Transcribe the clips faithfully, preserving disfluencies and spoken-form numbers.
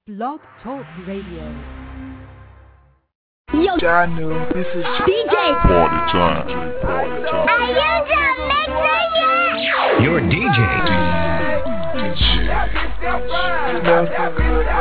Blog Talk Radio. Yo, I knew this is D J. Party time. Party time. Are you Jamaican yet? Your D J. That bitch still fine. That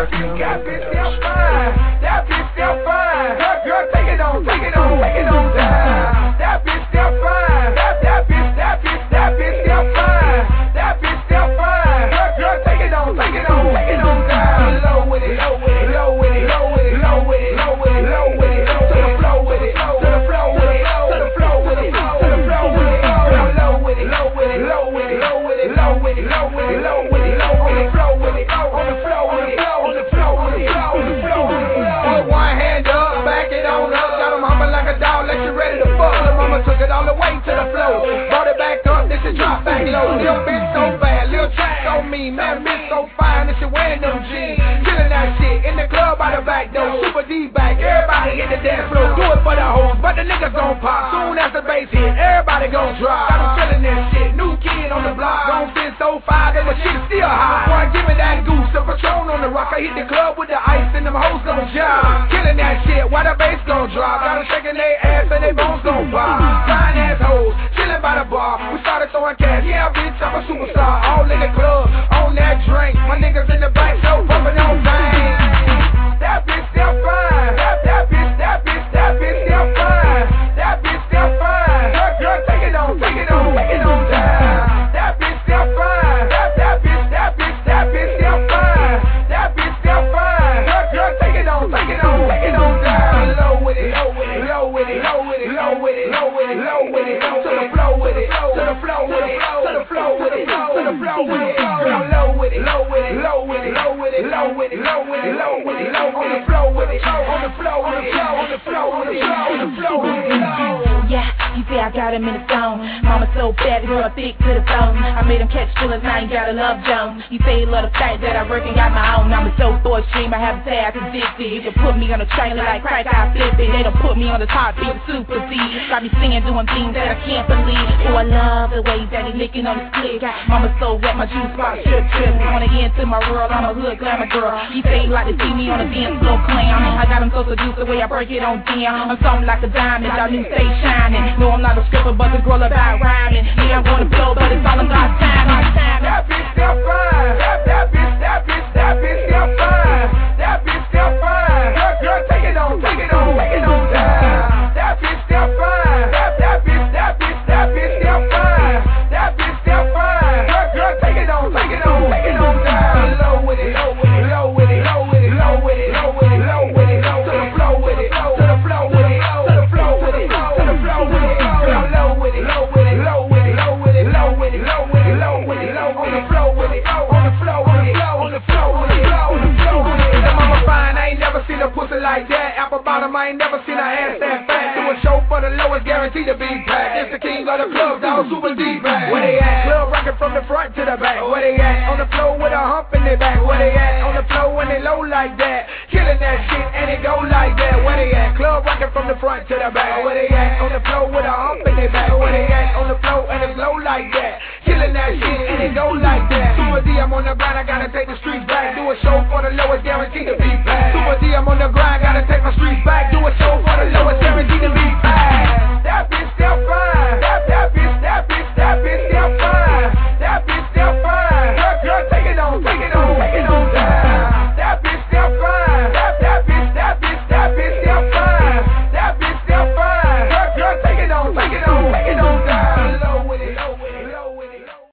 bitch still fine. Girl, take it on, take it on, take it on down. That bitch still fine. That that bitch, that bitch, that bitch still fine. That bitch still fine. Girl, take it on, take it on, take it on down. Low with it, low with it, low with it, low with it, low with it, low with it, low with it, to the flow with it, to the flow with it, to the flow with it, to the flow with it. Low with it, low with it, low with it, low with it, low with it, low with it, low with it, low with it, flow with it, on the flow with it, on the flow with it, on the flow with it. Put one hand up, back it on up, got 'em humming like a dog, like you ready to fuck. The mama took it all the way to the floor, brought it back up, this is drop back low. Little bitch so bad, little track on me, man, bitch so fine, this shit wearing them jeans, killing that shit in the club by the back door, super D back, everybody hit the dance floor, do it for the hoes, but the niggas gon' pop. Soon as the bass hit, everybody gon' drop. Got 'em feeling that shit, new kid on the block, gon' fit so fire that my shit is still high. Boy, give me that goose, the Patron on the rock, I hit the club with the ice and them hoes gon' job. Killing that shit, while the bass gon' drop, got 'em shaking their ass and they bones gon' pop. Fine assholes, chilling by the bar, we started throwing cash, yeah bitch, I'm a superstar, all in the club, on that drink, my niggas in the back, so pumping on bang. That bitch still fine, that, that bitch, that bitch, that bitch still fine, that bitch still fine, girl, girl, take it on, take it on, take it on down. That bitch still fine, that, that bitch, that bitch, that bitch still fine, that bitch still fine, girl, girl, take it on, take it on, take it on down. Low with it, low with it, low with it, low with it, low with it, low with it, low with it, to the flow with it, to the flow with it, to the flow with it, to the flow with it, girl, low with it, low with it, low with it, low with it, low with it, low with it, low with it, low on the flow with it, on the flow with it, on the flow with it, on the flow with it. Yeah, you say I got him in the zone. Mama so bad, the girl thick to the bone. I made him catch feelings, I ain't gotta love Jones. You say you love the fact that I work and got my own. I'm a so thought stream, I have a tag addicted. You can put me on a trailer like crack, I flip it. They don't put me on the top, beat super Z. Got me singing, doing things that I can't believe. Oh, I love the way that he licking on his click. Mama so wet, my juice box trip trip. Wanna get into my world, I'm a hood glamour girl. You say you like to see me on a dance floor clam. I got him so seduced the way I break it on down. I'm something like a diamond, y'all new stay shining. No, I'm not a stripper, but the girl about rhyming. Yeah, I'm gonna blow, but it's all about time. That bitch still fine. That, that bitch, that bitch, that bitch still fine. That bitch still fine. Girl, girl, take it on, take it on, take it on down. That bitch still fine. That, that bitch, that bitch, that bitch still fine. That bitch still fine. Girl, girl, take it on, take it on, take it on down. Low with it, low with it, low with it, low with it, low with it, low with it, low with it, to the flow with it, to the flow with it, to the flow with it, to the flow with it. Girl, low with it, low with it, low with it, low with it, low with it, low with it, low with it, low on the flow with it, on the flow with it, on the flow with it, on the flow with it. That mama fine, I ain't never seen a pussy like that. Apple bottom, I ain't never seen a ass that fat. Do a show for the lowest, guaranteed to be packed. It's the king of the club, dog, super deep back. Where they at? Club rockin' from the front to the back. Where they at? On the floor with a hump in their back. Where they at? On the floor when they low like that. Killing that shit and it go like that. Where they at? Club rockin' from the front to the back. Where they at? On the floor with a hump in their back. Where they at? On the floor and it's low like that. Killing that shit and it go like that. Super D, I'm on the grind, I gotta take the streets back. Do a show for the lowest, guaranteed to be packed. Super D, I'm on the grind, gotta take my streets back. Do a show for the lowest, guaranteed to be packed. That bitch still fine. That, that bitch, that bitch, that bitch still fine. That bitch still fine. Girl, girl, take it on, take it on, take it on down. That bitch still fine. That, that bitch, that bitch, that bitch still fine. That bitch still fine. Girl, girl, take it on, take it on, take it on down. Low with it, low with it, low with it, low.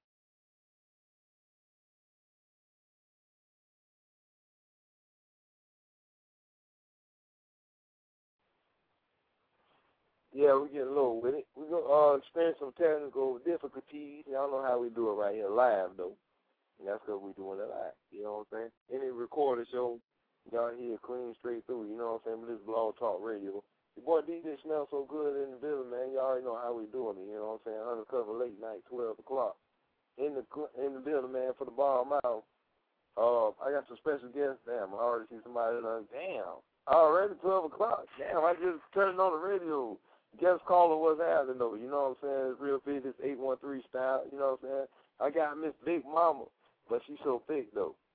Yeah, we get a little with it. We're going to uh, experience some technical difficulties. Y'all know how we do it right here live, though. And that's because we're doing it live. You know what I'm saying? Any recorded show, y'all hear clean straight through. You know what I'm saying? But this is Blog Talk Radio. Your boy D J smells so good in the building, man. Y'all already know how we doing it. You know what I'm saying? Undercover late night, twelve o'clock. In the in the building, man, for the bomb out. Uh, I got some special guests. Damn, I already see somebody like, damn, already twelve o'clock. Damn, I just turned on the radio. Guest caller was happening, though. You know what I'm saying? It's real business, eight one three style. You know what I'm saying? I got Miss Big Mama, but she's so thick, though.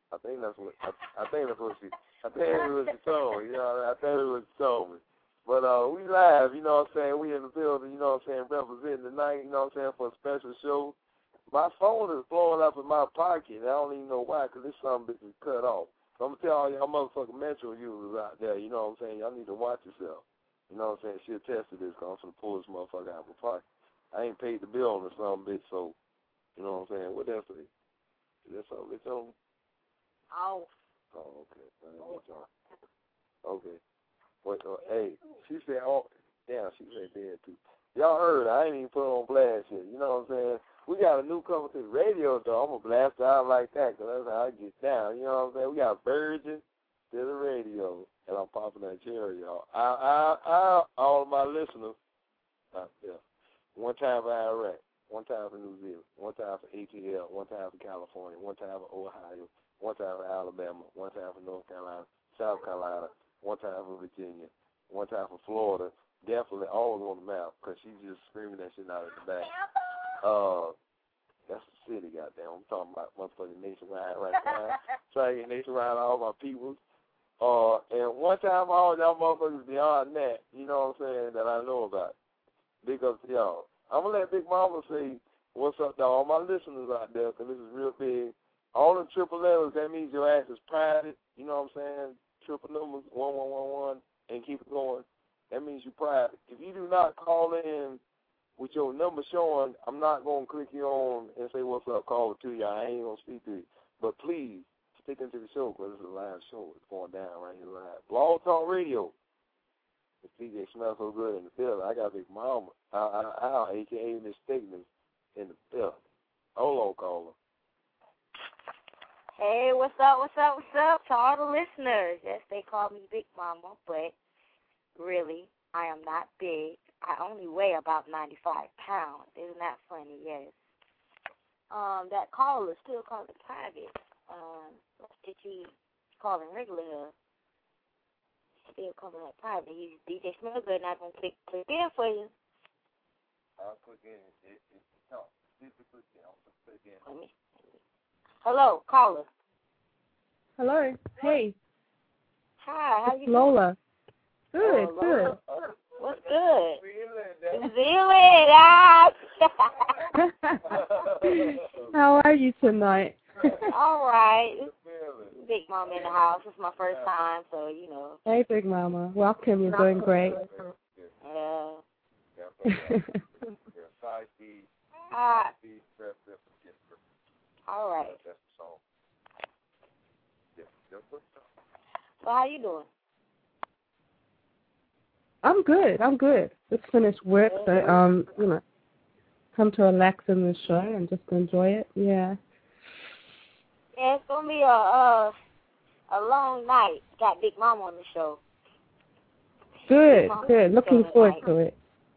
I think that's what I, I think that's what she. I think it was she told me. You know, I think it was she told me. But uh, we live. You know what I'm saying? We in the building. You know what I'm saying? Representing tonight. You know what I'm saying? For a special show. My phone is blowing up in my pocket. I don't even know why, because this something is cut off. So I'm going to tell all y'all motherfucking Metro users out there, you know what I'm saying? Y'all need to watch yourself. You know what I'm saying? She'll test this, because I'm going to pull this motherfucker out of my pocket. I ain't paid the bill on this some bitch, so, you know what I'm saying? What else is it? Is that something it's on? Oh. Oh, okay. Okay. Wait, uh, hey, she said, oh, damn, she said dead, too. Y'all heard her. I ain't even put her on blast yet. You know what I'm saying? We got a newcomer to the radio, though. I'm going to blast her out like that, because that's how I get down. You know what I'm saying? We got Virgin to the radio, and I'm popping that cherry, y'all. I, I, I, all of my listeners out there. One time for Iraq, one time for New Zealand, one time for A T L, one time for California, one time for Ohio, one time for Alabama, one time for North Carolina, South Carolina, one time for Virginia, one time for Florida. Definitely always on the map, because she's just screaming that shit out at the back. Uh, that's the city, goddamn. I'm talking about motherfucking nationwide right now. Trying to get nationwide all my people. Uh, and one time all y'all motherfuckers beyond that, you know what I'm saying, that I know about. Big up to y'all. I'm going to let Big Mama say what's up to all my listeners out there, because this is real big. All the triple letters, that means your ass is private, you know what I'm saying, triple numbers, one one one one, and keep it going. That means you're private. If you do not call in with your number showing, I'm not going to click you on and say what's up, call it to you. I ain't going to speak to you. But please, stick into the show, because it's a live show. It's going down right here live. Blog Talk Radio. The D J smells so good in the building. I got Big Mama, Al, Al, a k a. Miss Stigmas, in the building. Hold on, caller. Hey, what's up, what's up, what's up to all the listeners? Yes, they call me Big Mama, but really, I am not big. I only weigh about ninety-five pounds. Isn't that funny? Yes. Um, that caller still calling private. Um, did you calling regular? Still calling that private. He's D J Smellgood, not gonna click click in for you. I'll click in. It, it, no, click in. I'll click in. Let me. Hello, caller. Hello. Hey. Hi. How you doing? Lola. Good. Oh, good. Lola. What's good? Zealand. Ah. How are you tonight? All right. Big Mama in the house. It's my first time, so, you know. Hey, Big Mama. Welcome. You're doing great. Yeah. Uh, all right. So how you doing? I'm good. I'm good. Just finished work, so um, you know, come to relax in the show and just enjoy it. Yeah. Yeah, it's gonna be a a, a long night. Got Big Mama on the show. Good. Good. Looking forward to it.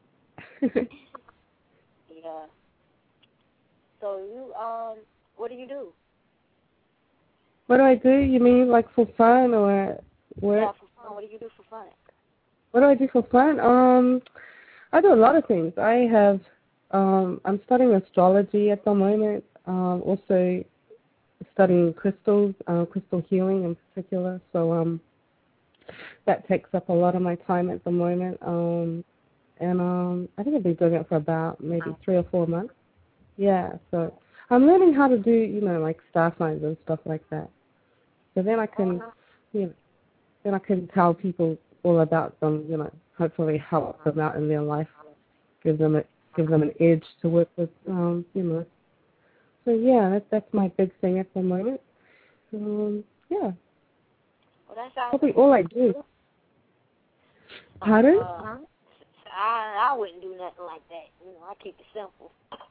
Yeah. So you um, what do you do? What do I do? You mean like for fun or what? Yeah, for fun. What do you do for fun? What do I do for fun? Um, I do a lot of things. I have, um, I'm studying astrology at the moment. Um, also studying crystals, uh, crystal healing in particular. So um, that takes up a lot of my time at the moment. Um, and um, I think I've been doing it for about maybe three or four months. Yeah. So I'm learning how to do, you know, like star signs and stuff like that. So then I can, you know, then I can tell people all about them, you know, hopefully help them out in their life, give them a, give them an edge to work with, um, you know. So yeah, that's that's my big thing at the moment. Um, yeah. Well, that sounds probably all I do. Pardon? Uh, I I wouldn't do nothing like that. You know, I keep it simple.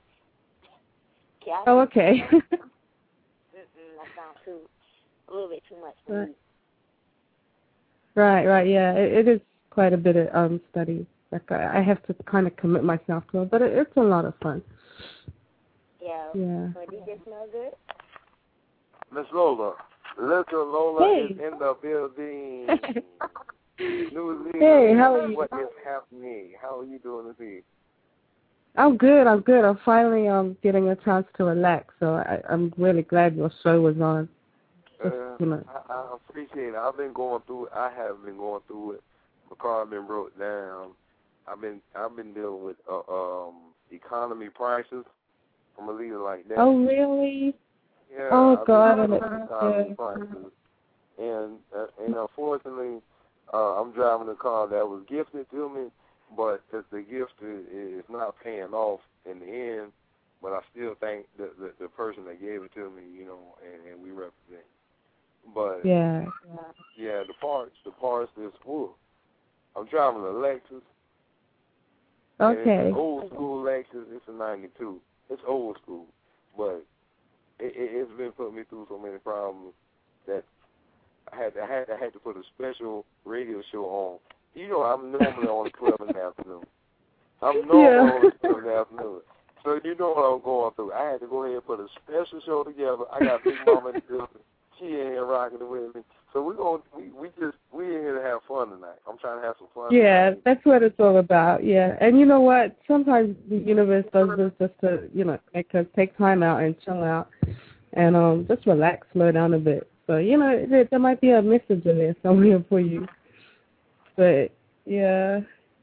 Oh, okay. Mm-mm, that sounds too a little bit too much for right. me. Right, right, yeah. It, it is quite a bit of um study. Like I, I have to kind of commit myself to it, but it, it's a lot of fun. Yeah. Yeah. So do you smell good? Miss Lola, little Lola hey. is in the building. New Zealand, hey, how are you? What is happening? How are you doing this evening? I'm good. I'm good. I'm finally um getting a chance to relax. So I, I'm really glad your show was on. Just you know. I, I appreciate it. I've been going through it. I have been going through it. My car been broke down. I've been I've been dealing with uh, um economy prices. I'm gonna leave it like that. Oh, really? Yeah. Oh, I've God. been dealing with economy Yeah. prices. And uh, and unfortunately, uh, I'm driving a car that was gifted to me, but the, the gift is, is not paying off in the end. But I still thank the, the the person that gave it to me, you know, and, and we represent. But Yeah. yeah, the parts the parts is full. I'm driving a Lexus. And it's Okay. an old school Lexus. It's a ninety-two. It's old school, but it, it, it's been putting me through so many problems that I had to, I had to, I had to put a special radio show on. You know, I'm normally on the twelve in the afternoon. I'm normally Yeah. on the twelve in the afternoon. So you know what I'm going through. I had to go ahead and put a special show together. I got Big Mama in the building. She in here rocking it with me. So we're going we we just we in here to have fun tonight. I'm trying to have some fun. Yeah, tonight. that's what it's all about. Yeah, and you know what? Sometimes the universe does this just to, you know, make us take time out and chill out, and um, just relax, slow down a bit. So you know, there, there might be a message in there somewhere for you. But yeah.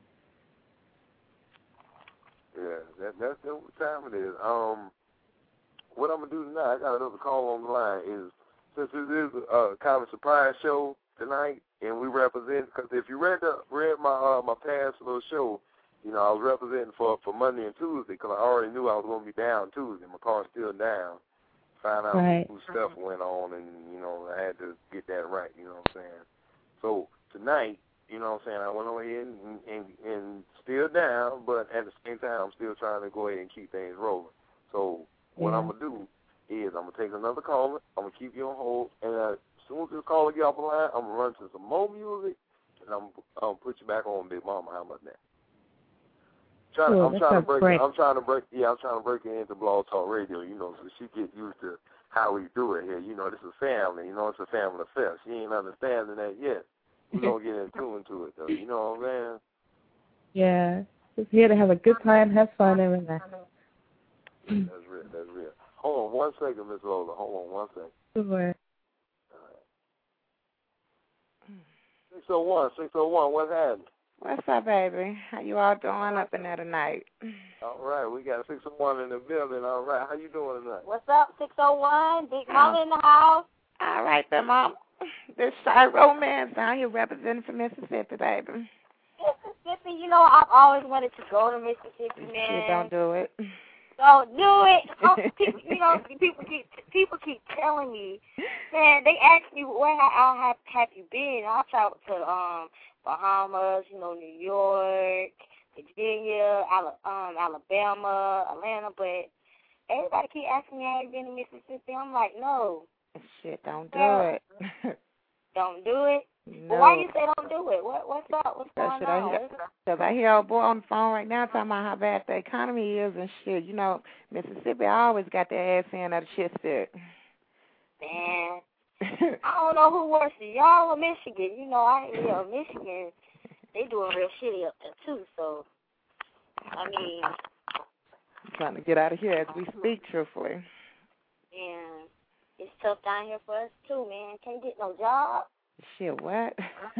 Yeah, that, that's the time it is. Um, what I'm gonna do tonight? I got another call on the line. Is since this is a kind of a surprise show tonight, and we represent. Because if you read the, read my uh, my past little show, you know I was representing for for Monday and Tuesday because I already knew I was gonna be down Tuesday. My car's still down. Find out Right. whose stuff went on, and you know I had to get that right. You know what I'm saying? So tonight. You know what I'm saying? I went over here and, and, and still down, but at the same time, I'm still trying to go ahead and keep things rolling. So what Yeah. I'm going to do is I'm going to take another caller. I'm going to keep you on hold. And uh, as soon as this caller get off the line, I'm going to run to some more music, and I'm, I'm going to put you back on Big Mama. How about that? Trying to, Cool, I'm that trying to sounds break. great. I'm trying to break. Yeah, I'm trying to break it into Blog Talk Radio. You know, so she get used to how we do it here. You know, this is family. You know, it's a family affair. She ain't understanding that yet. We're going to get in tune to it, though. You know what I'm saying? Yeah. Just here to have a good time, have fun, and relax. That's real. That's real. Hold on one second, Miss Lola. Hold on one second. Sure. six oh one, six oh one, what's happening? What's up, baby? How you all doing up in there tonight? All right, we got six oh one in the building. All right, how you doing tonight? What's up, six oh one? Big Mama in the house. All right, then, Mom. This Shy Romance down here representing for Mississippi, baby. Mississippi, you know, I've always wanted to go to Mississippi, man. Shit, don't do it. Don't do it. Oh, people, you know, people keep people keep telling me, man. They ask me where I have have you been. I traveled to um Bahamas, you know, New York, Virginia, Ala- um, Alabama, Atlanta, but everybody keep asking me have you been to Mississippi. I'm like, no. Shit, don't do Yeah. it. Don't do it. No. Well, why you say don't do it? What what's up? What's That going shit I on? hear, Cause I hear old boy on the phone right now talking about how bad the economy is and shit. You know, Mississippi always got their ass in at a shit stick. Man, I don't know who worse, y'all or Michigan. You know, I you know Michigan, they doing real shitty up there too. So, I mean, I'm trying to get out of here as we speak, truthfully. yeah, it's tough down here for us too, man. Can't get no job. Shit, what?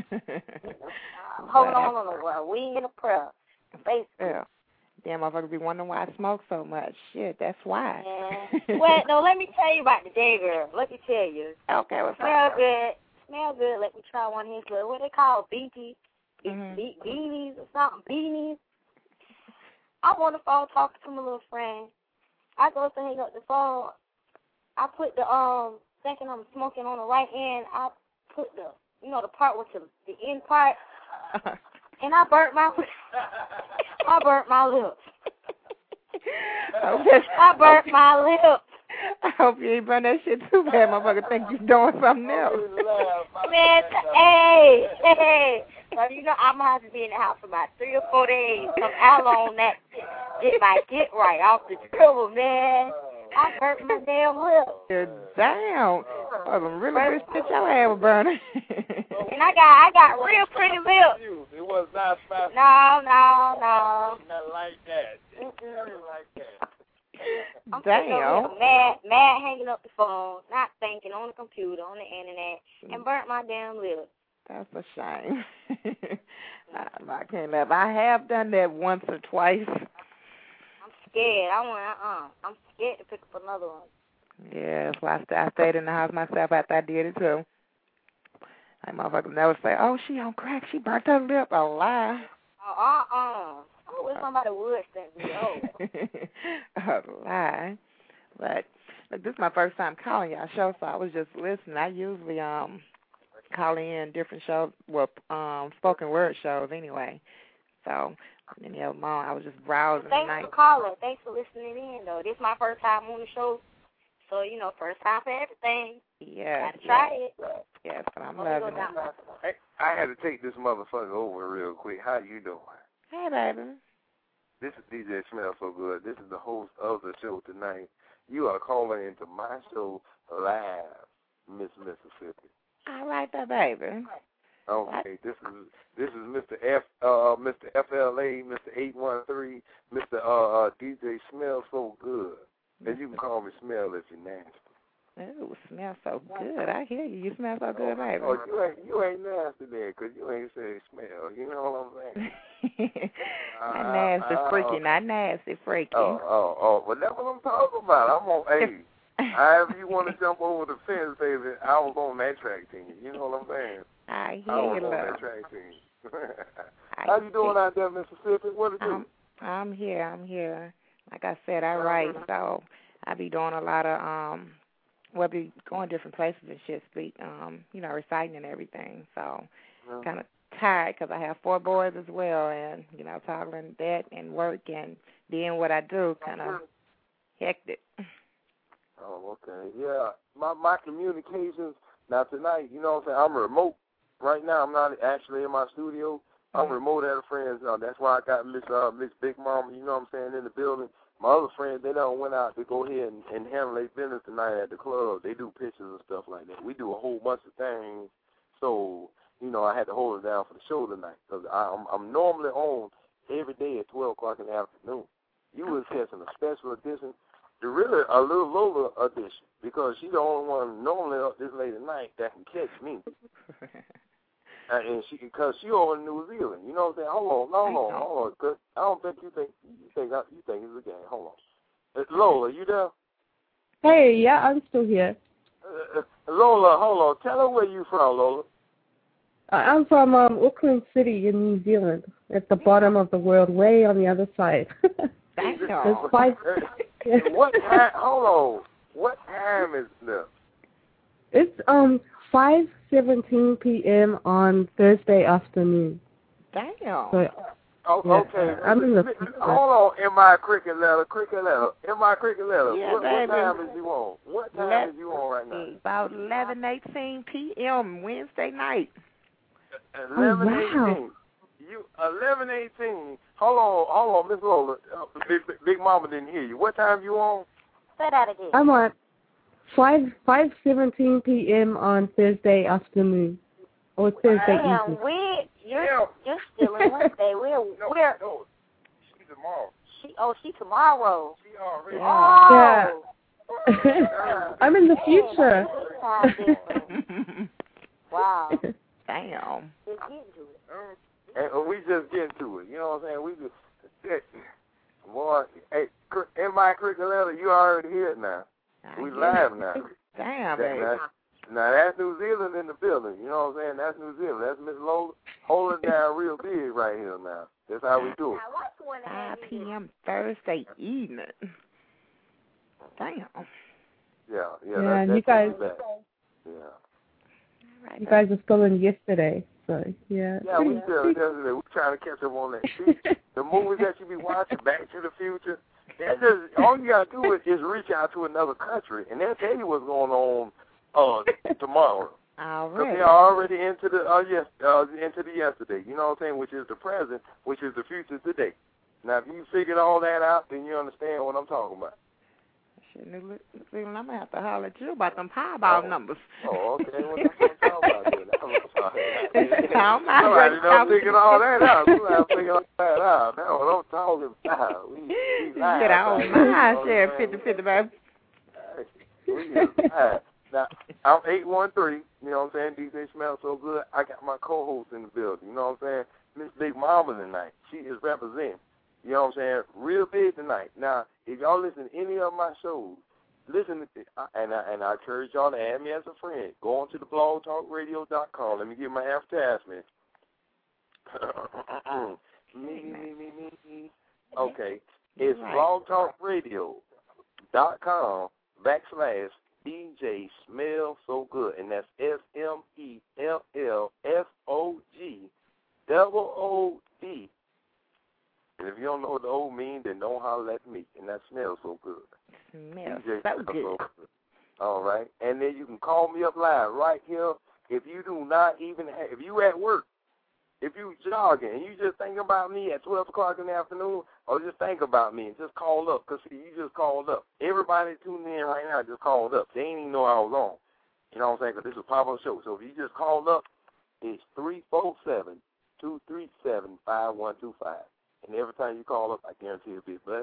Hold on, hold on, hold on. We ain't in a prayer. Basically. Yeah. Damn, motherfuckers be wondering why I smoke so much. Shit, that's why. Yeah. Well, no, let me tell you about the day girl. Let me tell you. Okay, what's Smell up? good. Smell good. Let me try one of his little, what they call beaties, be- Mhm. be- beanies or something, beanies. I'm on the phone talking to my little friend. I go to hang up the phone. I put the, um, thinking I'm smoking on the right end, I put the, you know, the part with the, the end part, and I burnt my, I burnt my lips. Okay. I burnt my lips. I hope you ain't burn that shit too bad, motherfucker. Think you're doing something else. Man, hey, hey. So, you know, I'm going to have to be in the house for about three or four days. Some aloe on that. Get my get right off the dribble, man. I burnt my damn lips. Yeah, damn. Oh, some really good shit your ass was burning. And I got, I got real pretty lips. It was not spicy. No, no, no. Nothing like that. Mm-mm. Nothing like that. I'm sitting over here mad, mad, hanging up the phone, not thinking, on the computer, on the internet, and burnt my damn lip. That's a shame. I, I can't laugh. I have done that once or twice. I'm scared. I want. Uh. I'm scared to pick up another one. Yeah, so I, st- I stayed in the house myself after I did it too. Like motherfuckers never say, "Oh, she on crack. She burnt her lip." A lie. Uh uh uh. I wish somebody would send me over. A lie. But look, this is my first time calling y'all show, so I was just listening. I usually um call in different shows, well, um, spoken word shows anyway. So any of them on, I was just browsing. Well, thanks tonight. for calling. Thanks for listening in, though. This is my first time on the show, so you know, first time for everything. Yeah. Gotta try it. Yes, but I'm Oh, loving go it. down. Hey, I had to take this motherfucker over real quick. How you doing? Hey, baby. This is D J Smell So Good. This is the host of the show tonight. You are calling into my show live, Miss Mississippi. All right, there, baby. Okay, this is this is Mister F, uh, Mister F L A, Mister eight one three, Mister Uh, uh, D J Smell So Good. And you can call me Smell if you're nasty. Ooh, smell so good. I hear you. You smell so good, baby. Oh, you ain't you ain't nasty there, 'cause you ain't say smell. You know what I'm saying? Not nasty, uh, freaky. uh, Not nasty, freaky. Oh, oh, oh. Well, that's what I'm talking about. I'm on, hey, however you want to jump over the fence, baby, I was on that track team. You know what I'm saying? I hear I was you, on love. that track team. How you doing out there, Mississippi? What it do? I'm, I'm here. I'm here. Like I said, I write, so I be doing a lot of, um, well, be going different places and shit, speak, um, you know, reciting and everything. So Yeah. kind of tired because I have four boys as well, and, you know, toggling that and work and doing what I do, kind of hectic. Oh, okay. Yeah. My my communications, now tonight, you know what I'm saying, I'm remote. Right now, I'm not actually in my studio. I'm Mm-hmm. remote at a friend's. Uh, that's why I got Miss uh, Miss Big Mama, you know what I'm saying, in the building. My other friends, they done went out to go ahead and, and handle their business tonight at the club. They do pictures and stuff like that. We do a whole bunch of things. So, you know, I had to hold it down for the show tonight because I'm, I'm normally on every day at twelve o'clock in the afternoon. You was catching a special edition, the really a little Lola edition, because she's the only one normally up this late at night that can catch me. Uh, and she, because she over in New Zealand, you know what I'm saying? Hold on, hold on, hold on. Cause I don't think you think you think you think it's a game. Hold on, uh, Lola, you there? Hey, yeah, I'm still here. Uh, uh, Lola, hold on. Tell her where you from, Lola. Uh, I'm from um, Auckland City in New Zealand, at the bottom of the world, way on the other side. Thank you. There's five. What time? Hold on. What time is this? It's um five seventeen p.m. on Thursday afternoon. Damn. So, Oh, yeah, okay. I'm in the. Hold on. M I cricket letter, cricket letter, M I cricket letter. Yeah, what, what baby. time is you on? What time Let- is you on right now? About eleven eighteen p.m. Wednesday night. Eleven wow. eighteen. You eleven eighteen. Hold on, hold on, Miss Lola. Uh, Big, Big, Big Mama didn't hear you. What time you on? Say that again. I'm on five five seventeen p.m. on Thursday afternoon, or Thursday Damn, evening. we you're Yeah. you're still in Wednesday. We're No, we're no. She tomorrow. she oh she tomorrow. She already. Yeah. Oh. Yeah. I'm in the future. Time difference. Wow. Damn. Just getting to it. And we just get to it. You know what I'm saying? We just, it, boy, hey, in my cricket letter, you already here now. I We get live it. now. Damn, That- baby. now, now that's New Zealand in the building. You know what I'm saying? That's New Zealand. That's Miss Lola holding down real big right here now. That's how we do it. I like when they have five you p.m. Thursday evening. Damn. Yeah, yeah. Yeah, that, and that's you guys- back. Yeah. Right, You guys are still in yesterday, so yeah. Yeah, we still, yesterday, we're trying to catch up on that. See, the movies that you be watching, Back to the Future, that just, all you got to do is just reach out to another country, and they'll tell you what's going on uh, tomorrow. All Because right. they're already into the uh, yes, uh, into the yesterday, you know what I'm saying, which is the present, which is the future today. Now, if you figured all that out, then you understand what I'm talking about. Shit, New Zealand, I'm going to have to holler at you about them Powerball Oh. numbers. Oh, okay. Well, that's what I'm talking about then. I'm sorry. Oh, my Somebody goodness. done figured all that out. Somebody figured all that out. That's what I'm talking about. We, we live. Get on right my now, share, you know fifty fifty, baby. We is live. Now, I'm eight one three, you know what I'm saying? D J Smells So Good. I got my co-host in the building, you know what I'm saying? Miss Big Mama tonight. She is representing, you know what I'm saying? Real big tonight. Now, if y'all listen to any of my shows, listen to, and I, and I encourage y'all to add me as a friend. Go on to the blog talk radio dot com. Let me give my advertisement. me, me, me, me, me. Okay. It's Right. blog talk radio dot com backslash D J Smell So Good. And that's S M E L L S O G double O D. And if you don't know what the O means, then don't holler at me. And that smells so good. Smells D J so good. So good. All right. And then you can call me up live right here. If you do not even have, if you at work, if you jogging and you just think about me at twelve o'clock in the afternoon, or just think about me and just call up, because, see, you just called up. Everybody tuning in right now just called up. They ain't even know I was on. You know what I'm saying? Because this is a pop-up show. So if you just called up, it's three four seven, two three seven, five one two five. And every time you call up, I guarantee you'll be blessed.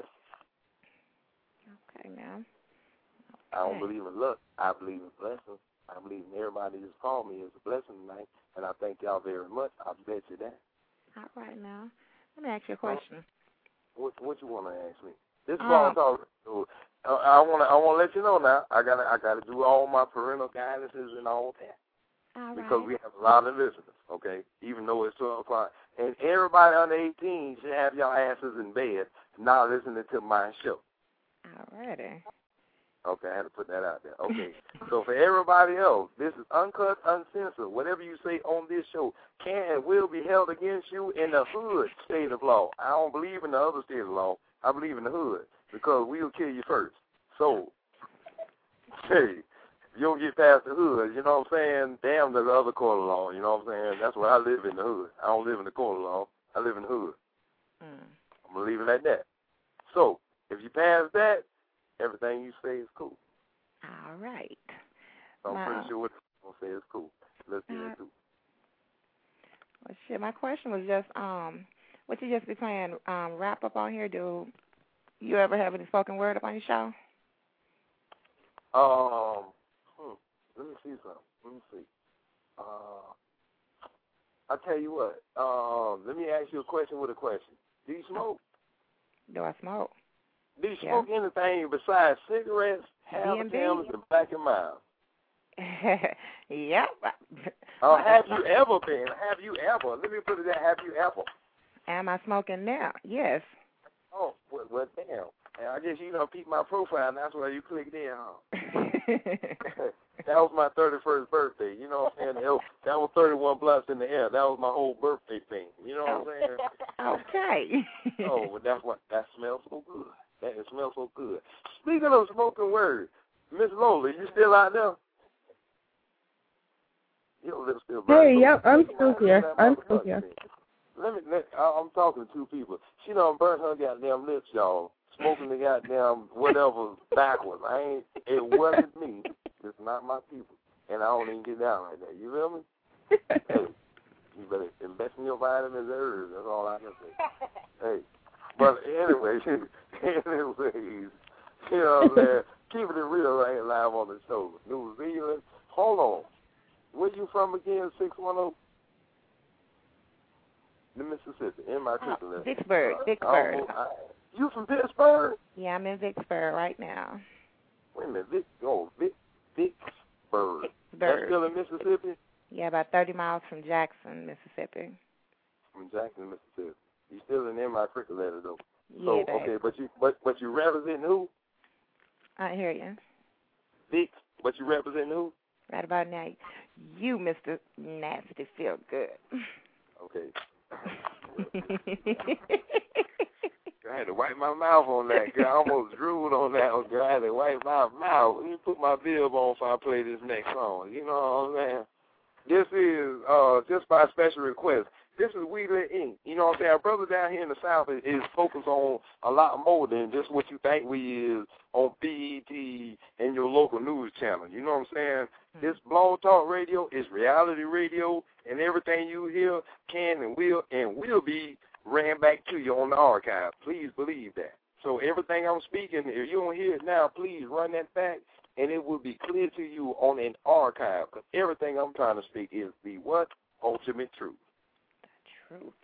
Okay, now. I don't believe in luck. I believe in blessings. I believe in everybody just called me as a blessing tonight, and I thank y'all very much. I bet you that. All right, now. Let me ask you a question. What what you want to ask me? This is Um, all talk. Uh, I want to I want to let you know now. I got I got to do all my parental guidances and all that. All Because right. we have a lot of listeners, okay, even though it's twelve o'clock. And everybody under eighteen should have y'all asses in bed not listening to my show. All righty. Okay, I had to put that out there. Okay, so for everybody else, this is uncut, uncensored. Whatever you say on this show can and will be held against you in the hood state of law. I don't believe in the other state of law. I believe in the hood because we'll kill you first. So, hey, if you don't get past the hood, you know what I'm saying, damn the other court of law, you know what I'm saying? That's where I live, in the hood. I don't live in the court of law. I live in the hood. Mm. I'm going to leave it at that. So, if you pass that, everything you say is cool. All right. So I'm Wow. pretty sure what I'm going to say is cool. Let's get Uh, into it. Well, shit, my question was just, um, what you just be playing um, wrap up on here? Do you ever have any spoken word up on your show? Um, hmm, let me see something. Let me see. Uh, I'll tell you what. Um, let me ask you a question with a question. Do you smoke? Do I smoke? Do you Yeah. smoke anything besides cigarettes, D and B? Habitams, and Black and Mild? Yep. Uh, have you ever been? Have you ever? Let me put it there. Have you ever? Am I smoking now? Yes. Oh, well, well damn. And I guess you don't peep my profile, and that's why you clicked in, huh? That was my thirty-first birthday. You know what I'm saying? That was, that was thirty-one blunts in the air. That was my whole birthday thing. You know what I'm saying? Okay. Oh, but that's what that smells so good. That it smells so good. Speaking of smoking words, Miss Lola, you still out there? Your lips still burning. Hey, yep, I'm still here. I'm still here. Let me. Let, I, I'm talking to two people. She done burnt her goddamn lips, y'all. Smoking the goddamn whatever backwards. I ain't. It wasn't me. It's not my people, and I don't even get down like that. You feel me? Hey, you better invest in your vitamins, herbs. That's all I can say. Hey, but anyway, anyways, you know what I'm saying? Keeping it real right here live on the show. New Zealand. Hold on. Where you from again? Six one zero. The Mississippi. In my Oh, crystal. Vicksburg. Vicksburg. I, I, you from Pittsburgh? Yeah, I'm in Vicksburg right now. Wait a minute. Vic, oh, Vic, Vicksburg. That's Vicksburg. still in Mississippi? Yeah, about thirty miles from Jackson, Mississippi. From Jackson, Mississippi. You still in my cricket letter though. Yeah, So babe. okay, but you but but you represent who? I hear you. Vic. But you represent who? Right about now, you, Mister Nasty, feel good. Okay. I had to wipe my mouth on that, girl. I almost drooled on that one, girl. I had to wipe my mouth. Let me put my bib on before I play this next song. You know what I'm saying? This is uh, just by special request. This is We Lit Incorporated. You know what I'm saying? Our brother down here in the South is, is focused on a lot more than just what you think we is on B E T and your local news channel. You know what I'm saying? This Blog Talk Radio is reality radio, and everything you hear can and will and will be ran back to you on the archive. Please believe that. So everything I'm speaking, if you don't hear it now, please run that back, and it will be clear to you on an archive. Because everything I'm trying to speak is the what? Ultimate truth. The truth.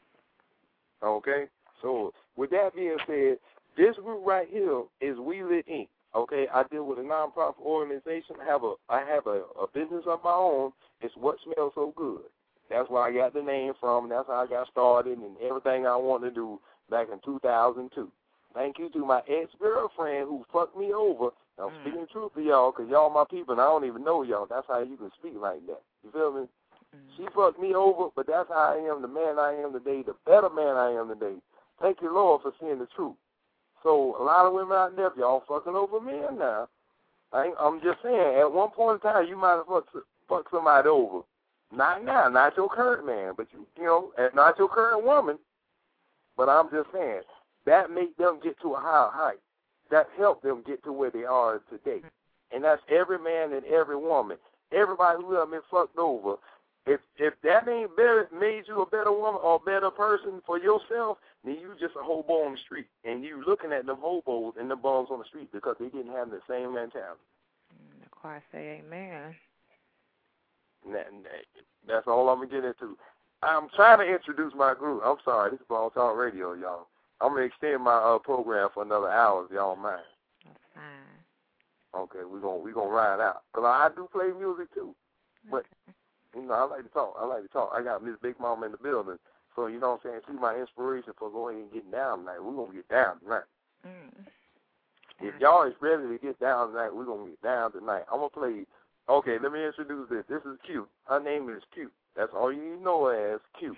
Okay? So with that being said, this group right here is We Lit Incorporated. Okay, I deal with a nonprofit organization. I have a I have a, a business of my own. It's What Smells So Good. That's where I got the name from. That's how I got started and everything I wanted to do back in two thousand two. Thank you to my ex-girlfriend who fucked me over. I'm mm. speaking the truth to y'all because y'all my people and I don't even know y'all. That's how you can speak like that. You feel me? Mm. She fucked me over, but that's how I am, the man I am today, the better man I am today. Thank you, Lord, for seeing the truth. So a lot of women out there, y'all fucking over men now. I ain't, I'm just saying, at one point in time, you might have fucked, fucked somebody over. Not now, not your current man, but you, you know, not your current woman. But I'm just saying, that made them get to a higher height. That helped them get to where they are today. And that's every man and every woman. Everybody who have been fucked over. If if that ain't better, made you a better woman or a better person for yourself, then you just a hobo on the street. And you looking at them hobos and the bums on the street because they didn't have the same mentality. The choir say amen. And that, and that, that's all I'm going to get into. I'm trying to introduce my group. I'm sorry, this is Blog Talk Radio, y'all. I'm going to extend my uh, program for another hour if y'all mind. That's fine. Okay, we're going we gonna ride out. Because I do play music, too. But, okay. You know, I like to talk. I like to talk. I got Miss Big Mama in the building. So, you know what I'm saying? She's my inspiration for going and getting down tonight. We're going to get down tonight. Mm. If y'all is ready to get down tonight, we're going to get down tonight. I'm going to play. Okay, let me introduce this. This is Q. Her name is Q. That's all you need to know as Q.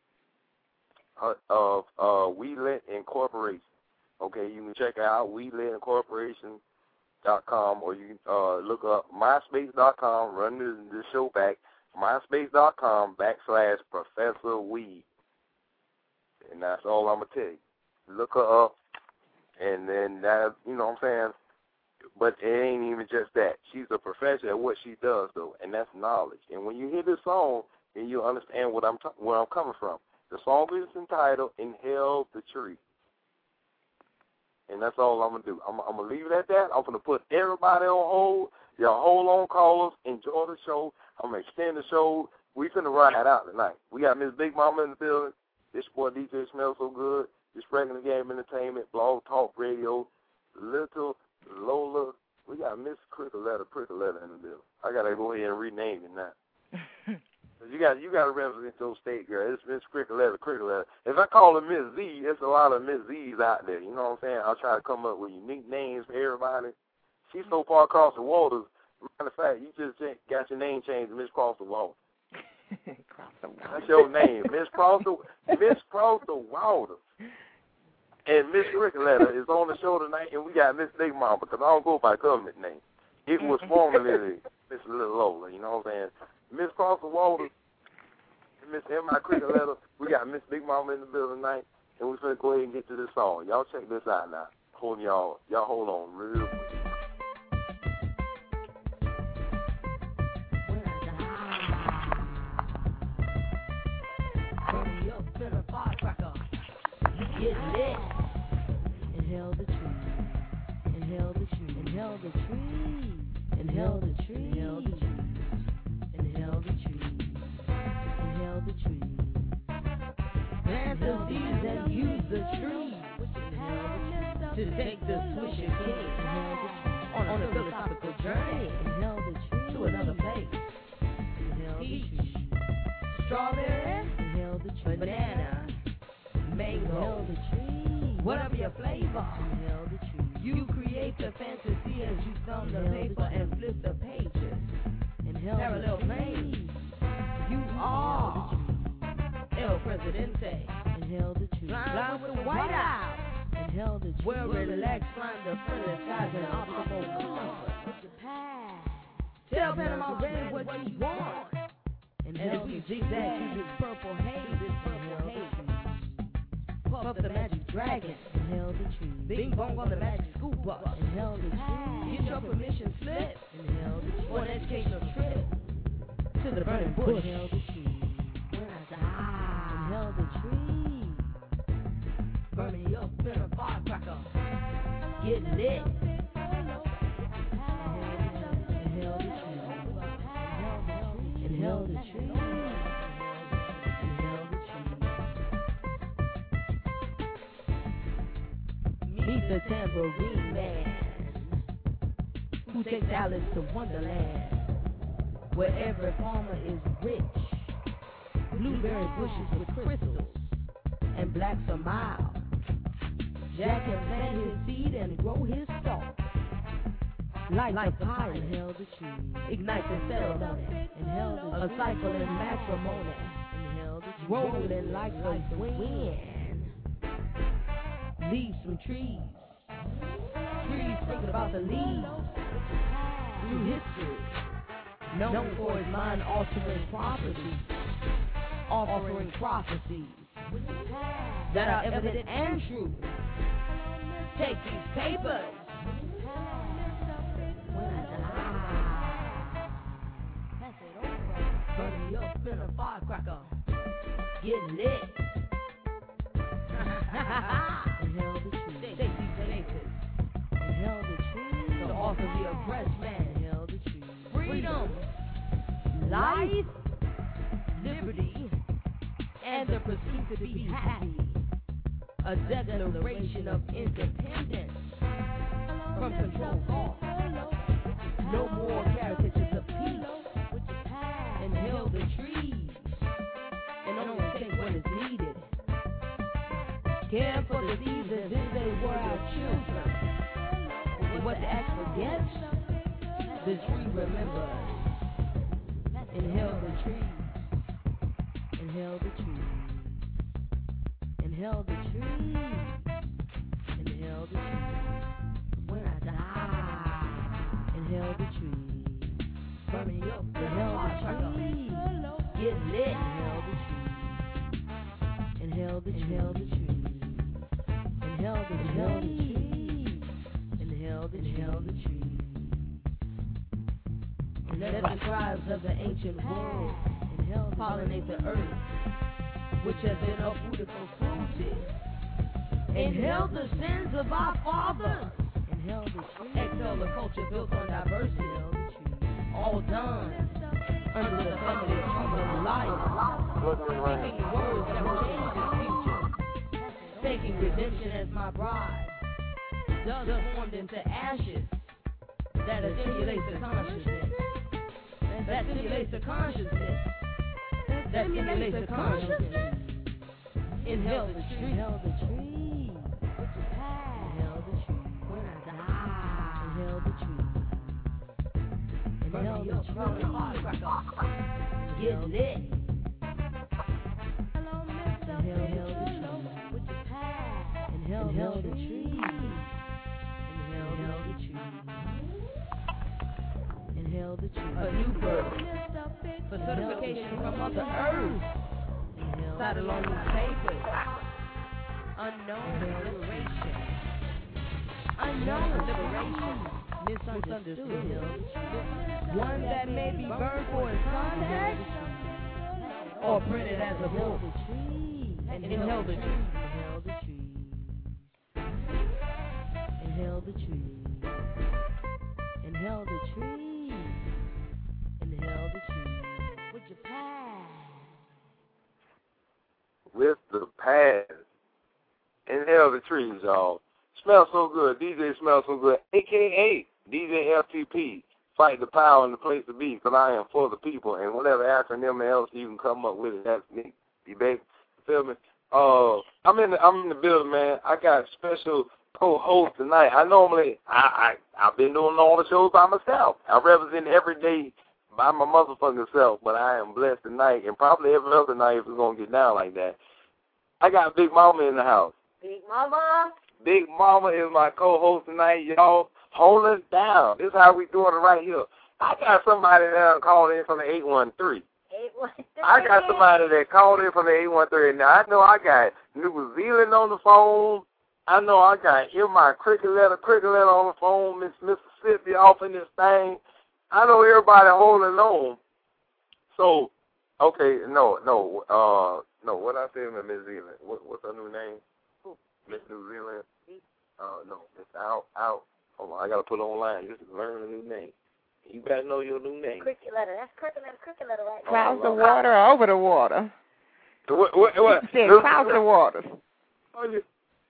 Of uh, uh, We Lit Incorporation. Okay, you can check out we lit incorporation dot com or you can uh, look up myspace dot com, run this, this show back, myspace dot com backslash Professor Weed. And that's all I'm going to tell you. Look her up, and then that, you know what I'm saying? But it ain't even just that. She's a professional at what she does, though, and that's knowledge. And when you hear this song, then you'll understand what I'm t- where I'm coming from. The song is entitled Inhale the Tree. And that's all I'm going to do. I'm, I'm going to leave it at that. I'm going to put everybody on hold. Y'all hold on, callers. Enjoy the show. I'm going to extend the show. We finna ride out tonight. We got Miss Big Mama in the building. This boy D J Smells So Good. This Regular Game Entertainment, Blog Talk Radio, Little Lola. We got Miss Crickaletta, Crickaletta in the building. I got to go ahead and rename it now. You got you got to represent your state, girl. It's Miss Crickaletta, Crickaletta. If I call her Miss Z, there's a lot of Miss Z's out there. You know what I'm saying? I'll try to come up with unique names for everybody. She's so far across the waters. Matter of fact, you just got your name changed to Miss Cross the Water. Cross the water. That's your name, Miss Cross the Miss Cross the Water. And Miss Crickaletta is on the show tonight, and we got Miss Big Mama because I don't go by government name. It was formerly Miss Little Lola. You know what I'm saying? Miss Cross the Water, Miss M I Crickaletta. We got Miss Big Mama in the building tonight, and we're gonna go ahead and get to this song. Y'all check this out now. Hold y'all, y'all hold on real quick. Get lit. Inhale the tree. Inhale the tree. Inhale the tree. Inhale the tree. Inhale the tree. Inhale the tree. Inhale the tree. Plant the seeds and use the tree to take the swisher kick on a philosophical journey. Inhale the tree to another place. Inhale the tree. Strawberry. Inhale the tree. Banana. Mango, the tree. Whatever your flavor, the tree. You create the fantasy as you thumb the paper and flip the pages. Parallel planes. You are El Presidente. Inhale the tree. Flying with the White House. Inhale the tree. Well relaxed, flying the friendly skies and optimal comfort. Tell Panama Red what you want. And if we zigzag through this purple haze, this purple haze. Puff the magic dragon, inhale the tree. Bing bong on the magic school bus, inhale the tree. Get your permission slip, inhale the tree. For an educational trip to the burning bush, inhale the tree. get lit. Inhale the tree. Inhale the tree. Meet the tambourine man who takes Alice to Wonderland, where every farmer is rich. Blueberry bushes with crystals and blacks are mild. Jack can plant his seed and grow his stalk. Light like the pilot, inhale the tree. Ignite the ceremony, inhale the tree. A cycle in matrimony, inhale the tree. Rolling like the wind. Leaves from trees. Trees thinking about the leaves. Through history, known for his mind-altering properties, offering prophecies that are evident and true. Take these papers. Burn me up in a firecracker. Get lit. Inhale the tree. Take these papers. Inhale the tree. To offer the oppressed man. Inhale the tree. Freedom, life, liberty, and the pursuit to be happy. A declaration of independence from control thought. No more caricatures of peace. Inhale the trees and only take what is needed. Care for the thieves as if they were our children. But what the act forgets, the tree remembers. Inhale the tree. Inhale the tree. Inhale the tree. Inhale the tree. When I die, inhale the tree. Burn me up. Inhale the tree. Get lit. Inhale the tree. Inhale the inhale the tree. Inhale the inhale the tree. Inhale the inhale the tree. Let the tribes of the ancient world inhale pollinate the earth, which has been uprooted for cruelty. Inhale the sins of our fathers. Inhale the tree. Exhale the culture built on diversity. Inhale the tree. All done under the family of human life. Speaking words that will change the future. Taking redemption as my bride. Dust formed into ashes that stimulates the consciousness. That stimulates the consciousness. That stimulates the consciousness. Inhale the tree. Inhale the tree. Inhale the tree. When I die. Inhale the tree. Inhale the tree. Get lit. Inhale the tree. Inhale the tree. Inhale the tree. Inhale the tree. A new birth for certification from Mother Earth. Side along these papers. Unknown liberation. Unknown liberation. Misunderstood. One that may be burned for its context or printed as a book. Inhale the tree. Inhale the tree. Inhale the tree. Inhale the tree. Inhale the tree. With your past. With the past. Inhale the trees, y'all. Smells so good. D J smells so good. A K A D J F T P. Fight the power and the place to be, because I am for the people. And whatever acronym else you can come up with, it, that's me. You baby. Feel me? Uh, I'm in the I'm in the building, man. I got special co-host tonight. I normally I, I I've been doing all the shows by myself. I represent every day by my motherfucking self, but I am blessed tonight, and probably every other night if it's gonna get down like that. I got Big Mama in the house. Big Mama. Big Mama is my co-host tonight, y'all. Hold us down. This is how we doing it right here. I got somebody that called in from the eight one three. eight one three. I got somebody that called in from the eight one three. Now, I know I got New Zealand on the phone. I know I got my cricket letter, cricket letter on the phone, Miss Mississippi off in this thing. I know everybody holding on. So, okay, no, no, uh, no, what I say in Miss Zealand? What, what's her new name? Who? Miss New Zealand. Oh, no. It's out, out. Hold on, I got to put it online just to learn a new name. You better know your new name. Cricket letter. That's cricket letter, cricket letter right there. Across the water or over the water? What? What? What? He said across the water. Oh, you...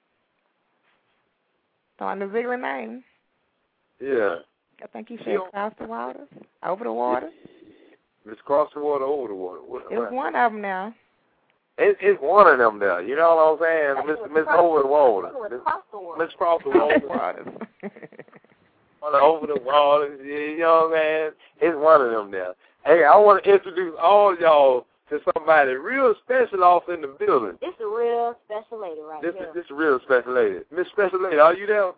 On the Ziegler name? Yeah. I think you said across the water? Over the water? It's across the water, over the water. What, it's what? One of them now. It, it's one of them there. You know what I'm saying? Miss Miss Over the Water. Miss Cross the Water. Over the water. You know what I'm saying? It's one of them there. Hey, I want to introduce all y'all to somebody real special off in the building. This is a real special lady right this here. Is, this is a real special lady. Miss Special Lady, are you there?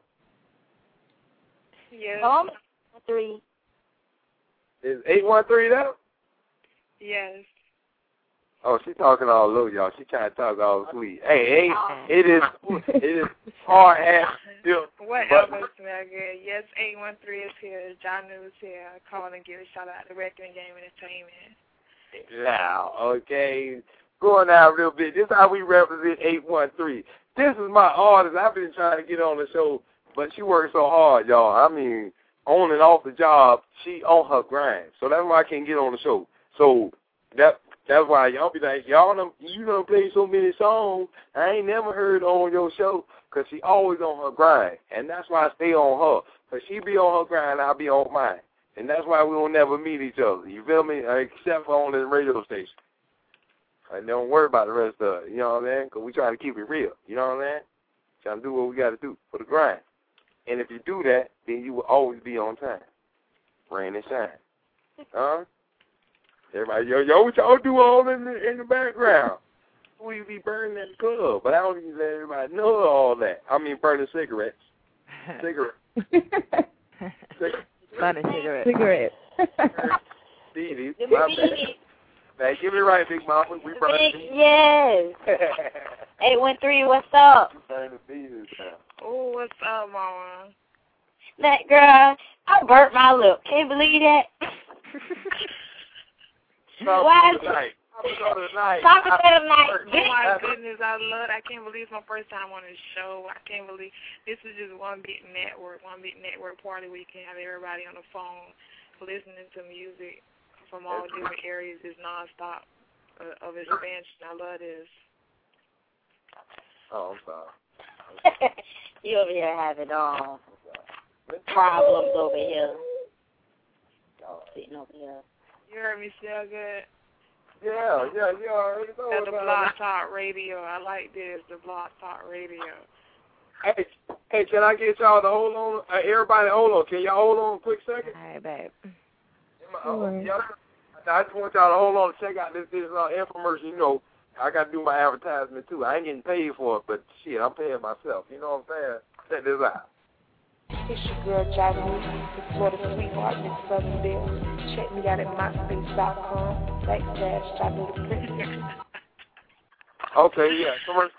Yes. Um, three. Is eight one three there? Yes. Oh, she talking all low, y'all. She trying to talk all sweet. Hey, hey, it is, it is hard ass still. Whatever, smell good. Yes, eight one three is here. John News here. Calling and give a shout out to Wrestling Game Entertainment. Now, okay, going out real bit. This is how we represent eight one three. This is my artist. I've been trying to get on the show, but she works so hard, y'all. I mean, on and off the job, she on her grind. So that's why I can't get on the show. So that that's why y'all be like, y'all done, you done play so many songs I ain't never heard on your show, because she always on her grind. And that's why I stay on her. Because she be on her grind, I'll be on mine. And that's why we will never meet each other. You feel me? Except for on the radio station. And don't worry about the rest of it. You know what I'm saying? Because we try to keep it real. You know what I'm saying? Trying to do what we got to do for the grind. And if you do that, then you will always be on time. Rain and shine. Huh? Everybody, yo, yo, what y'all do all in the, in the background? We be burning that club, but I don't even let everybody know all that. I mean, burning cigarettes. Cigarettes. Cigarettes. Burning cigarettes. Cigarettes. Dee Dee, my bad. Hey, give it right, Big Mama. We burning these. Yes. eight one three, what's up? Burning these now. Oh, what's up, Mama? That girl, I burnt my lip. Can't believe that. Why? Tonight. Tonight. Talk about it tonight. Oh my goodness, I love it. I can't believe it's my first time on the show. I can't believe this is just one big network, one big network party where you can have everybody on the phone listening to music from all different areas. It's nonstop uh, of expansion. I love this. Oh, I'm sorry. You over here having um problems over here. Sitting over here. You heard me still good? Yeah, yeah, you already know. At the Blog Talk Radio. I like this, the Blog Talk Radio. Hey, hey, can I get y'all to hold on? Uh, everybody hold on. Can y'all hold on a quick second? All right, babe. Uh, y'all, I just want y'all to hold on and check out this, this uh, infomercial. You know, I got to do my advertisement, too. I ain't getting paid for it, but shit, I'm paying myself. You know what I'm saying? Check this out. It's your girl, Johnny, the Florida sweetheart, Miss Southern Bill. Check me out at myspace dot com, backslash, Johnny the Prince. Okay, yeah. Commercial.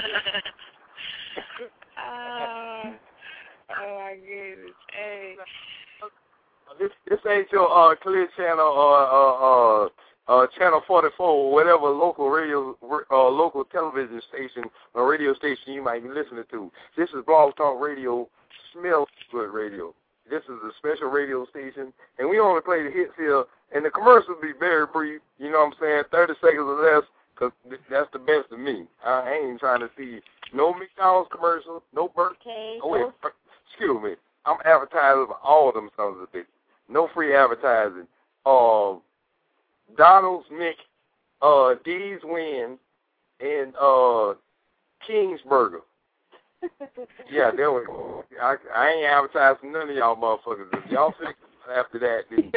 uh, oh, my goodness. Hey. This, this ain't your uh, Clear Channel or uh, uh, uh, Channel forty-four or whatever local radio, uh, local television station or radio station you might be listening to. This is Blog Talk Radio, Smell Good Radio. This is a special radio station, and we only play the hits here, and the commercials be very brief, you know what I'm saying, thirty seconds or less, because that's the best of me. I ain't trying to see no McDonald's commercial, no Burger King. Oh, wait, excuse me. I'm advertising for all of them sons of bitches. No free advertising. Uh, Donald's, Mick, uh, D's Win, and uh, King's Burger. Yeah, there we go. I, I ain't advertising none of y'all motherfuckers. If y'all fix after that, then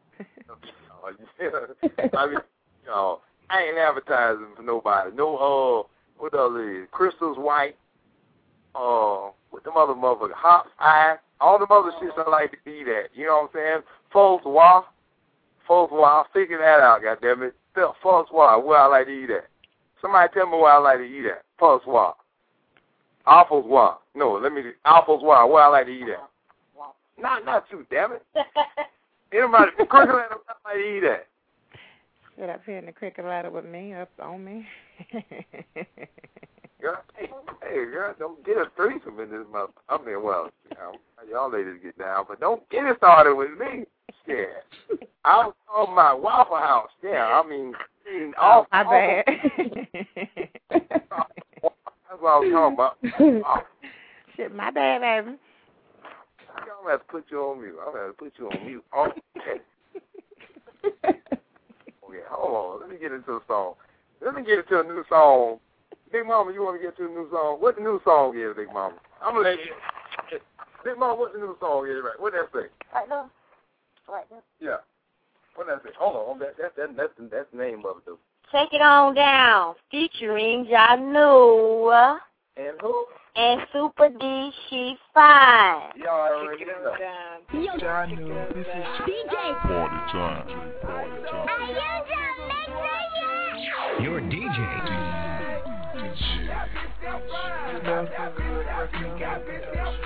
I mean, you know, I ain't advertising for nobody. No, uh, what other is Crystal's White, uh, what them other motherfuckers, Hot Eye, all them other shits I like to eat at. You know what I'm saying? False Wa, False Wa, figure that out, goddammit. False Wa, where I like to eat at. Somebody tell me where I like to eat at. False Wa. Alpha's Wa. No, let me, Alpha's Wa, where I like to eat at. Not, not you, damn it. Anybody, cricket ladder, where I like to eat at. Sit up here in the cricket ladder with me, up on me. Girl, hey, hey, girl, don't get a threesome in this month. I mean, well, you know, y'all ladies get down, but don't get it started with me. Yeah. I was talking about Waffle House. Yeah, I mean, Oh, all, my all, bad. that's what I was talking about. Oh, Shit, my bad, baby. I'm going to have to put you on mute. I'm going to have to put you on mute. Oh, okay. Okay, hold on. Let me get into the song. Let me get into a new song. Big Mama, you want to get to a new song? What the new song is, Big Mama? I'm going to let you. Big Mama, what the new song is, right? What that say? Right now. Right now. Yeah. What that say? Hold on. That, that, that, that's, the, that's the name of it, though. Take It On Down, featuring Janu. And who? And Super D, She Fine. Y'all already know. Yo, Janu, this is D J. Party time. Party time. Are you the mixer? Your D J. That bitch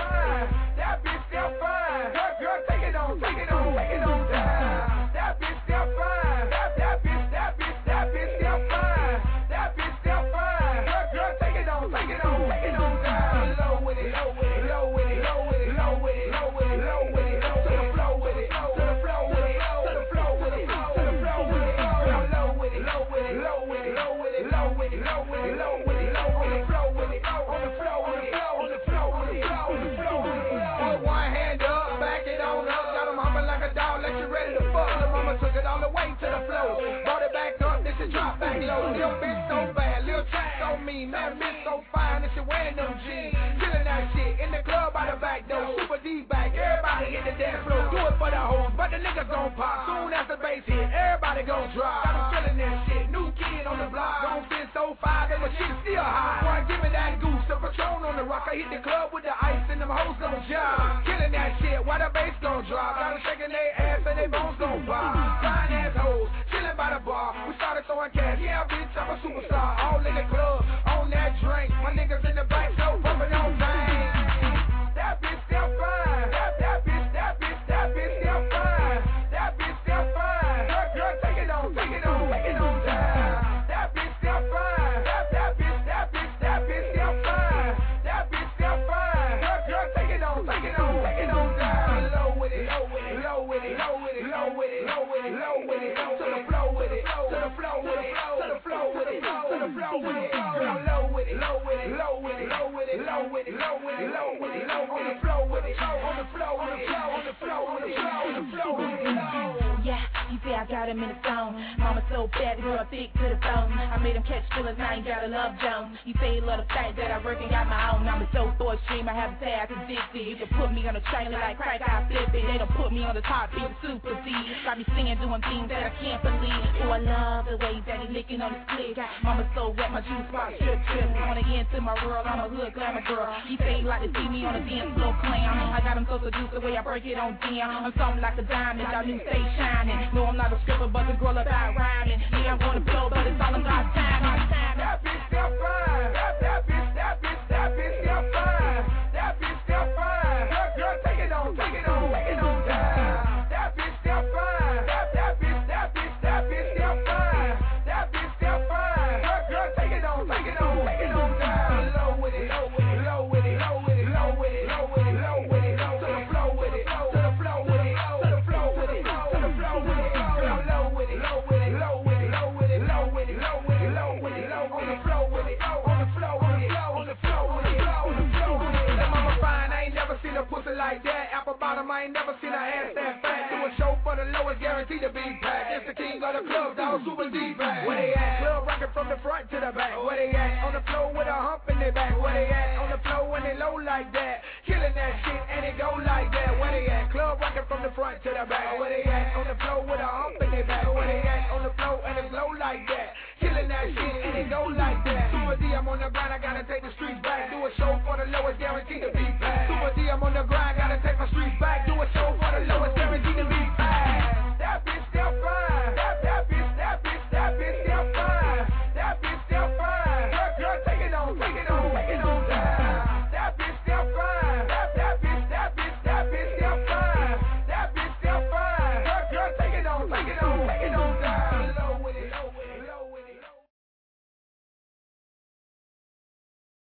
still fine. Girl, take it on, take it on, take it on down. That bitch still fine. That, that bitch, that bitch, that bitch still fine. That bitch still fine. Girl, take it on, take it on, take it on down. Low with it, low with it, low with it, low with it, low with it, low with it, low with it, to the flow with it, to the flow with it, to the flow with it, to the flow with it. Low with it, low with it, low with it, low with it, low with it, low with it, low with it, low with it, flow with it, on the flow with it, on the flow with it, on the flow with it. Put one hand up, back it on up, got 'em humming like a dog, like you ready to fuck. The mama took it all the way to the floor, brought it back up, this is drop back low. Little bitch so bad, little track so mean, man, bitch so fine, this shit wearing them jeans, killing that shit in the club by the back door, Super D back, everybody hit the dance floor, do it for the hoes, but the niggas gon' pop. Soon as the bass hit, everybody gon' drop. Got 'em feeling that shit, new kid on the block, don't fit so fine, but shit still high. Boy, give me that goose, the Patron on the rock, I hit the club with the ice and them hoes gon' job. Killing that shit, while the bass gon' drop, got 'em shaking their ass and their bones gon' pop. Fine ass hoes, chilling by the bar, we started throwing cash, yeah bitch, I'm a superstar, all in the club, on that drink, my niggas in the back, so pumping on bang. That bitch still fine, that, that bitch, that bitch, that bitch still fine, that bitch still fine, girl, girl, take it on, take it on, take it on down. That bitch still fine, that, that bitch, that bitch, that bitch still fine, that bitch still fine, girl, girl, take it on, take it on, take it on down. Low with it, low with it, low with it, low with it, low with it, low with it, low with it, to the flow with it, to the flow with it, to the flow with it, to the flow with it, girl, low with it, low with it, low with it, low with it, low with it, low with it, low with it, low on the flow with it, on the flow with it, on the flow with it, on the flow with it. Yeah, you say I got him in the zone. Mama so bad, girl, thick to the bone. I made him catch feelings, now I ain't gotta love Jones. You say you love the fact that I work and got my own. I'm a so thought stream, I have a tag addicted. You can put me on a trailer like crack, I flip it. They don't put me on the top, beat super D. Got me singing, doing things that I can't believe. Oh, I love the way that he licking on his clip. Mama so wet, my juice box trip, trip. I wanna get into my world, I'm a hood glamour girl. He say he like to see me on a dance floor clown. I got him so seduced the way I break it on down. I'm something like a diamond, y'all new stay shining. No, I'm not a stripper, but the girl about rhyming. Yeah, I'm gonna blow, but it's all about time. That bitch still fine. That, that bitch, that bitch, that bitch still fine. That bitch still fine. Girl, girl, take it on, take it on, take it on down. That bitch still fine. That, that bitch, that bitch, that bitch still fine. That bitch still fine. Girl, girl, take it on, take it on, take it on down. Low with it, low with it, low with it, low with it, low with it, low with it, low with it, to the flow with it, to the flow with it, to the flow with it, to the flow with it. Girl, low with it, low with it, low with it, low with it, low with it, low with it, low with it, low on the flow with it, on the flow with it, on the flow with it, on the flow with it. That mama fine, I ain't never seen a pussy like that. Apple bottom, I ain't never seen a ass that fat. Do a show for the lowest, guaranteed to be packed. It's the king of the club, dog, Super D back. Where they at? Club rockin' from the front to the back. Where they at? On the floor with a hump in their back. Where they at? On the floor when they low like that. Killing that shit and it go like that. Where they at? Club rockin' from the front to the back. Where they at? On the floor with a hump in their back. Where they at? On the floor and it's low like that. Killing that shit and it go like that. Super D, I'm on the grind, I gotta take the streets back. Do a show for the lowest, guaranteed to be packed. Super D, I'm on the grind, gotta take my streets back. Do a show for the lowest, guaranteed to be packed. That bitch still fine. That, that bitch, that bitch, that bitch still fine. That bitch still fine. Girl, girl, take it on, take it on, take it on down. That bitch still fine. That, that bitch, that bitch, that bitch still fine. That bitch still fine. Girl, girl, take it on, take it on, take it on down. Low with it, low with it, low with it.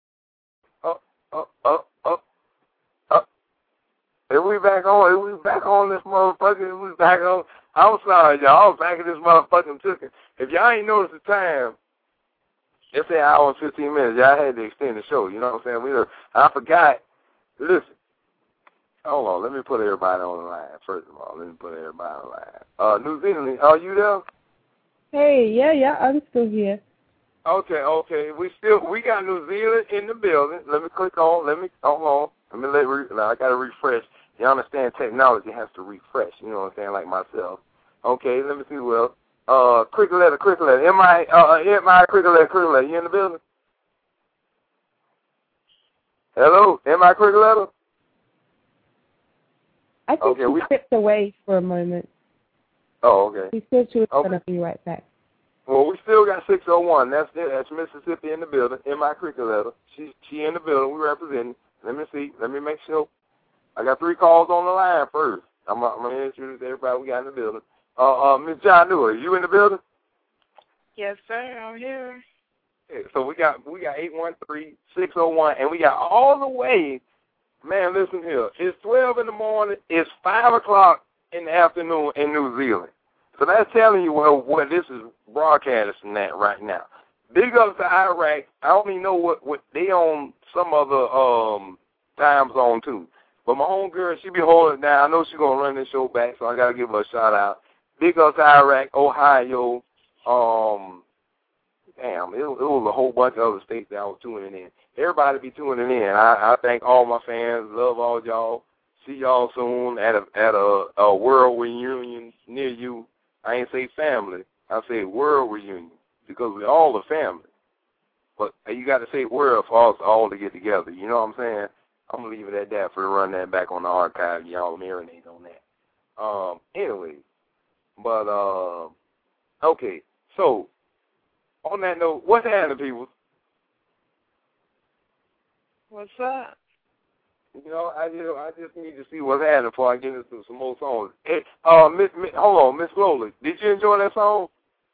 up, up, up, up. If we back on, if we back on this motherfucker, if we back on, I'm sorry, y'all. I was back in this motherfucking chicken. If y'all ain't noticed the time, it's an hour and fifteen minutes. Y'all had to extend the show. You know what I'm saying? We, were, I forgot. Listen. Hold on. Let me put everybody on the line. First of all, let me put everybody on the line. Uh, New Zealand, are you there? Hey, yeah, yeah, I'm still here. Okay, okay. We still we got New Zealand in the building. Let me click on. Let me hold on. Let me let. Re, now I got to refresh. You understand? Technology has to refresh. You know what I'm saying? Like myself. Okay. Let me see. Well, uh, cricket letter, cricket letter. M I, uh, M I, cricket letter, cricket letter. You in the building? Hello, M I, cricket letter. I think okay, she we stepped away for a moment. Oh, okay. She said she was okay. going to be right back. Well, we still got six oh one. That's it. That's Mississippi in the building. In my cricket letter. She she in the building. We representing. Let me see. Let me make sure. I got three calls on the line first. I'm, I'm going to introduce everybody we got in the building. Uh, uh, Miss John Newell, you in the building? Yes, sir. I'm here. Yeah, so we got we got eight one three, six oh one, and we got all the way. Man, listen here. It's twelve in the morning. It's five o'clock in the afternoon in New Zealand. So that's telling you well, what this is broadcasting at right now. Big up to Iraq. I don't even know what, what they on some other um, time zone too. But my homegirl, she be holding it down. I know she's going to run this show back, so I got to give her a shout out. Big up to Iraq, Ohio. Um, damn, it, it was a whole bunch of other states that I was tuning in. Everybody be tuning in. I, I thank all my fans. Love all y'all. See y'all soon at a at a, a world reunion near you. I ain't say family. I say world reunion because we all a family. But you got to say world for us all to get together. You know what I'm saying? I'm going to leave it at that for to run that back on the archive. Y'all marinate on that. Um, anyway, but, uh, okay. So, on that note, what's happening, people? What's up? You know, I just I just need to see what's happening before I get into some more songs. Hey, uh, Miss, Miss, hold on, Miss Lola, did you enjoy that song?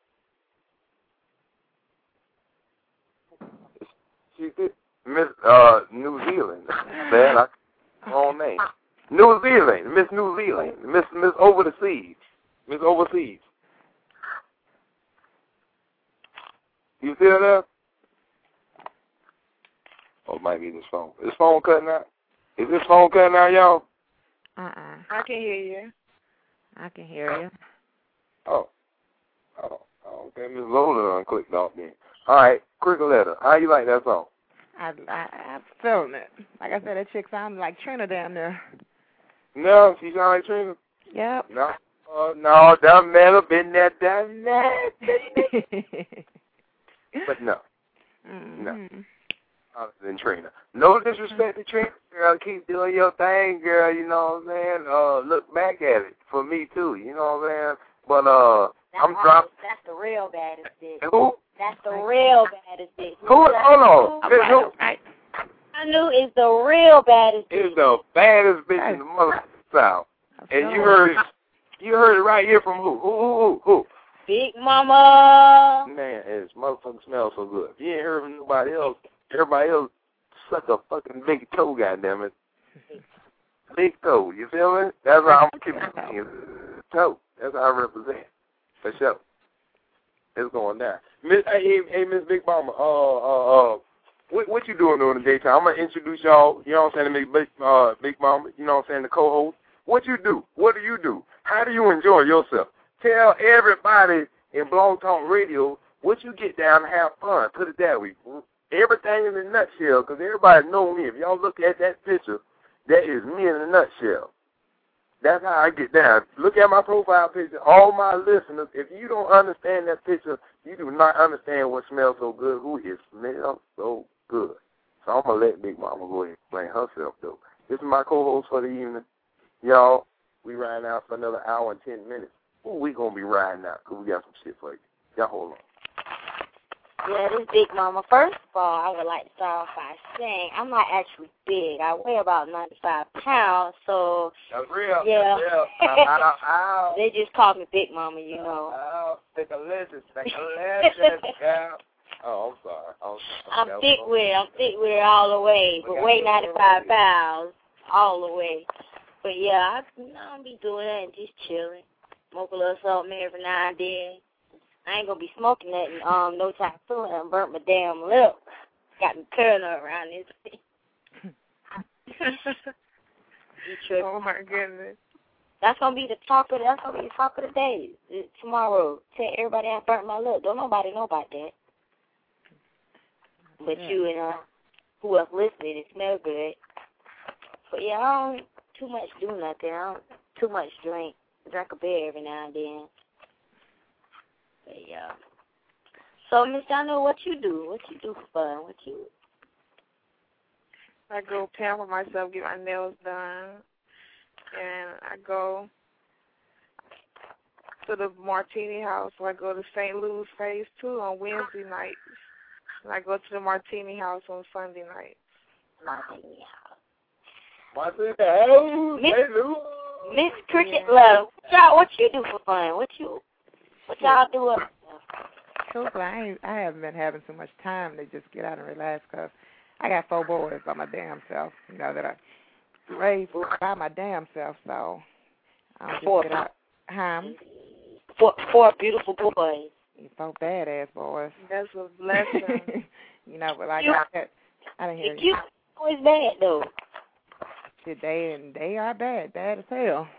She did. Miss uh New Zealand. Man, I wrong name. New Zealand, Miss New Zealand, Miss Miss Over the Seas, Miss Overseas. You still there? Oh, it might be this phone. Is this phone cutting out? Is this phone cutting out, y'all? Uh-uh. I can hear you. I can hear you. Oh. Oh, okay. Miss Lola done clicked off then. All right, quick letter. How you like that song? I, I, I'm feeling it. Like I said, that chick sounded like Trina down there. No, she sound like Trina? Yep. No, uh, no, that man have been there, done that. But no. Mm-hmm. No. Other than Trina. No disrespect to Trina, girl. Keep doing your thing, girl. You know what I'm saying? Uh, look back at it for me, too. You know what I'm saying? But, uh, that's I'm dropping. That's the real baddest bitch. Who? That's the real baddest bitch. Who? Hold on. Right, who? right. I knew it's the real baddest bitch. It's the baddest bitch in the mother south. And you heard it, you heard it right here from who? Who, who, who, who? Big Mama. Man, it's motherfucking smells so good. If you ain't heard from nobody else, everybody else suck a fucking big toe, goddammit. Big toe, you feel me? That's how I'm keeping it. Toe. That's how I represent. For sure. It's going down. Miss, hey, hey, Miss Big Mama, uh, uh, uh, what, what you doing during the daytime? I'm going to introduce y'all, you know what I'm saying, to Big, uh, Big Mama, you know what I'm saying, the co-host. What you do? What do you do? How do you enjoy yourself? Tell everybody in Blog Talk Radio what you get down and have fun. Put it that way. Everything in a nutshell, because everybody know me. If y'all look at that picture, that is me in a nutshell. That's how I get down. Look at my profile picture. All my listeners, if you don't understand that picture, you do not understand what smells so good. Who is smells so good? So I'm going to let Big Mama go ahead and explain herself, though. This is my co-host for the evening. Y'all, we riding out for another hour and ten minutes. Who we going to be riding out? Because we got some shit for you. Y'all hold on. Yeah, this Big Mama. First of all, I would like to start off by saying I'm not actually big. I weigh about ninety-five pounds, so that's real. Yeah, that's real. Ow, ow. They just call me Big Mama, you know. Oh, take a listen, take a listen, girl. Oh, I'm sorry. I'm, I'm I'm thick with it. I'm thick with it all the way. But weigh ninety-five pounds all the way. But yeah, I, you know, I'll be doing that and just chilling. Smoke a little something every now and then. I ain't gonna be smoking that in um, no time soon. I burnt my damn lip. Got me paranoid around this thing. Oh my goodness. That's gonna be the talk of that's gonna be the talk of the day tomorrow. Tell everybody I burnt my lip. Don't nobody know about that. But yeah. You and uh, who else listening, it smells good. But yeah, I don't too much do nothing. I don't too much drink. Drink a beer every now and then. But yeah. So Miss Donna, what you do? What you do for fun? What you? I go pamper myself, get my nails done, and I go to the Martini House. Or I go to Saint Louis Phase Two on Wednesday nights, and I go to the Martini House on Sunday nights. Martini House. Martini House. Miss, Miss Cricket yeah. Love. Y'all, what you do for fun? What you? What y'all do up? Cool. I ain't, I haven't been having so much time to just get out and relax because I got four boys by my damn self, you know, that I raised by my damn self, so I'll just four. Get out. Huh? Four, four beautiful boys. Four badass boys. That's a blessing. You know, but like you, I said, I didn't hear you. You always bad, though. They, and they are bad, bad as hell.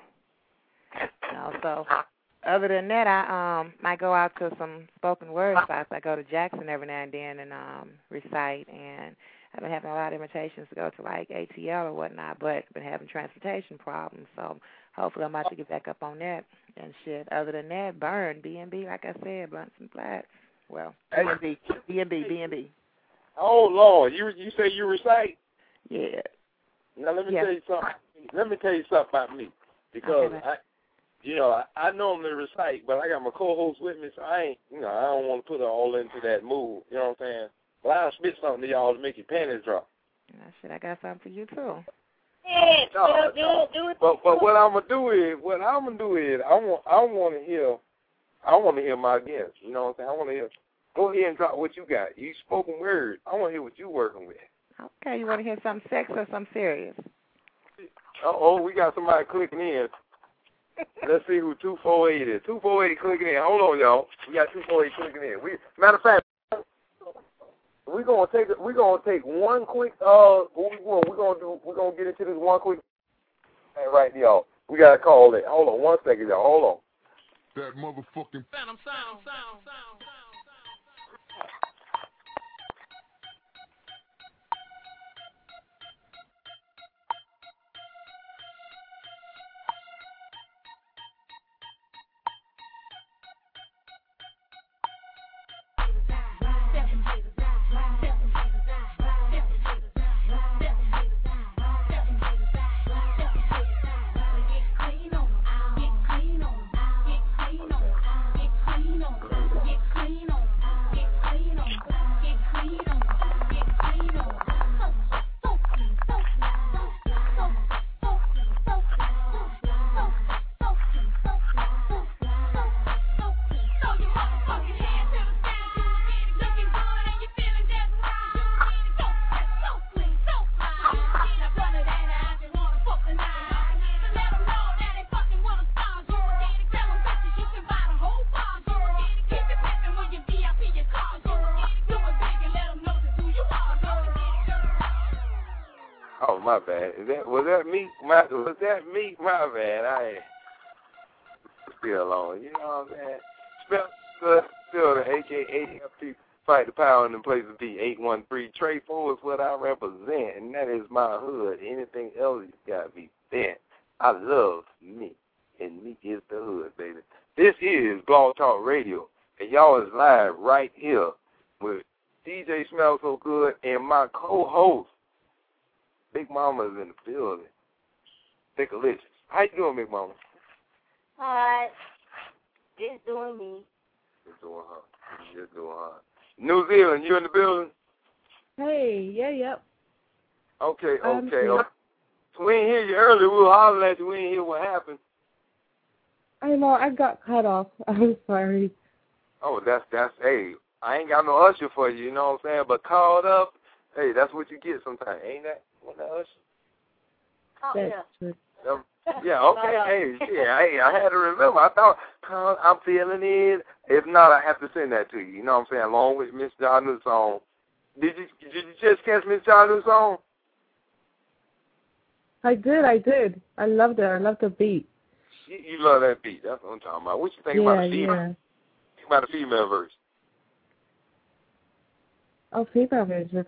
You know, so other than that, I um might go out to some spoken word spots. I go to Jackson every now and then and um recite, and I've been having a lot of invitations to go to like A T L or whatnot, but been having transportation problems. So hopefully I'm about to get back up on that and shit. Other than that, burn B and B, like I said, blunts and flats. Well, B and B, B and B, B and B. Oh Lord, you you say you recite? Yeah. Now let me yeah. tell you something. Let me tell you something about me, because okay, I. You know, I, I normally recite, but I got my co-host with me, so I ain't, you know, I don't want to put her all into that mood. You know what I'm saying? But I'll spit something to y'all to make your panties drop. Oh, shit, I got something for you, too. Yeah, no, do, no. do it. But, but what I'm going to do is, what I'm going to do is, I want I want to hear, I want to hear my guests. You know what I'm saying? I want to hear, go ahead and drop what you got. You spoken word. I want to hear what you working with. Okay, you want to hear something sex or something serious? Uh-oh, we got somebody clicking in. Let's see who two four eight is. two four eight clicking in. Hold on, y'all. We got two four eight clicking in. We, matter of fact, we're gonna take we're gonna take one quick uh what we want. We're gonna do we're gonna get into this one quick thing right, y'all. We gotta call it. Hold on one second, y'all. Hold on. That motherfucking phantom sound, sound, sound. My bad. Is that was that me? My was that me? My bad. I still on. You know what I'm saying? Spell still the A K A F P fight the power in the place of D eight one three. Trey four is what I represent, and that is my hood. Anything else you gotta be bent. I love me, and me is the hood, baby. This is Blog Talk Radio, and y'all is live right here with D J Smell So Good and my co-host. Big Mama's in the building. Thickalicious. How you doing, Big Mama? All right. Just doing me. Just doing her. Just doing her. New Zealand, you in the building? Hey, yeah, yep. Okay, okay. Um, okay. So we ain't hear you earlier. We were hollering at you. We ain't hear what happened. I know. I got cut off. I'm sorry. Oh, that's, that's, hey, I ain't got no usher for you, you know what I'm saying? But called up, hey, that's what you get sometimes. Ain't that what that usher? Oh, yeah. Um, yeah, okay, hey, yeah, hey, I had to remember. I thought, uh, I'm feeling it. If not, I have to send that to you. You know what I'm saying? Along with Miss Johnson's song. Did you did you just catch Miss Johnson's song? I did, I did. I loved it. I loved the beat. You, you love that beat. That's what I'm talking about. What you think yeah, about the female? Yeah. Think about the female verse. Oh, female version.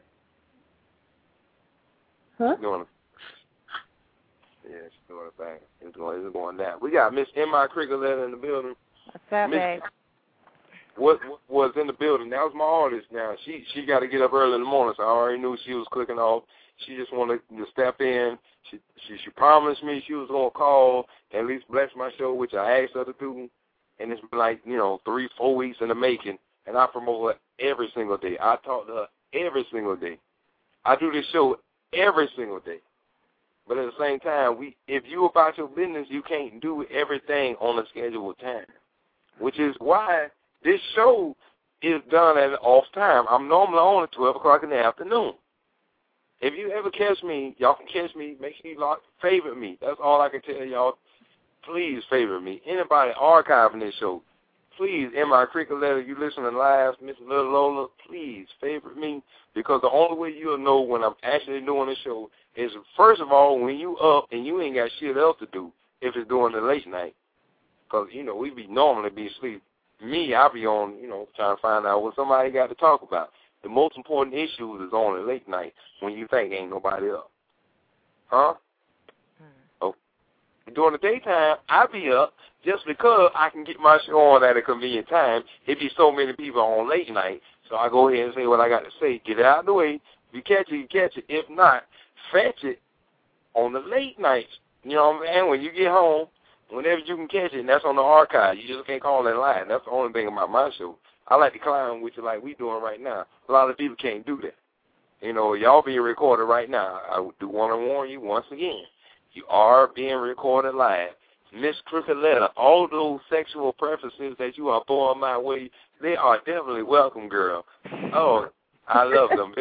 Huh? Doing Yeah, she's doing a thing. It's going, it's going down. We got Miss M I Cricoletta in the building. What's up, babe? What, what was in the building? That was my artist. Now she she got to get up early in the morning, so I already knew she was clicking off. She just wanted to step in. She she she promised me she was gonna call and at least bless my show, which I asked her to do. And it's been like you know three four weeks in the making, and I promote her every single day. I talk to her every single day. I do this show every single day. But at the same time, we if you about your business, you can't do everything on a scheduled time, which is why this show is done at an off time. I'm normally on at twelve o'clock in the afternoon. If you ever catch me, y'all can catch me. Make sure you lock, favorite me. That's all I can tell y'all. Please favorite me. Anybody archiving this show, please, in my Cricoletta, you listening live, Miss Little Lola, please favorite me, because the only way you'll know when I'm actually doing the show is, first of all, when you up and you ain't got shit else to do if it's during the late night. Because, you know, we be normally be asleep. Me, I be on, you know, trying to find out what somebody got to talk about. The most important issue is on the late night when you think ain't nobody up. Huh? Oh. During the daytime, I be up just because I can get my show on at a convenient time. It be so many people on late night, so I go ahead and say what I got to say. Get it out of the way. If you catch it, you catch it. If not, fetch it on the late nights. You know what I'm saying? When you get home, whenever you can catch it, and that's on the archive. You just can't call in line. That's the only thing about my show. I like to climb with you like we doing right now. A lot of people can't do that. You know, y'all being recorded right now. I do want to warn you once again. You are being recorded live. Miss Cricoletta, all those sexual preferences that you are throwing my way, they are definitely welcome, girl. Oh, I love them.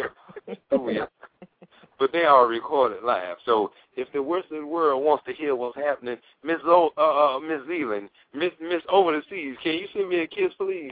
But they are recorded live. So if the rest of the world wants to hear what's happening, Miss o- uh, uh, Miss Zealand, Miss Miss Over the Seas, can you send me a kiss, please?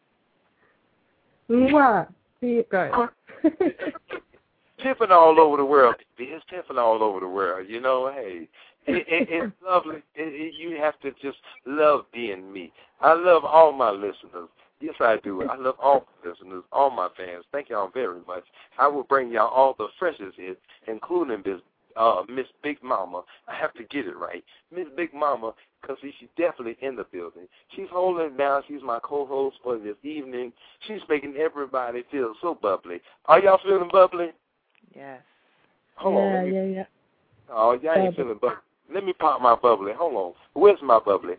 Mwah. See it, guys. Pimping all over the world. It's pimping all over the world. You know, hey, it, it, it's lovely. It, it, you have to just love being me. I love all my listeners. Yes, I do. I love all my listeners, all my fans. Thank y'all very much. I will bring y'all all the freshest hits, including this uh, Miss Big Mama. I have to get it right. Miss Big Mama, because she's definitely in the building. She's holding it down. She's my co-host for this evening. She's making everybody feel so bubbly. Are y'all feeling bubbly? Yes. Hold yeah, on. Let me, yeah, yeah. Oh, y'all ain't feeling bubbly. Let me pop my bubbly. Hold on. Where's my bubbly?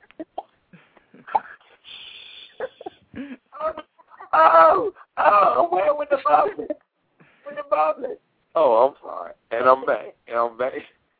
Oh, oh, where with the bubbly? With the bubbly? Oh, I'm sorry. And I'm back. And I'm back.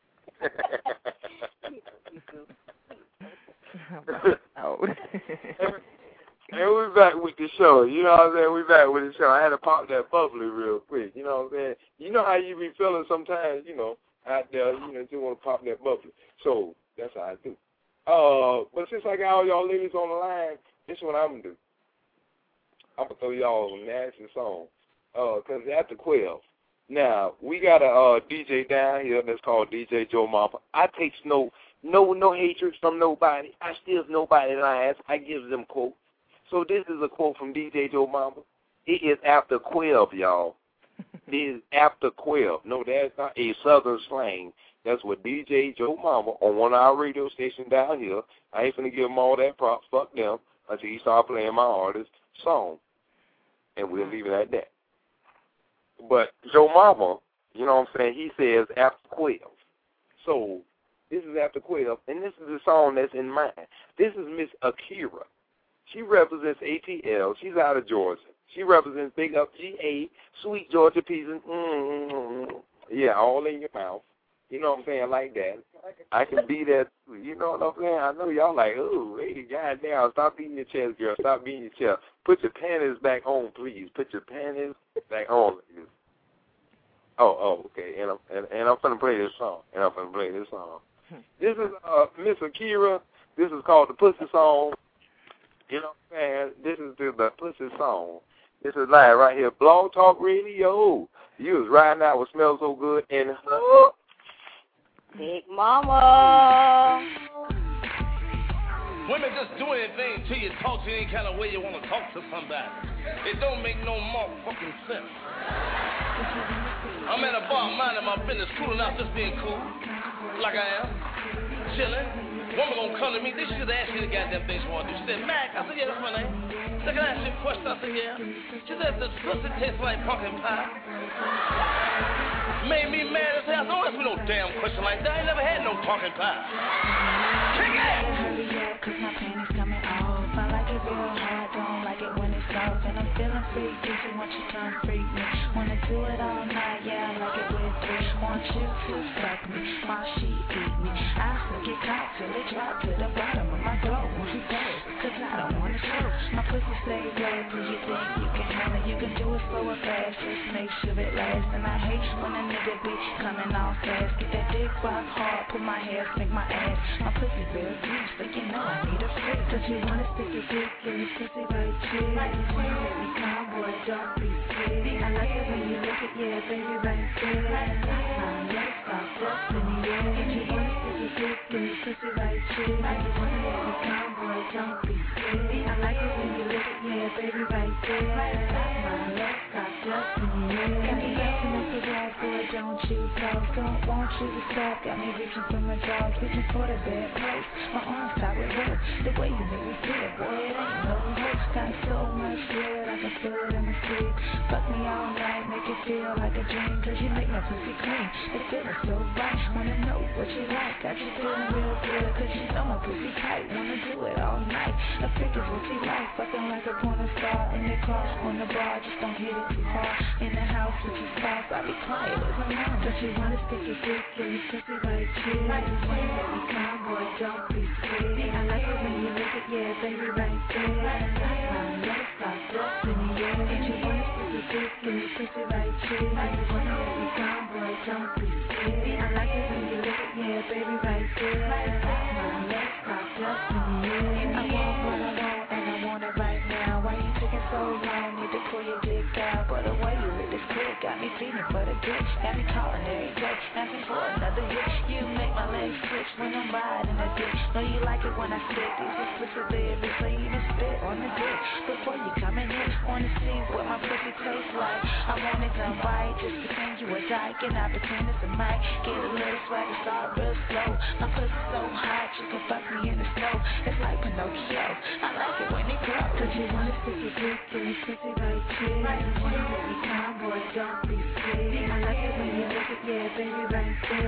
Oh. And we're back with the show. You know what I'm saying? We're back with the show. I had to pop that bubbly real quick. You know what I'm saying? You know how you be feeling sometimes, you know, out there, you know, you want to pop that bubbly. So that's how I do. Uh, but since I got all y'all ladies on the line, this is what I'm going to do. I'm going to throw y'all a nasty song. Uh, because after twelve. Now, we got a uh, D J down here that's called D J Joe Mama. I take no no no hatred from nobody. I steal nobody's lines. I give them quotes. So this is a quote from D J Joe Mama. It is after twelve, y'all. It is after twelve. No, that's not a southern slang. That's what D J Joe Mama on one of our radio stations down here. I ain't finna give them all that props. Fuck them until he start playing my artist's song. And we'll leave it at that. But Joe Mama, you know what I'm saying, he says after twelve. So this is after twelve, and this is the song that's in mine. This is Miss Akira. She represents A T L. She's out of Georgia. She represents Big Up G A, Sweet Georgia Peas, and mm, yeah, all in your mouth. You know what I'm saying? Like that. I can be that. You know what I'm saying? I know y'all like, ooh, hey, goddamn, stop beating your chest, girl. Stop beating your chest. Put your panties back on, please. Put your panties back on. Oh, oh, okay. And I'm and, and I'm finna play this song. And I'm finna play this song. This is uh, Miss Akira. This is called the Pussy Song. You know what I'm saying? This is the, the Pussy Song. This is live right here. Blog Talk Radio. You was riding out with Smell So Good and uh, Big Mama. Women just do anything to you, talk to you any kind of way you want to talk to somebody. It don't make no motherfucking sense. I'm at a bar minding my business, cool enough, just being cool, like I am, chilling. Woman gonna come to me, this should ask you the goddamn thing she wanna do. She said, Mac, I said, yeah, that's my name. So can I ask you a question? I said, yeah. She said, does pussy taste like pumpkin pie? Made me mad as hell. Don't ask me no damn question like that. I ain't never had no pumpkin pie. Kick it! Hurry up, cause my panties coming off. I like it real hard, don't like it when it's soft. And I'm feeling free, juicy, want you come freak me. Wanna do it all night, yeah, I like it with three. Want you to fuck me while she eat me. I suck it cock till it drop to the bottom of my throat. Won't you go? Cause I don't wanna choke. My pussy stay wet, cause you think you can handle it. You can do it slow or fast, just make sure it lasts. And I hate when a nigga be coming off fast. Get that dick rock hard, put my hair, stick my ass. My pussy real deep, so you know I need a freak. Cause you wanna stick your dick in your pussy right here. You wanna let me come, boy, don't be scared. I like it when you look at, yeah, baby, right there. Let's stop up in the air. If you wanna stick your dick in your pussy right here. You wanna let me come, boy, don't be scared. I like it when you look at, yeah, baby, right there. Let's stop up in the air. Got me acting up the wall, boy, don't you go. Don't want you to stop, got me reaching for my jaws, reaching for the bad place. My arms tied with rope, the way you make me feel, boy, it ain't no hope. Got so much blood, I can feel it in my sleep. Fuck me all night, make it feel like a dream, cause you make my pussy clean. It feeling so right, wanna know what you like. Got you feeling real good, cause you know my pussy tight. Wanna do it all night, a freak is what you like. Fucking like a porn star in the car, on the bar, just don't hit it too hard. In the house with your spouse, I be quiet as a mom. Cause you wanna stick your dick in your pussy right here. You wanna let me come, boy, don't be scared. I like it when you look at, yeah, baby, right there. Let's stop up in the air. If you wanna stick your dick in your pussy right here. You wanna let me come, boy, don't be scared. I like it when you look at, yeah, baby, right there. Let's stop up in the air. I want what I want and I want it right now. Why you taking so long? Need to pull your dick out, but the way you lick this clip got me feeling for the dick. Got me calling every day, asking for another hit. You make my legs twitch when I'm riding the dick. Know you like it when I spit these explicit lyrics, so you even spit on the dick. Before you come in here, wanna see what my pussy tastes like. I want it done right, just pretend you a dyke and I pretend it's a mic. Get a little swag and start real slow. My pussy's so hot, you can fuck me in the snow. It's like Pinocchio, I like it when it grows. Cause you wanna stick your dick in your pussy right here. You wanna let me come, boy, don't be scared. I like it when you look at, yeah, baby, right there.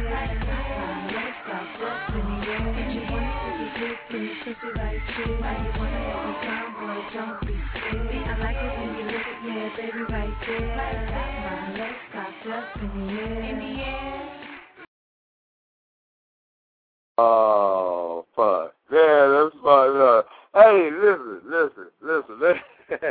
Let's stop up in the air. If you wanna stick your dick in your pussy right here. You wanna let me come, boy, don't be scared. I like it when you look at, yeah, baby, right there. Let's stop up in the air. In the air. Oh, fuck. Yeah, that's fucked up. Hey, listen, listen, listen, listen.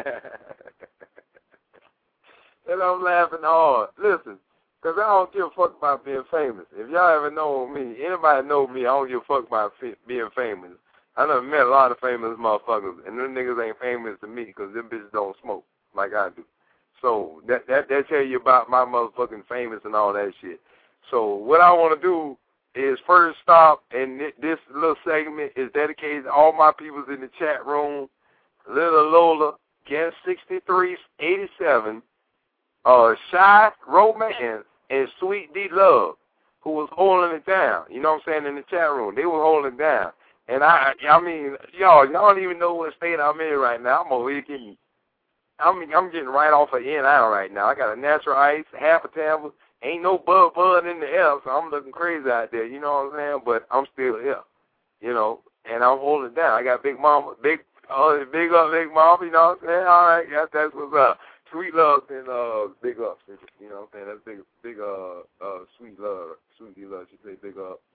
And I'm laughing hard. Listen, because I don't give a fuck about being famous. If y'all ever know me, anybody know me, I don't give a fuck about f- being famous. I done met a lot of famous motherfuckers, and them niggas ain't famous to me because them bitches don't smoke like I do. So that that that tell you about my motherfucking famous and all that shit. So what I want to do is first stop, and this little segment is dedicated to all my peoples in the chat room. Little Lola, Gen sixty-three eighty-seven, uh, Shy Romance, and Sweet D Love, who was holding it down. You know what I'm saying, in the chat room. They were holding it down. And I I mean, y'all, y'all don't even know what state I'm in right now. I'm over here getting, I'm, I'm getting right off of N I right now. I got a natural ice, half a Tampa. Ain't no bud bud in the air, so I'm looking crazy out there, you know what I'm saying? But I'm still here, you know, and I'm holding it down. I got Big Mama, big, uh, big up Big Mama, you know what I'm saying? All right, yeah, that's what's up. Sweet Love and uh, Big Up. You know what I'm saying? That's big, big, uh, uh, Sweet Love. Sweetie Love, she say Big Up.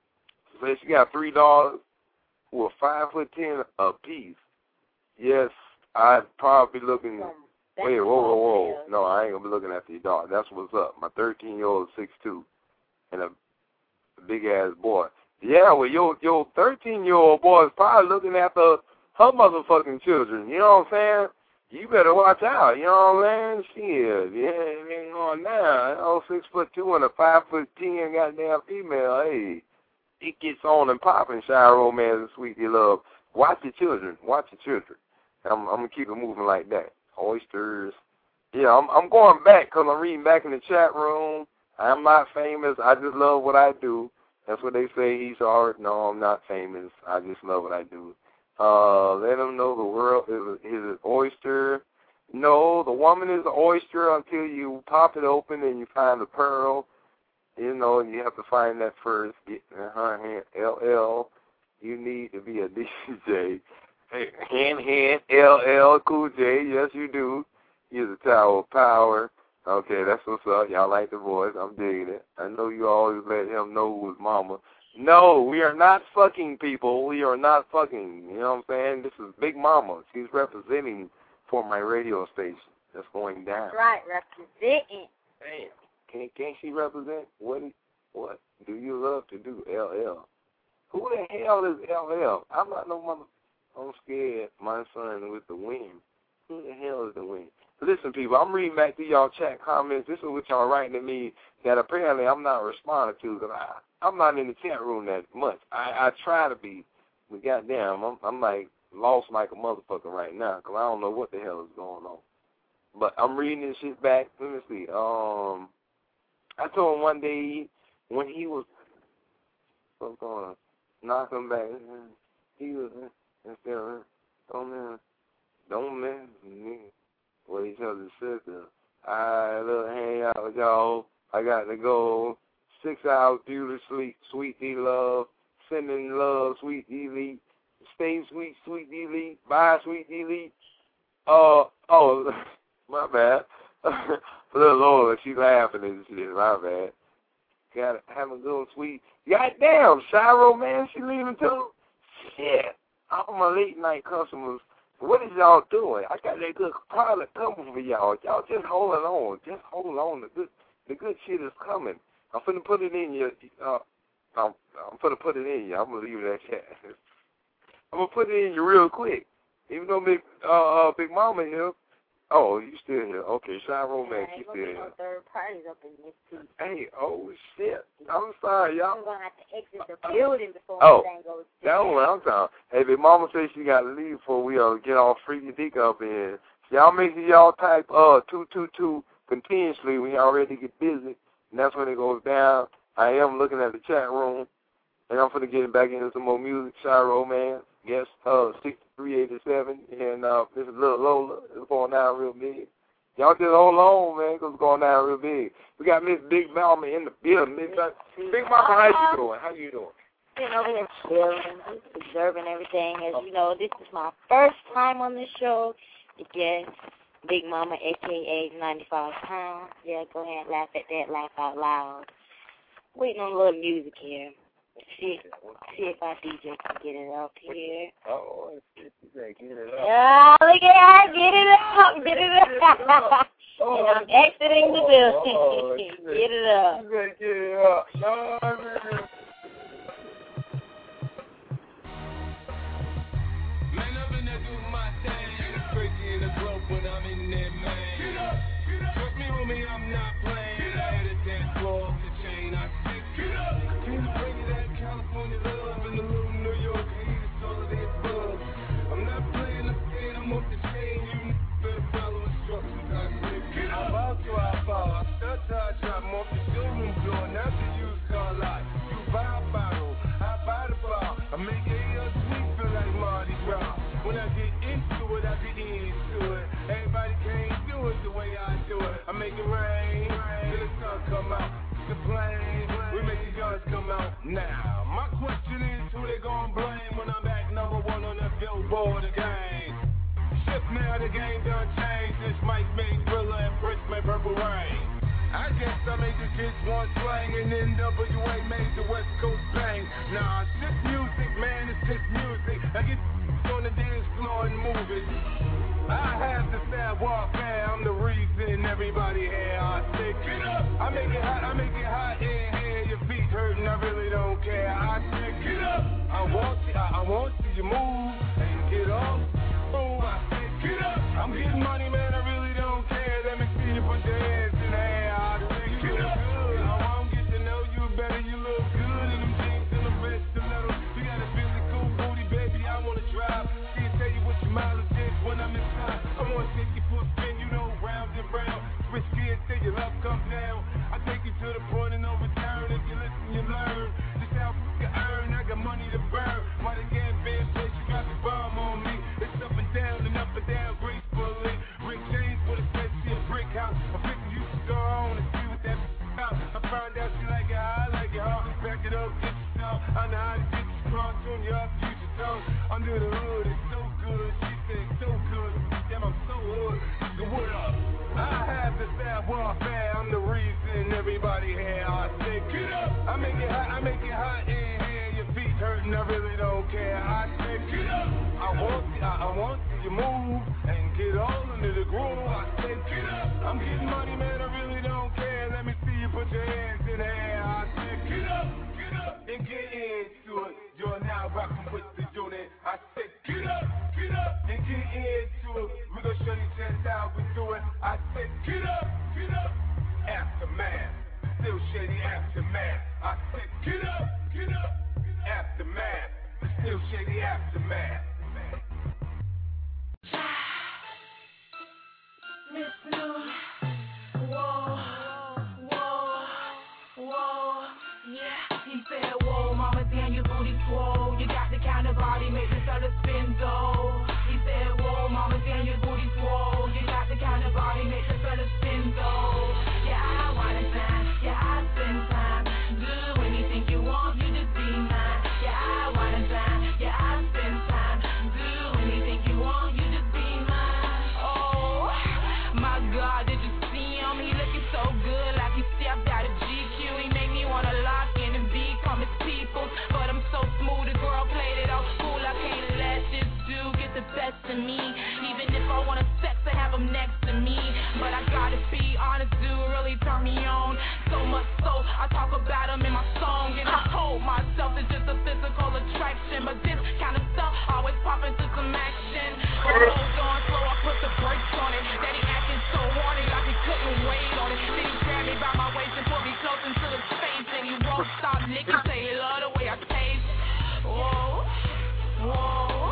So she got three dollars with five foot ten a piece. Yes, I'd probably be looking. Wait, whoa, whoa, whoa. No, I ain't gonna be looking after your dog. That's what's up. My thirteen year old is six two, and a big ass boy. Yeah, well, your your thirteen year old boy is probably looking after her motherfucking children. You know what I'm saying? You better watch out. You know what I'm saying? Shit, yeah, it ain't going down. Oh, six foot two and a five foot ten goddamn female. Hey, it gets on and popping. Shy Romance and Sweetie Love. Watch your children. Watch your children. I'm, I'm gonna keep it moving like that. Oysters. Yeah, I'm, I'm going back because I'm reading back in the chat room. I'm not famous. I just love what I do. That's what they say. He's art. No, I'm not famous. I just love what I do. Uh, let them know the world is, is an oyster. No, the woman is an oyster until you pop it open and you find the pearl. You know, and you have to find that first. Get in her hand. L L. You need to be a D J. Hey, hand, hand, L L, Cool J, yes you do. You're the Tower of Power. Okay, that's what's up. Y'all like the voice. I'm digging it. I know you always let him know who his mama. No, we are not fucking people. We are not fucking. You know what I'm saying? This is Big Mama. She's representing for my radio station. That's going down. Right, representing. Damn. Can't, can't she represent? What, what do you love to do, L L? Who the hell is L L? I'm not no mother. I'm scared, my son, with the wind. Who the hell is the wind? Listen, people, I'm reading back to y'all chat comments. This is what y'all writing to me that apparently I'm not responding to because I'm not in the chat room that much. I, I try to be, but goddamn, I'm, I'm like lost like a motherfucker right now because I don't know what the hell is going on. But I'm reading this shit back. Let me see. Um, I told him one day when he was, what's going on? Knock him back. He was. Instead of, don't man, don't man, what each other's sister. I love hang out with y'all. I got to go. Six hours, beauty, sweet, sweet D love, sending love, sweet elite. Stay sweet, sweet elite. Bye, sweet elite. Uh, oh, my bad. A little older, she's laughing and shit. My bad. Got to have a good sweet. Goddamn, Shiro, man, she leaving too. Shit. All my late night customers, what is y'all doing? I got that good product coming for y'all. Y'all just holding on. Just hold on. The good, the good shit is coming. I'm finna put it in you. Uh, I'm, I'm finna put it in you. I'm gonna leave that chat. I'm gonna put it in you real quick. Even though Big, uh, uh, Big Mama here. Oh, you still here? Okay, Shy Romance, you still here? Third parties up in this too. Hey, oh shit! I'm sorry, y'all. I'm gonna have to exit the building before oh, everything goes. That's what I'm talking. Hey, Big Mama says she got to leave before we uh, get all freaky dick up in. Y'all make sure y'all type uh two two two continuously when y'all ready to get busy, and that's when it goes down. I am looking at the chat room, and I'm gonna get back into some more music. Shy Romance, yes, uh sixty-three eighty-seven, and uh this is Little Lola. It's going down real big. Y'all just hold on, man, because it's going down real big. We got Miss Big Mama in the building. Miss Big Mama, how you doing? How you doing? Sitting over here chilling, just observing everything. As you know, this is my first time on this show. Yes, Big Mama, a k a ninety-five pounds. Yeah, go ahead and laugh at that, laugh out loud. Waiting on a little music here. See, see if our D J can get it up here. Oh, get it up. Yeah, look at that. Get it up. Get it up. Oh, and I'm exiting the building. Oh, get it up. You better get it up. No, man. Man, I've been there doing my thing. It's crazy in the club when I'm in there, man. Get up, get up. Trust me, homie, I'm not playing. Get up. I had a dance floor off the chain. I stick. Get up. Can you bring that California love in the little New York heat? It's all of that buzz. I'm not playing the game. I'm off the chain. You better follow instructions. I stick. Get up. I'm out to our bar. I start to I drop them off the showroom door. Not the used car lot. You buy a bottle. I buy the bar. I make A L sweet feel like Mardi Gras. When I get into it, I get into it. Everybody can't do it the way I do it. I make it rain, till the sun come out. The plane, we make the guns come out now. My question is who they gonna blame when I'm back number one on the Billboard again? Shift now, the game done changed. This Mike made Thriller and Prince made Purple Rain. I guess I made the kids one slang and N W A made the West Coast bang. Nah, it's just music, man, it's just music. I get on the dance floor and move it. I have the savoir faire, I'm the reason everybody here. I say, get up, I make it hot, I make it hot in here. Your feet hurting, I really don't care. I say, get up, I want you, I, I want you to move and get off. Oh, I say, get up, I'm getting money, man, I really don't care. Let me see you put your hands in the air. I say, get up, I want to get to know you better. You look good in them jeans and the vest stilettos. You got a really cool booty, baby, I want to drive. See, tell you what your mileage is when I'm inside. I want to take you for a spin, you know, round and round. Switch gears till your love comes down. I take you to the point and no return. If you listen, you learn. Just how you earn, I got money to burn. Might again be a place you got the bomb on me. It's up and down and up and down gracefully. Rick James with a set, see a brick house. I figured you should go on and see what that out. I found out she like it high, I like it hard. Back it up, get yourself. I know how to get you strong, tune you up, use your tongue. Under the hood, it's so good. She said so good. Damn, I'm so hood. So what up? I have the savoir faire. I'm the reason everybody here. I say, get up. I make it hot, I make it hot in here. Your feet hurting, I really don't care. I say, get up. I want you, I, I want you to move and get all into the groove. I say, get up. I'm getting money, man, I really don't care. Let me see you put your hands in the air. I say, get up, get up, and get into it. You're now rocking with the unit. I say, get up, get up, and get into it. We gon' show you just how we do it. I say, get up, get up, aftermath. Still shady aftermath. I say, get up, get up, aftermath. Still shady aftermath. Miss New, whoa, whoa, whoa, yeah. He said, whoa, mama, damn, your booty swole. You got the kind of body, make the sort of spin though. He said, whoa, mama, damn, your booty swole. You got the kind of body, make the sort of spin though. Yeah, I wanna time, yeah, I spend time. Do anything you want, you just be mine. Yeah, I wanna time, yeah, I spend time. Do anything you want, you just be mine. Oh, my God, did you see him? He looking so good, like he stepped out of G Q. He made me wanna lock in and become his people. But I'm so smooth, the girl played it off cool. I can't let this dude get the best of me. Even if I wanna sex, I have him next to me. But I gotta be honest, dude, really turn me on. So much so, I talk about him in my song. And I told myself it's just a physical attraction. But this kind of stuff always pop into some action. But it goes on slow, I put the brakes on it. That he acting so horny like he couldn't wait on it. Then he grabbed me by my waist and put me close into his face. And he won't stop licking, say he love the way I taste. Whoa, whoa,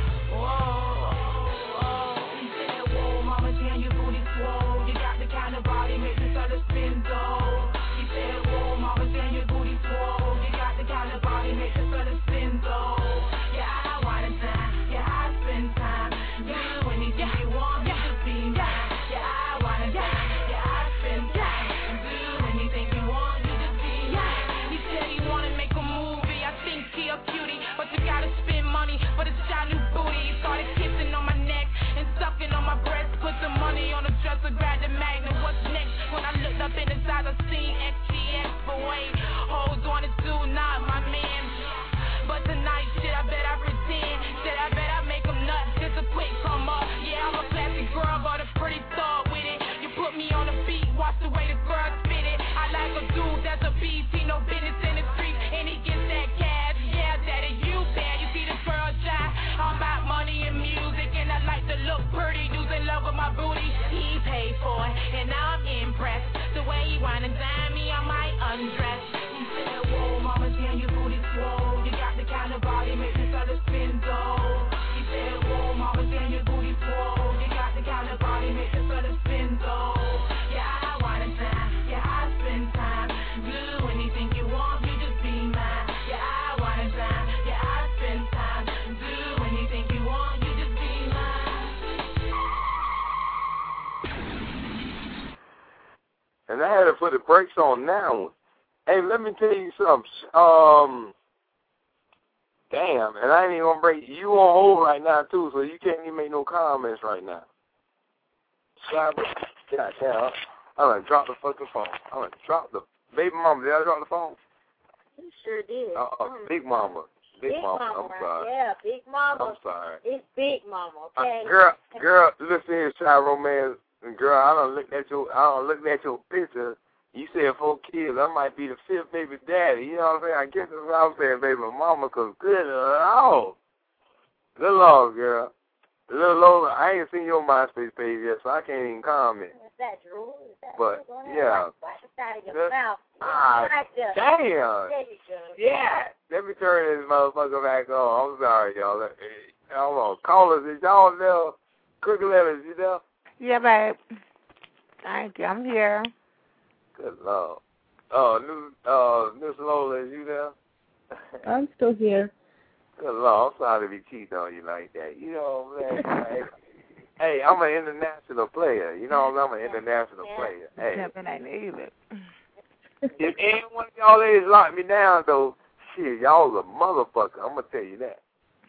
whoa, whoa. He said, whoa, mama, damn, your booty swole. You got the kind of body, make this other spin though. He said, whoa, mama, damn, your booty swole. You got the kind of body, make this other spin though. Yeah, I wanna time, yeah, I spend time. Do anything you want, you just be mine. Yeah, I wanna time, yeah, I spend time. Do anything you want, you just be mine. He said he wanna make a movie. I think he a cutie, but you gotta spend money for the shiny booty. He started kissing on my neck and sucking on my breast. Put the money on the dresser, grabbed the magnet. What's next? When I looked up in his eyes, I seen X G S. But wait, hold on, it's still not my man. But tonight, shit, I bet I pretend. Shit, I bet I make him nuts. Just a quick come up. Yeah, I'm a classy girl, but a pretty thug with it. You put me on the beat, watch the way the girl spit it. I like a dude that's a beast, he no business in the street, and he gets that cash. Yeah, daddy, you bad. You see the girl shy. I'm about money and music, and I like to look pretty. Dudes in love with my booty. He paid for it, and now I'm impressed. The way he wanna dime me, I might undress. He said, whoa, mama, damn, your booty swole. You got the kind of body, make this other spin though. He said, whoa, mama, damn, your booty swole. You got the kind of body, make this other spin though. Yeah, I wanna time, yeah, I spend time. Do anything you want, you just be mine. Yeah, I wanna time, yeah, I spend time. Do anything you want, you just be mine. And I had to put the brakes on now. Hey, let me tell you something. Um, Damn, and I ain't even gonna break you on hold right now too, so you can't even make no comments right now. God damn, I'm gonna drop the fucking phone. I'm gonna drop the baby mama. Did I drop the phone? You sure did. Uh, uh big mama. Big, big mama. mama. I'm sorry. Yeah, big mama. I'm sorry. It's big mama. Okay. Uh, girl, girl, listen here, Child Man. Girl, I don't look at your, I don't look at your picture. You said four kids. I might be the fifth baby daddy. You know what I'm saying? I guess that's what I'm saying, baby mama. Cause good Lord, good Lord, girl. A little lower. I ain't seen your MySpace page yet, so I can't even comment. Is that Drew? Is that but Drew? yeah. Watch, watch the side of your mouth. Ah, Right there. damn. There you go. Yeah. Let me turn this motherfucker back on. I'm sorry, y'all. Let me, hold on. Callers, is y'all there? Crooked Letters, you there? Yeah, babe. Thank you. I'm here. Good Lord. Oh, uh, uh, Miss Lola, is you there? I'm still here. Good Lord, I'm sorry to be cheating on you like that. You know what I'm saying? Hey, I'm an international player. You know, I'm an international player. Hey. Nothing I need it. If any one of y'all ladies lock me down, though, shit, y'all a motherfucker. I'm going to tell you that.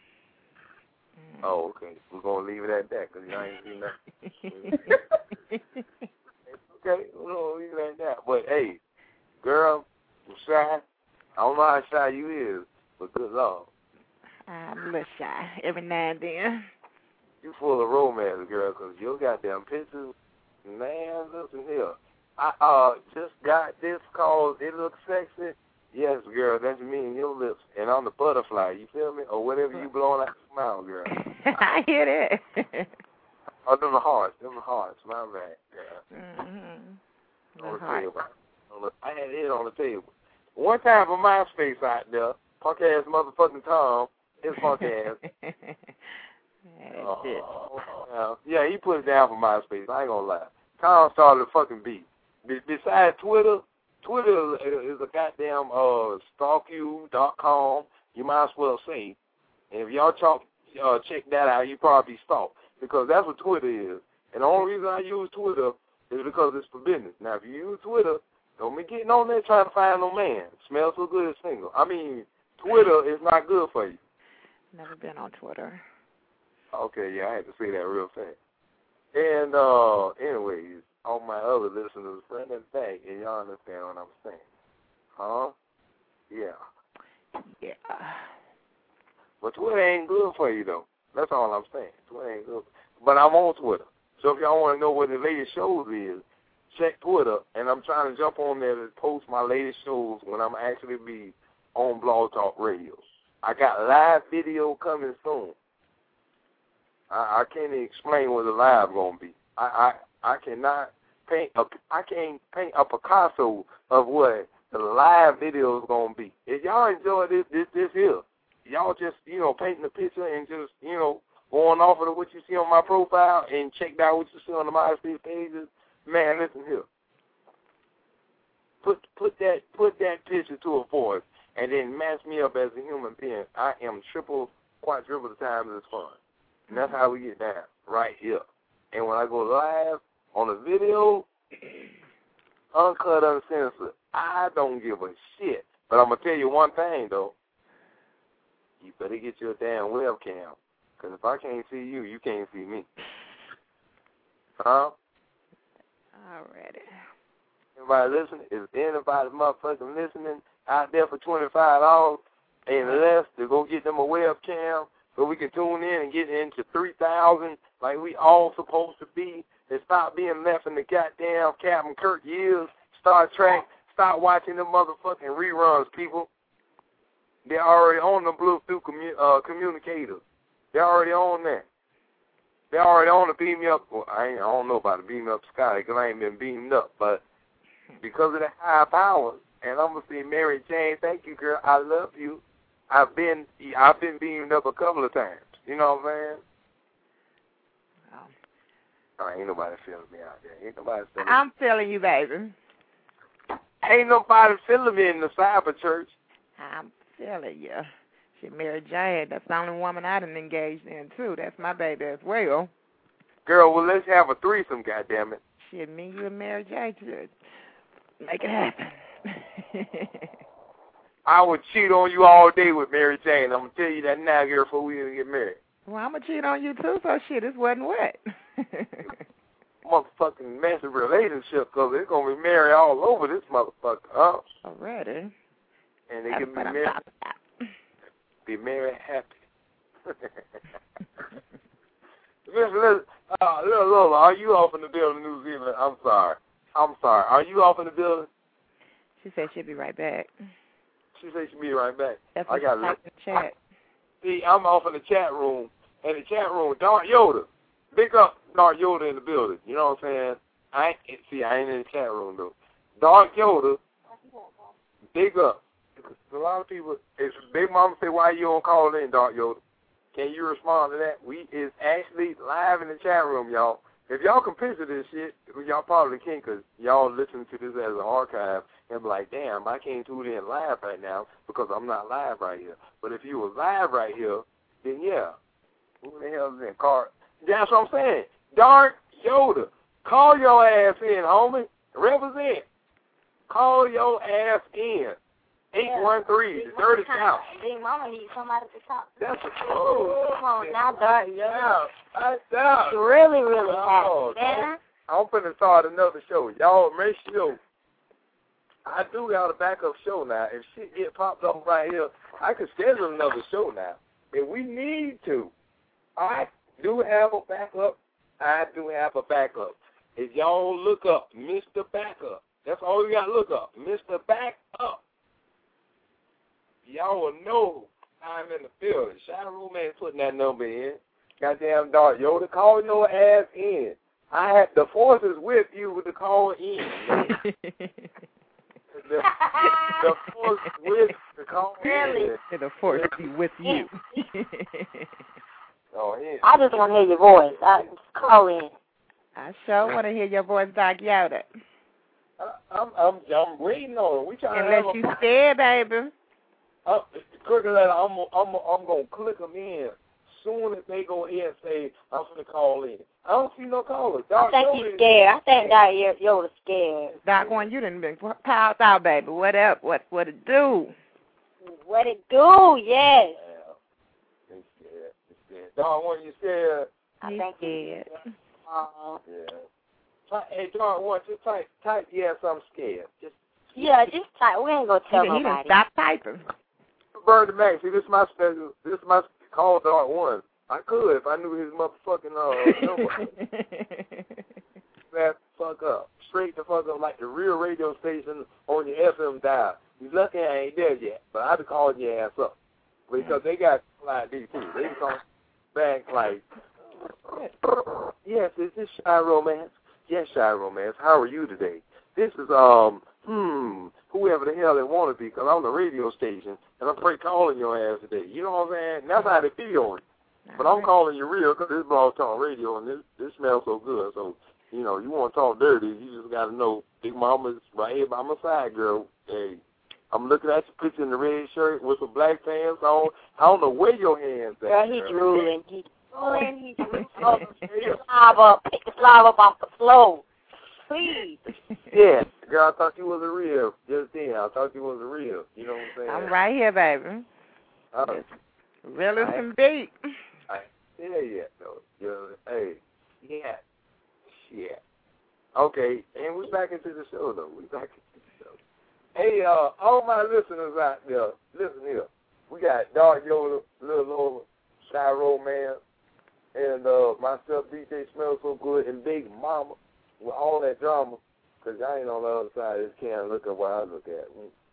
Mm. Oh, okay. We're going to leave it at that because y'all ain't seen nothing. Okay, we're going to leave it at that. But, hey, girl, I'm shy. I don't know how shy you is, but good Lord. I'm a little shy every now and then. You full of romance, girl, because your goddamn pictures, man, listen here. I uh just got this called It Looks Sexy. Yes, girl, that's me and your lips. And I'm the butterfly, you feel me? Or whatever you blowing out your mouth, girl. I hear that. Oh, them the hearts. Them the hearts. My bad, girl. Mm-hmm. On the table. On the, I had it on the table. One time for MySpace out there, punk ass motherfucking Tom, his punk ass. Oh, yeah, yeah, he put it down for MySpace. I ain't gonna lie. Tom started a fucking beat. Be- besides Twitter, Twitter is a goddamn uh, stalk you dot com. You might as well say. And if y'all talk, uh, check that out, you probably be stalked. Because that's what Twitter is. And the only reason I use Twitter is because it's for business. Now, if you use Twitter, don't be getting on there trying to find no man. Smells so good as single. I mean, Twitter is not good for you. Never been on Twitter. Okay, yeah, I had to say that real fast. And, uh, anyways, all my other listeners, friend and back, and y'all understand what I'm saying. Huh? Yeah. Yeah. But Twitter ain't good for you, though. That's all I'm saying. Twitter ain't good. But I'm on Twitter. So if y'all want to know what the latest shows is, check Twitter. And I'm trying to jump on there to post my latest shows when I'm actually be on Blog Talk Radio. I got live video coming soon. I, I can't even explain what the live gonna be. I, I I cannot paint a I can't paint a Picasso of what the live video is gonna be. If y'all enjoy this this this here, y'all just you know painting the picture and just you know going off of what you see on my profile and check out what you see on the MySpace pages. Man, listen here. Put put that put that picture to a voice and then match me up as a human being. I am triple quadruple the times as fun. And that's how we get down, right here. And when I go live on a video, uncut, uncensored, I don't give a shit. But I'm going to tell you one thing, though. You better get your damn webcam. Because if I can't see you, you can't see me. Huh? Alrighty. Everybody listening? Is anybody motherfucking listening out there for twenty-five dollars and less to go get them a webcam? So we can tune in and get into three thousand like we all supposed to be and stop being left in the goddamn Captain Kirk years, Star Trek, start watching them motherfucking reruns, people. They're already on the Bluetooth commu- uh, communicators. They're already on that. They're already on the beam me up. Well, I, ain't, I don't know about the beam me up sky because I ain't been beamed up, but because of the high power, and I'm going to say, Mary Jane, thank you, girl. I love you. I've been I've been beamed up a couple of times. You know what I'm saying? Oh. Oh, ain't nobody feeling me out there. Ain't nobody feeling I'm me. feeling you, baby. Ain't nobody feeling me in the cyber church. I'm feeling you. She Mary Jane. That's the only woman I done engaged in, too. That's my baby as well. Girl, well, let's have a threesome, goddammit. Shit, me, you, and Mary Jane to make it happen. I would cheat on you all day with Mary Jane. I'm going to tell you that now, girl, before we even get married. Well, I'm going to cheat on you, too, so shit, this wasn't wet. Motherfucking massive relationship, because it's going to be married all over this motherfucker, huh? Already. And they That's can be what I'm married, talking about. be married happy. Listen, uh, little Lola, are you off in the building, New Zealand? I'm sorry. I'm sorry. Are you off in the building? She said she'll be right back. She said she'll be right back. That's I what got she typed in the chat. See, I'm off in the chat room. In the chat room, Dark Yoda. Big up Dark Yoda in the building. You know what I'm saying? I ain't, see, I ain't in the chat room, though. Dark Yoda, big up. Because a lot of people, it's Big Mama say, why you don't call in, Dark Yoda? Can you respond to that? We is actually live in the chat room, y'all. If y'all can picture this shit, y'all probably can't, because y'all listen to this as an archive and be like, damn, I can't tune in live right now because I'm not live right here. But if you were live right here, then yeah. Who the hell is in? Car? That's what I'm saying. Dark Yoda, call your ass in, homie. Represent. Call your ass in. eight one three, the dirty count. Big Mama needs somebody to talk to. That's a oh. Come on now, Dark Yoda. Yeah, I doubt. Really, really oh, happy, man. I'm finna start another show. Y'all make sure. I do got a backup show now. If shit get popped up right here, I can schedule another show now. If we need to. I do have a backup. I do have a backup. If y'all look up Mister Backup, that's all you got to look up. Mister Backup. Y'all will know I'm in the field. Shadow Room ain't putting that number in. Goddamn Dark Yoda, call your ass in. I had the force is with you to call in. the, the force with the call really? in. The force be with you. Oh, yeah. I just want to hear your voice. I just call in. I sure want to hear your voice, Dark Yoda. Uh, I'm, I'm, I'm waiting on it. We trying Unless to you scared, baby. Uh, quicker than I'm, I'm, I'm going to click them in. Soon as they go in and say, I'm going to call in. I don't see no callers. I think he's scared. I think Dark Yoda's scared. Doc, one, you done been piled out, baby. What up? What, what it do? What it do? Yes. Yeah. He's scared. He's scared. Dark one, you scared? I think he's scared. Uh, yeah. Hey, Dark one, just type, type, yes, I'm scared. Just Yeah, just type. We ain't going to tell he, nobody. He done stop typing. Bird the Max. See, this is my special. This is my call Dark One. I could if I knew his motherfucking uh number. That fuck up. Straight the fuck up like the real radio station on your F M dial. You lucky I ain't there yet, but I be calling your ass up because they got like D too. They be calling back like, yes, is this Shy Romance? Yes, Shy Romance. How are you today? This is um hmm. whoever the hell they want to be, because I'm the radio station, and I'm probably calling your ass today. You know what I'm saying? That's how they feel on it. But I'm calling you real because this Blog Talk Radio, and this this smells so good. So, you know, you want to talk dirty, you just got to know Big Mama's right here by my side, girl. Hey, I'm looking at your picture in the red shirt with some black pants on. I don't know where your hands at. Girl, he drooling. He drooling. He drooling. Oh, slob up. Pick the slob up off the floor. Please. Yeah, girl, I thought you was a real. Just then, I thought you was a real. You know what I'm saying? I'm right here, baby. Uh, real as can be. I tell you, though. Yo, hey, yeah, shit. Okay, and we back into the show, though. We back into the show. Hey, uh, all my listeners out there, listen here. We got Dark Yoda, Little Lola, Shy Romance, and uh, myself, D J Smells So Good, and Big Mama. With all that drama, because I ain't on the other side of this can look at what I look at.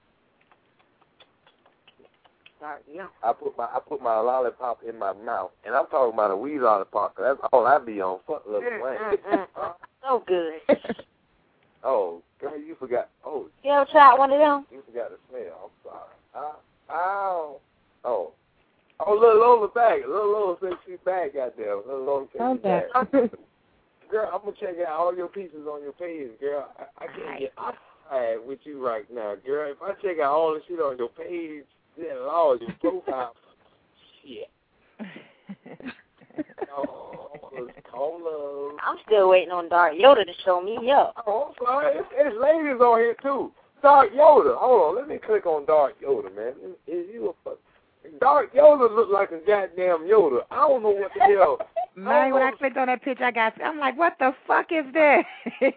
Sorry, yeah. I put my I put my lollipop in my mouth, and I'm talking about a weed lollipop, because that's all I be on. Fuck Lil mm, Wayne. mm, mm. So good. Oh, girl, you forgot. Oh, you ever tried one of them? You forgot the smell. I'm sorry. Uh, ow. Oh. Oh, Lil Lola back. Lil Lola said she's back out there. Lil Lola said she's back. Girl, I'm going to check out all your pieces on your page, girl. I, I can't get outside with you right now, girl. If I check out all the shit on your page, then Lord, your profile, shit. Oh, cola. I'm still waiting on Dark Yoda to show me up. Oh, I'm sorry. It's, it's ladies on here, too. Dark Yoda. Hold on, let me click on Dark Yoda, man. Is you a fuck? Dark Yoda look like a goddamn Yoda. I don't know what the hell. Man, when I clicked on that picture, I got, I'm like, what the fuck is this?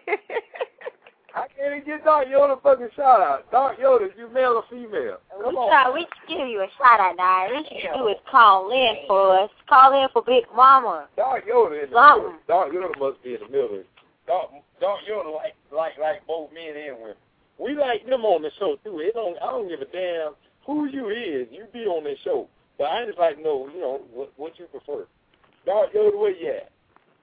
I can't even get Dark Yoda a fucking shout out. Dark Yoda, is you male or female? Come we on. Try, we should give you a shout out now. What you should do is call in for us. Call in for Big Mama. Dark Yoda in the Something. middle. Dark Yoda must be in the middle. Dark, Dark Yoda like like like both men and women. We like them on the show too. It don't I don't give a damn who you is. You be on this show. But I just like to know, you know, what what you prefer. Dark Yoda, where you at?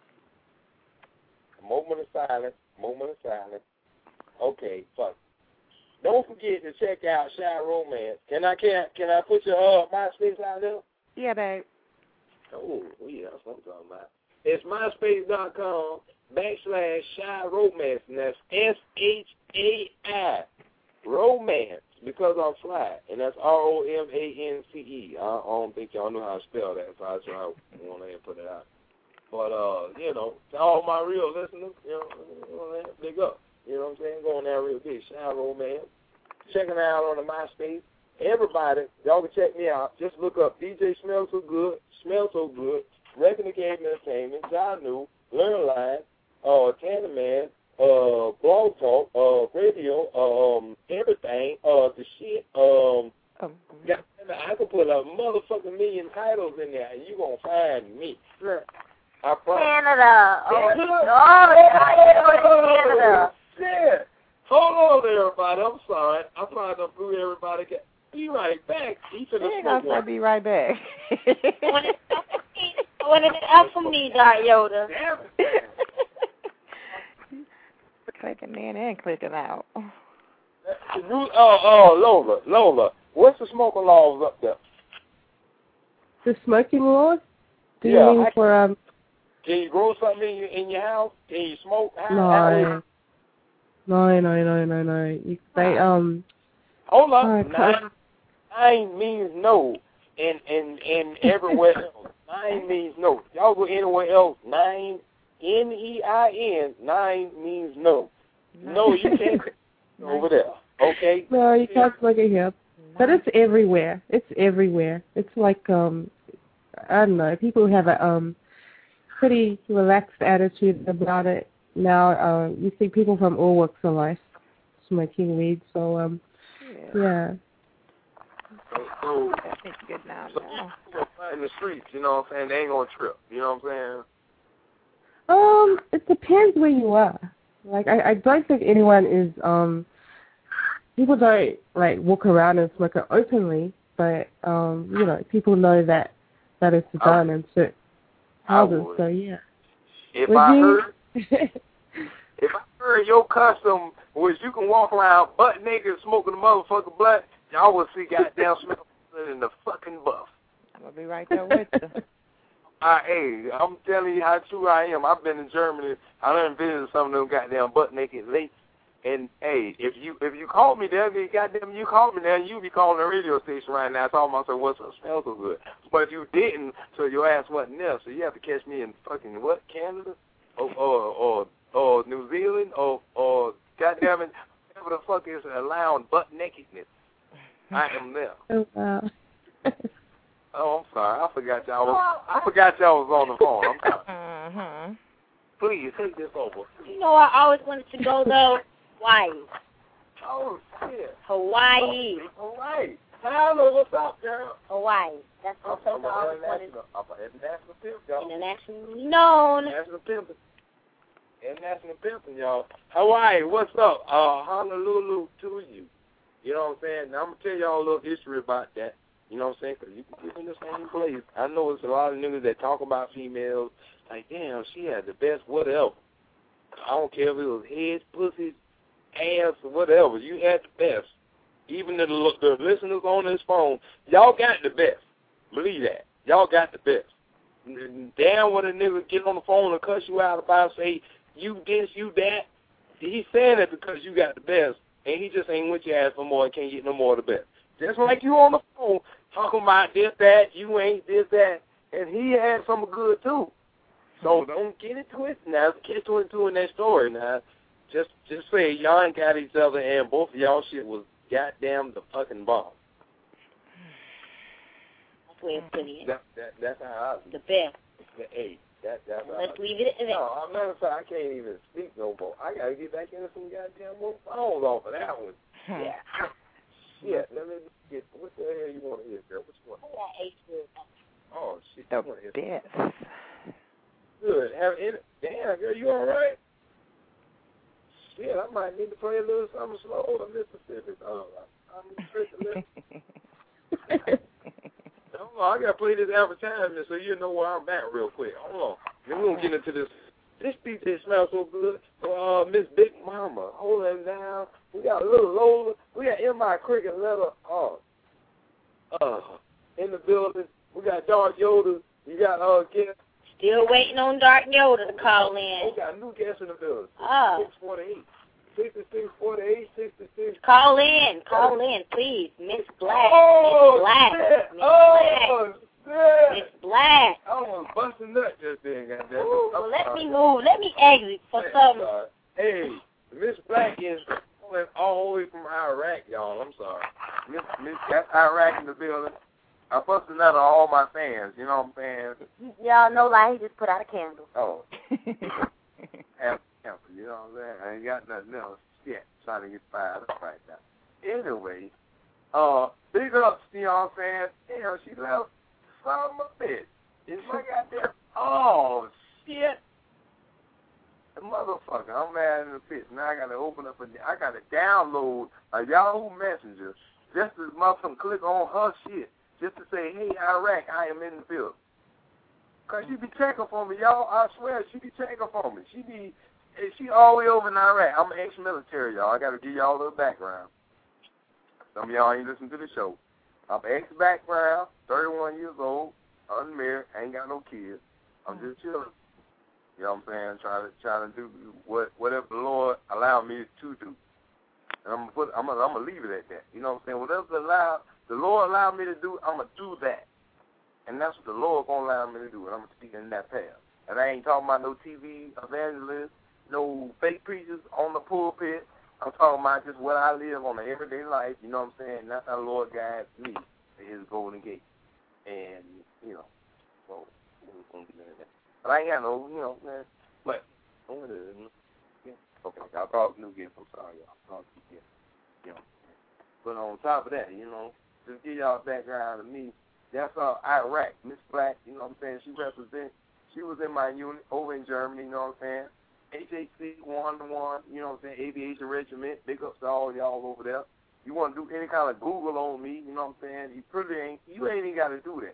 A moment of silence. Moment of silence. Okay, fuck. Don't forget to check out Shy Romance. Can I can can I put your uh MySpace out there? Yeah, babe. Oh, yeah, that's what I'm talking about. It's myspace dot com backslash Shy Romance, and that's S H A I Romance, because I'm fly, and that's R O M A N C E. I, I don't think y'all know how to spell that, so I just want to put it out. But, uh, you know, to all my real listeners, you know, you know big up. You know what I'm saying? Going there real big. Shy Romance. Checking out on the MySpace. Everybody, y'all can check me out. Just look up D J Smell So Good, Smell So Good, Reckon the Game Entertainment, Ja New, Learn Line, uh, Tanner Man, uh, Blog Talk, uh, Radio, um, everything, uh, the shit, um, oh. God, I can put a motherfucking million titles in there, and you gonna find me. Look. I promise. Canada. Oh, Canada. oh, Canada. Shit. Hold on, everybody. I'm sorry. I probably done threw everybody. Be right back. He finna ain't gonna say be right back. When it's when it's up for me, Dark Yoda. Clicking in and clicking out. Oh, oh, Lola, Lola. What's the smoking laws up there? The smoking laws? Do yeah, you mean I, for um? Can you grow something in your in your house? Can you smoke? How, No. No, no, no, no, no. You, they um. Hold up. Oh, nine, nine means no, and and and everywhere else. Nine means no. Y'all go anywhere else. Nine, N E I N. Nine means no. No, you can't over there. Okay. No, you can't smoke it here. But it's everywhere. It's everywhere. It's like um, I don't know. People have a um, pretty relaxed attitude about it now. Uh, you see people from all walks of life smoking weed. So um, yeah. yeah. So, so it's good now. So people in the streets, you know what I'm saying? They ain't gonna trip. You know what I'm saying? Um, it depends where you are. Like I, I don't think anyone is um. People don't like walk around and smoke it openly, but um, you know, people know that that it's done in certain houses. So yeah. If Would I you? heard, if I heard your custom was you can walk around butt naked smoking the motherfucking blunt, y'all will see goddamn smell in the fucking buff. I'm gonna be right there with you. I, hey, I'm telling you how true I am. I've been in Germany. I done visited some of them goddamn butt naked lakes. And hey, if you if you call me there, then goddamn you called me there, you be calling the radio station right now talking about so what's up smells so good. But if you didn't, so your ass wasn't there. So you have to catch me in fucking what, Canada, or or or, or New Zealand, or or goddamn it, whatever the fuck is allowing butt nakedness. I am there. Oh wow. Oh, I'm sorry. I forgot y'all. Was, I forgot y'all was on the phone. I'm sorry. Mm-hmm. Please take this over. You know, I always wanted to go though. Hawaii. Oh shit. Hawaii. Oh, Hawaii. Hello, what's up, girl? Hawaii. That's the place I always wanted. I'm an international pimp, y'all. Internationally known. International pimping. International pimping, y'all. Hawaii, what's up? Uh, Honolulu to you. You know what I'm saying? Now, I'm going to tell y'all a little history about that. You know what I'm saying? Because you can get in the same place. I know it's a lot of niggas that talk about females. Like, damn, she had the best whatever. I don't care if it was heads, pussies, ass, or whatever. You had the best. Even the, the listeners on this phone, y'all got the best. Believe that. Y'all got the best. Damn when a nigga get on the phone and cuss you out about, say, you this, you that, he's saying it because you got the best, and he just ain't with your ass no more and can't get no more of the best. Just like you on the phone talking about this, that, you ain't this, that, and he had some good too. So don't get it twisted now. Catch twenty-two in that story now. just just say y'all ain't got each other and both of y'all shit was goddamn the fucking bomb. That's the way of putting it. That, that, that's how I The best. The eight. That, that's how Let's I, leave it at that. No, I'm not saying I can't even speak no more. I gotta get back into some goddamn more phones off of that one. Yeah. Shit. Let me get. What the hell you want to hear, girl? Which one? Oh shit. The you best. Good. Have it. Damn, girl, you all right? Shit, I might need to play a little something slow to Mississippi. Oh, I'm tripping. Hold on, I gotta play this advertisement so you know where I'm at real quick. Hold on. Then we're gonna get into this. This D J smells so good. Uh, Miss Big Mama, hold him down. We got a little Lola. We got M I Cricket letter. Uh, uh, in the building. We got Dark Yoda. We got uh, guest. Still waiting on Dark Yoda to call in. We got a new guest in the building. Oh. six forty-eight. sixty-six forty-eight, sixty-six. Call in, call in, please. Miss Black. Oh, Miss Black. shit. Miss Oh, Black. shit. Miss Black. I was busting nut just then, goddamn. Ooh, well, let me move. Let me exit for Hey, some. sorry. Hey, Miss Black is calling all the way from Iraq, y'all. I'm sorry. Miss Miss that's Iraq in the building. I'm busting out all my fans, you know what I'm saying? Y'all know, like, he just put out a candle. Oh. Have cancel, you know what I'm saying? I ain't got nothing else yet. Trying to get fired up right now. Anyway, uh, big ups, you know what I'm saying? Damn, she left son of a bitch. It's my goddamn, oh, shit. The motherfucker, I'm mad in the pit. Now I got to open up, a, I got to download a Yahoo Messenger just to motherfucking click on her shit. Just to say, hey, Iraq, I am in the field. Because she be checking for me, y'all. I swear, she be checking for me. She be, she all the way over in Iraq. I'm an ex-military, y'all. I got to give y'all a little background. Some of y'all ain't listen to the show. I'm ex-background, thirty-one years old, unmarried, ain't got no kids. I'm just chilling. You know what I'm saying? Trying to, trying to do what, whatever the Lord allowed me to do. And I'm gonna put, I'm gonna, I'm gonna leave it at that. You know what I'm saying? Whatever the allow, the Lord allowed me to do, I'm gonna do that. And that's what the Lord gonna allow me to do. And I'm gonna speak in that path. And I ain't talking about no T V evangelists, no fake preachers on the pulpit. I'm talking about just what I live on the everyday life. You know what I'm saying? And that's how the Lord guides me to His golden gate. And you know, so we're gonna be doing that. But I ain't got no, you know, man. But okay, I'll call new gift. I'm sorry, y'all. I'll keep it. You know. But on top of that, you know, just give y'all a background of me. That's uh, Iraq, Miss Black, you know what I'm saying? She represents, she was in my unit over in Germany, you know what I'm saying? H H C one to one, you know what I'm saying? Aviation Regiment, big ups to all y'all over there. You want to do any kind of Google on me, you know what I'm saying? You pretty ain't, you ain't even got to do that.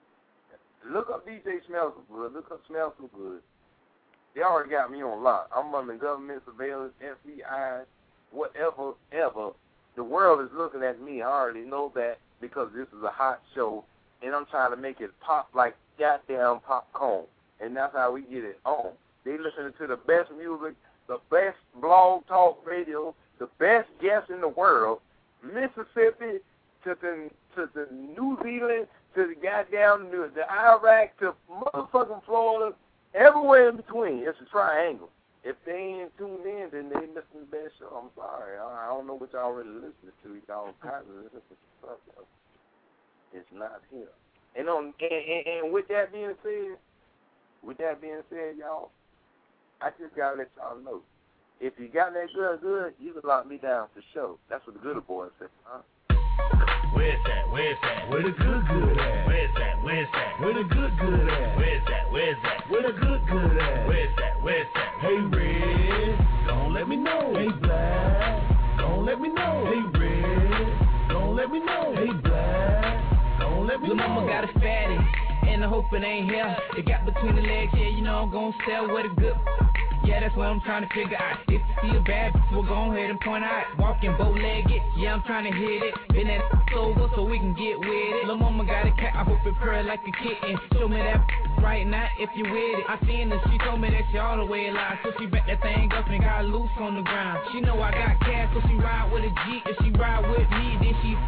Look up D J Smell So Good, look up Smell So Good. They already got me on lock. I'm under government surveillance, F B I, whatever, ever. The world is looking at me. I already know that because this is a hot show, and I'm trying to make it pop like goddamn popcorn. And that's how we get it on. They listening to the best music, the best blog talk radio, the best guests in the world, Mississippi to the to the New Zealand to the goddamn the, the Iraq to motherfucking Florida, everywhere in between. It's a triangle. If they ain't tuned in, then they missing the best show. I'm sorry. I, I don't know what y'all really listening to. Y'all constantly listening to stuff else. It's not here. And on and, and, and with that being said, with that being said, y'all, I just gotta let y'all know. If you got that good, good, you can lock me down for sure. That's what the good boy said, huh? Where's that? Where's that? Where the good good at? Where's that? Where's that? Where the good good at? Where's that? Where's that? Where the good good at? Where's that? Where's that? Hey Red, don't let me know. Hey Black, don't let me know. Hey Red, don't let me know. Hey Black, don't let me know. Lil' mama got a fatty, and I hope it ain't here. It got between the legs, yeah, you know I'm gon' sell where the good. Yeah, that's what I'm trying to figure out. If you see a bad bitch, we'll go ahead and point out. Walking bow-legged, yeah, I'm trying to hit it. Been that over so we can get with it. Lil' mama got a cat, I hope it purr like a kitten. Show me that right now if you with it. I seen her, she told me that she all the way alive. So she back that thing up and got loose on the ground. She know I got cash, so she ride with a G. If she ride with me, then she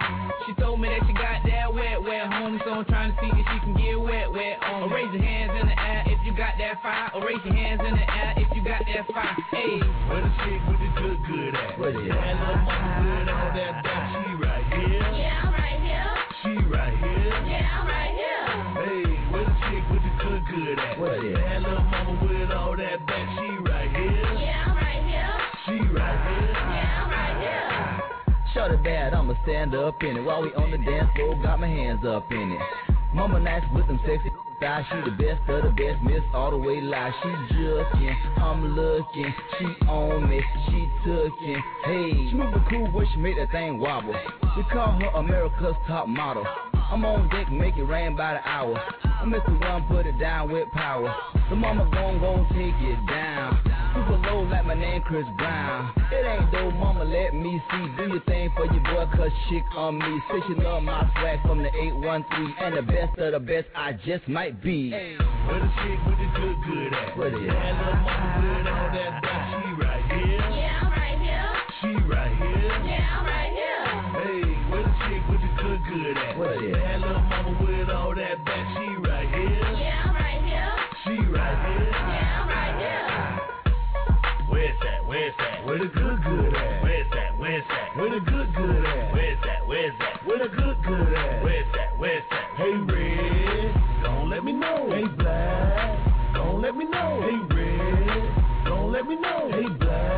She told me that she got that wet, wet, homie, so I'm trying to see if she can get wet, wet on me. Raise your hands in the air if you got that fire, or raise your hands in the air if you got that fire. Hey, where the chick with the good, good at? Where the that little mama good on that back? She right here. Yeah, I'm right here. She right here. Yeah, I'm right here. Hey, where the chick with the good, good at? Where the that little mama with all that back? She right here. Yeah, I'm right here. She right here. Yeah, I'm right here. Shorty bad, I'ma stand up in it. While we on the dance floor, got my hands up in it. Mama nice with them sexy thighs. She the best of the best, miss all the way live. She judging, I'm looking. She on me, she tookin'. Hey, she moving cool when she make that thing wobble. We call her America's top model. I'm on deck, make it rain by the hour. I'm Mister One, put it down with power. The mama gon' gon' take it down. Super low like my name Chris Brown. It ain't though, mama, let me see. Do your thing for your boy, cause chick on me. Say she love my swag from the eight one three. And the best of the best I just might be. Hey, where the chick with the good, good at? Where the that little mama good on that back? She right here. Yeah, I'm right here. She right here. Yeah, I'm right here. Hey, where the chick with the good, good at? Where the that little mama with all that back? She right here. Yeah, I'm right here. She right here. Yeah, I'm right here. Where's that? Where's that? Where the good, good at? Where's that? Where's that? Where the good, good at? Where's that? Where's that? Where the good, good at? Where's that? Where's that? Hey, Red, don't let me know. Hey, Black, don't let me know. Hey, Red, don't let me know. Hey,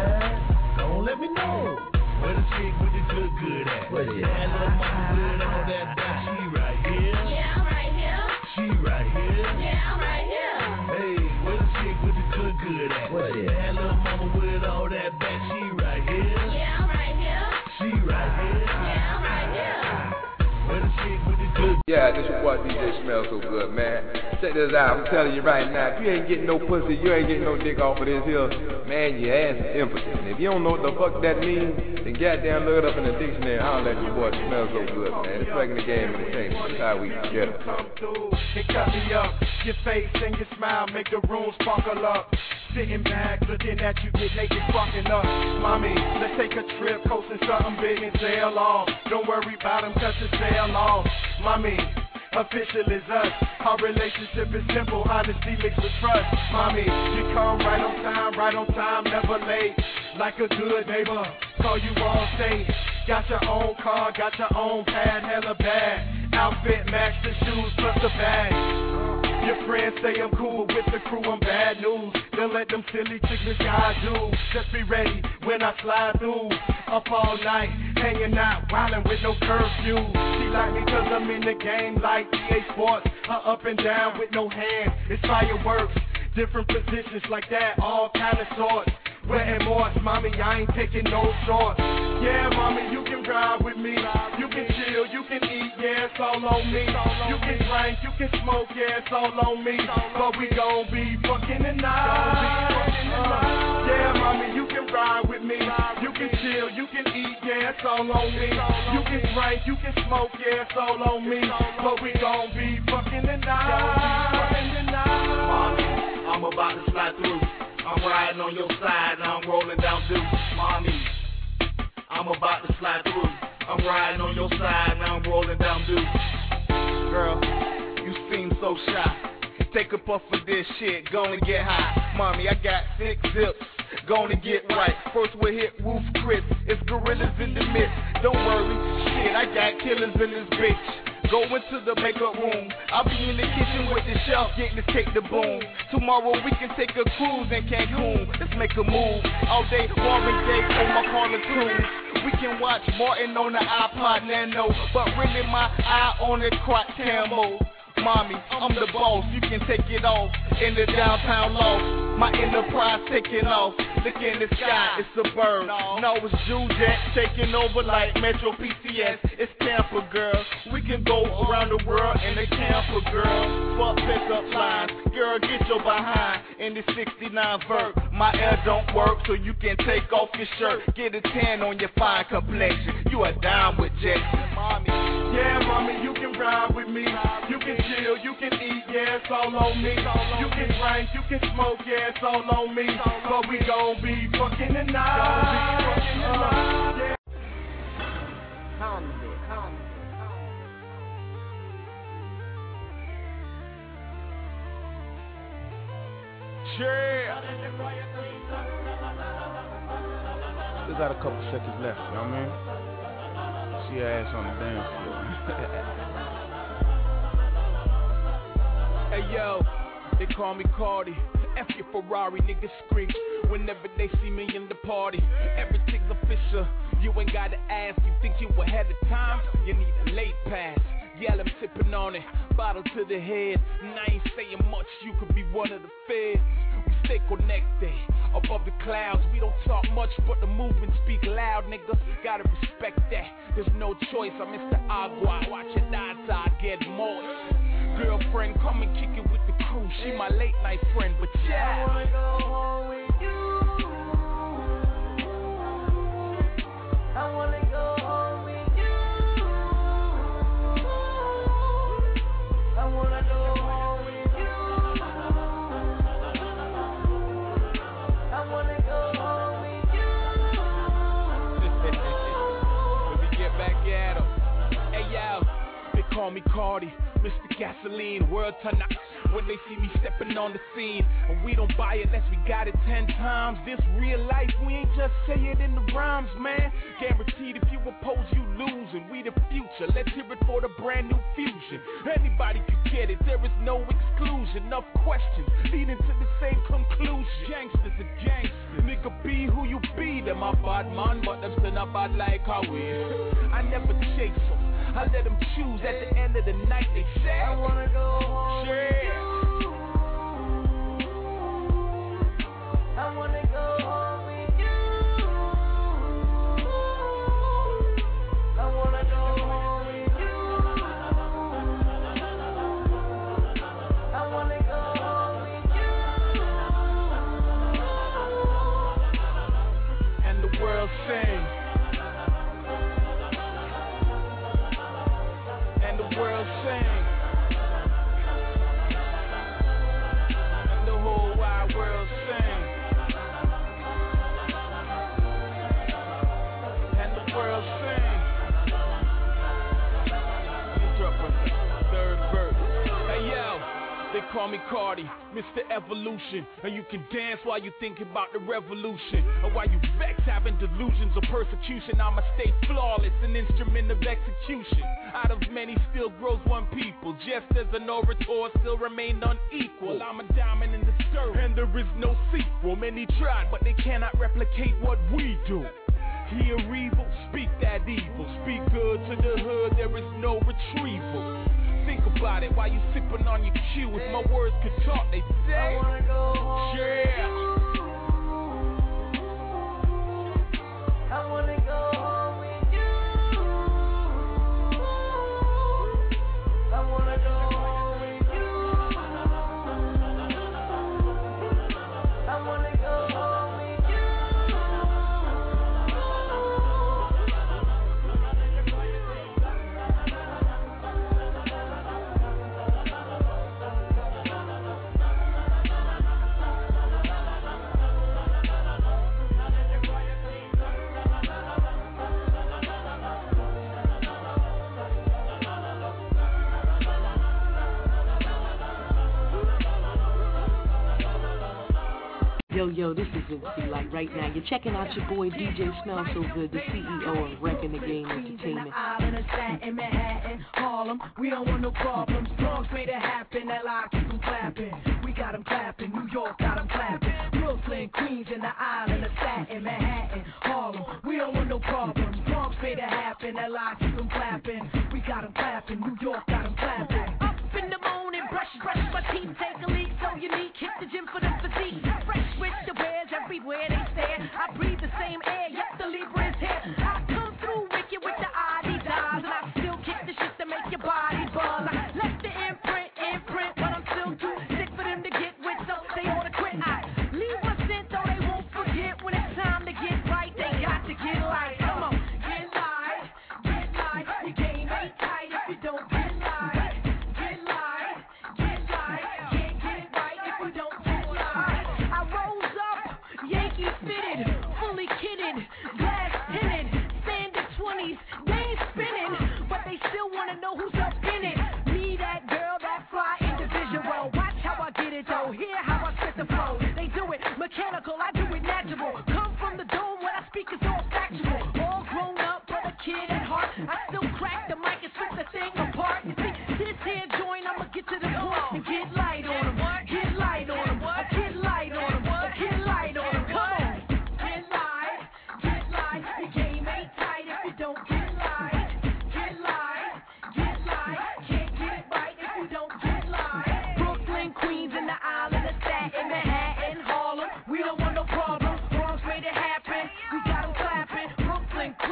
Black, don't let me know. Where the chick with the good, good at? Where the that little mama good on that back? She right here. Yeah, I'm right here. She right here. Yeah, I'm right here. Hey, where the chick with the good, good at? Where the that little mama with all that back? She right here. Yeah, I'm right here. She right here. Yeah, I'm right here. Where the chick with the good? Yeah, this your boy D J Smells So Good, man. Check this out. I'm telling you right now, if you ain't getting no pussy, you ain't getting no dick off of this here, man, your ass is impotent. And if you don't know what the fuck that means, then goddamn look it up in the dictionary. I'll let your boy Smells So Good, man. It's breaking the game entertainment. That's how we get it. Come through and cut me up. Your face and your smile make the room sparkle up. Sitting back, looking at you get naked, fucking up. Mommy, let's take a trip, coasting something big and sail off. Don't worry about them, cause it's sail off. Mommy, official is us. Our relationship is simple, honesty mixed with trust. Mommy, you come right on time, right on time, never late. Like a good neighbor, call you all safe. Got your own car, got your own pad, hella bad. Outfit match the shoes plus the bag. Your friends say I'm cool, but with the crew I'm bad news. They'll let them silly chicks guys do. Just be ready when I slide through. Up all night, hanging out, wildin' with no curfew. She like me cause I'm in the game like E A Sports. Her up and down with no hands, it's fireworks. Different positions like that, all kind of sorts. Wearing more, mommy, I ain't taking no shorts. Yeah, mommy, you can ride with me. You can chill, you can eat, yeah, it's all on me. You can drink, you can smoke, yeah, it's all on me. But we gon' be fucking tonight. Uh, yeah, mommy, you can ride with me. You can chill, you can eat, yeah, it's all on me. You can drink, you can smoke, yeah, it's all on me. But we gon' be fucking tonight. Mommy, I'm about to slide through. I'm riding on your side, now I'm rolling down deuce. Mommy, I'm about to slide through. I'm riding on your side, now I'm rolling down deuce. Girl, you seem so shy. Take a puff of this shit, gonna get high. Mommy, I got six zips, gonna get right. First we'll hit Roof Chris, it's gorillas in the midst. Don't worry, shit, I got killers in this bitch. Go into the makeup room. I'll be in the kitchen with the chef getting this cake to boom. Tomorrow we can take a cruise in Cancun. Let's make a move. All day, Marvin Gaye on my Carla tunes. We can watch Martin on the iPod Nano, but really my eye on the crotch camo. Mommy, I'm the boss, you can take it off in the downtown loft. My enterprise taking off. Look in the sky, it's a bird. No, it's Jujet taking over like Metro P C S. It's Tampa, girl. We can go around the world in the camper, girl. Fuck pickup lines, girl, get your behind in the sixty-nine vert. My air don't work, so you can take off your shirt. Get a tan on your fine complexion. You are down with Jackson, mommy. Yeah, mommy, you can ride with me. You can chill, you can eat, yeah, it's all on me. You can drink, you can smoke, yeah, it's all on me. But we gon' be fucking tonight. Gon' be fucking tonight. Yeah. Come, come. Yeah. Still got a couple seconds left, you know what I mean? See her ass on the dance floor. Hey yo, they call me Cardi. F your Ferrari, niggas scream whenever they see me in the party. Everything's official, you ain't gotta ask. You think you ahead of time? You need a late pass. Yeah, I'm sipping on it, bottle to the head. And I ain't saying much, you could be one of the feds. We stay connected, above the clouds. We don't talk much, but the movement speak loud, nigga. Gotta respect that, there's no choice. I'm Mister Agua, watch it die till I get moist. Girlfriend, come and kick it with the crew. She my late night friend, but yeah. I wanna go home with you. I wanna go home with you. I wanna go home with you. I wanna go home with you. Let me get back at him. Hey yo, they call me Cardi. Mister Gasoline, world turn up when they see me stepping on the scene. And we don't buy it unless we got it ten times. This real life, we ain't just say it in the rhymes, man. Guaranteed if you oppose, you lose. And we the future, let's hear it for the brand new fusion. Anybody can get it, there is no exclusion. Enough questions, leading to the same conclusion. Gangsters are gangsters, nigga be who you be. Them a bad man, but them still not bad like how we is. I never chase them, I let them choose. At the end of the night they say I wanna go home with you. I wanna go home with you. I wanna go home with you. I wanna go home with you. And the world sings. World sing, and the whole wide world sing, and the world sing. Drop a third verse. Hey yo, they call me Cardi, Mister Evolution, and you can dance while you think about the revolution, or while you vex having delusions of persecution. I'ma stay flawless, an instrument of execution. Out of many still grows one people, just as an orator still remained unequal. I'm a diamond in the dirt, and there is no sequel. Many tried, but they cannot replicate what we do. Hear evil, speak that evil. Speak good to the hood, there is no retrieval. Think about it while you sipping on your cue. If my words could talk, they say I wanna go home. Yeah. I wanna go home with you. I wanna go home with you. I wanna go home with you. Yo, yo, this is M C. Like right now, you're checking out your boy D J Smell So Good, the C E O of Wrecking the Game Entertainment. Island of Staten, Manhattan, Harlem, we don't want no problems. Bronx made it happen, L I keep them clapping. We got them clapping, New York got them clapping. Brooklyn, Queens, and the island of Staten, Manhattan, Harlem, we don't want no problems. Bronx made it happen, L I keep them clapping. We got them clapping, New York got them clapping. Up in the morning, brush, brush my teeth, take a leak, so unique, hit the gym for the physique. Fresh with the wares everywhere they stare. I breathe the same air, yet the Libra is here. I come through wicked with the Adidas, and I still kick the shit to make your body buzz. I left the imprint, imprint, but I'm still too sick for them to get with, so they ought to quit. I leave my scent, though they won't forget. When it's time to get right, they got to get light. Come on, get light, get light. Your game ain't tight if you don't get light. Get light, get light. Can't get it right if you don't get light. I rose up, Yankee fitted, fully kitted.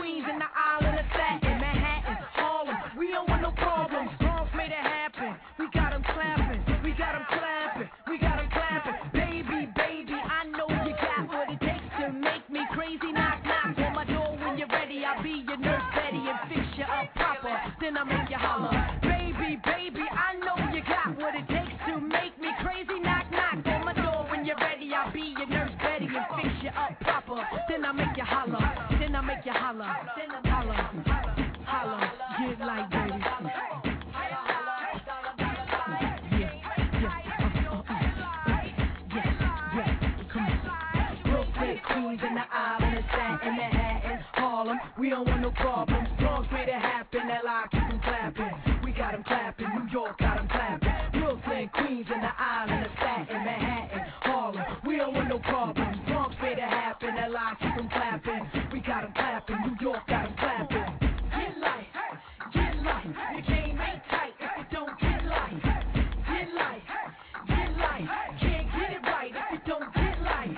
Queens in the island of Staten, Manhattan, Harlem. We don't want no problems. Bronx made it happen. We got 'em clapping. We got 'em clapping. We got 'em clapping. Baby, baby, I know you got what it takes to make me crazy. Knock, knock on my door when you're ready. I'll be your nurse Betty and fix you up proper. Then I'll make you holler. Baby, baby, I know you got what it takes to make me crazy. Knock, knock on my door when you're ready. I'll be your nurse Betty and fix you up proper. Then I'll make you holler. Then I'll make you holler. Holler, holler, get like baby. Queens in the island of Staten, Manhattan, Harlem. We don't want no problems. Bronx made it happen. L I keep 'em clapping. We got 'em clapping. New York got 'em clapping. Brooklyn, Queens in the island of Staten, Manhattan, Harlem. We don't want no problems. Bronx made it happen. L I keep 'em clapping. We got 'em clapping. New York got 'em clapping. Get life, get life. The game ain't tight if you don't get life. Get life, get life. Can't get it right if you don't get life.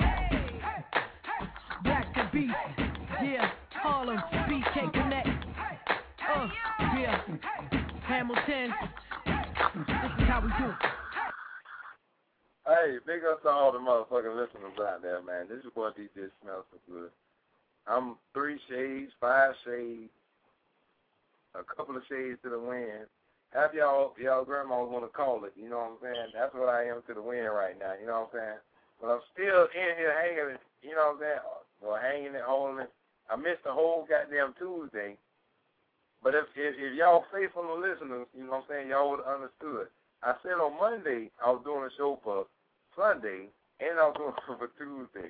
Back to beat, yeah, Harlem, B K Connect, uh, yeah, Hamilton, this is how we do. Hey, big up to all the motherfucking listeners out there, man. This is what D J Smells So Good. I'm three shades, five shades, a couple of shades to the wind. Half y'all, y'all grandmas want to call it, you know what I'm saying? That's what I am to the wind right now, you know what I'm saying? But I'm still in here hanging, you know what I'm saying? Or hanging and holding it. I missed the whole goddamn Tuesday. But if, if if y'all faithful listeners, you know what I'm saying, y'all would have understood. I said on Monday I was doing a show for Sunday, and I was doing it for Tuesday.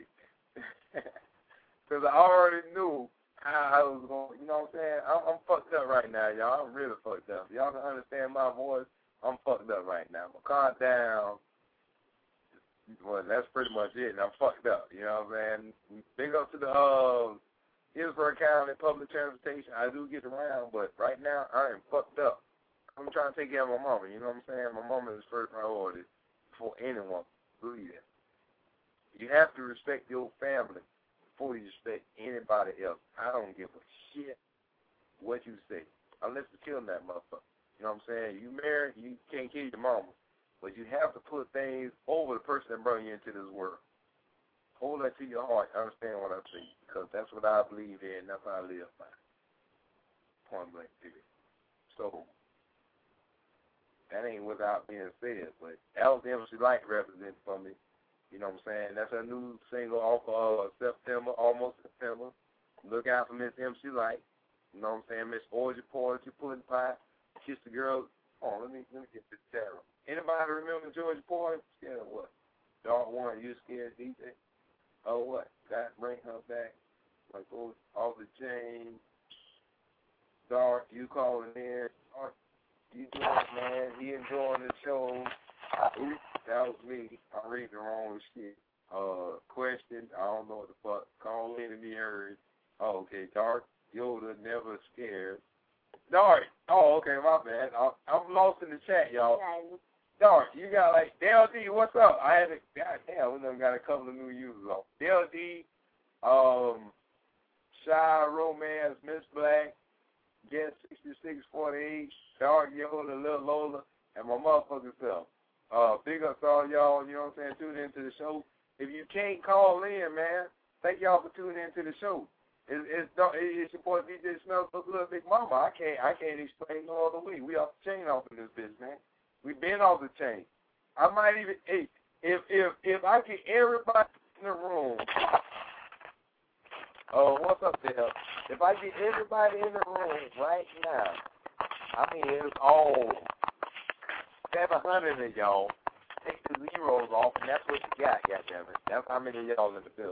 Because I already knew how I was going, you know what I'm saying? I'm, I'm fucked up right now, y'all. I'm really fucked up. Y'all can understand my voice. I'm fucked up right now. But calm down. Well, that's pretty much it. And I'm fucked up, you know what I'm saying? Big up to the uh, Hillsborough County Public Transportation. I do get around, but right now I am fucked up. I'm trying to take care of my mama, you know what I'm saying? My mama is first priority before anyone. Believe that. You have to respect your family before you respect anybody else. I don't give a shit what you say, unless you're killing that motherfucker. You know what I'm saying? You married, you can't kill your mama. But you have to put things over the person that brought you into this world. Hold that to your heart. Understand what I say, because that's what I believe in. That's how I live by. Point blank period. So that ain't without being said, but Alice M C Light represents for me. You know what I'm saying? That's a new single off of uh, September, almost September. Look out for Miss M C Light. You know what I'm saying? Miss Orgy Poetry, Pudding Pie, Kiss the Girl. Oh, let me let me get this down. Anybody remember Georgia Poetry? Scared of what? Dog one, you scared D J? Oh, what? Got bring her back. Like those, all the James. Dark, you calling in. Dark, you doing it, man. He enjoying the show. Oops, that was me. I read the wrong shit. Uh, question, I don't know what the fuck. Call in to be heard. Oh, okay, Dark, Yoda, never scared. Dark, oh, okay, my bad. I, I'm lost in the chat, y'all. Dark, you got like, Dale D, what's up? I had a, goddamn, we done got a couple of new users on. Dale D, um, Shy Romance, Miss Black, Get sixty-six forty-eight, Dark Yoda, Lil Lola, and my motherfucking self. Uh, big up to all y'all, you know what I'm saying, tune into the show. If you can't call in, man, thank y'all for tuning into the show. It's, it's, it's your boy D J Smells So Good, Big Mama. I can't I can't explain no other way. We off the chain off in this bitch, man. We been off the chain. I might even, hey, if if if I get everybody in the room, oh, what's up there? If I get everybody in the room right now, I mean it's all seven hundred of y'all. Take the zeros off, and that's what you got, goddammit. That's how many of y'all in the building.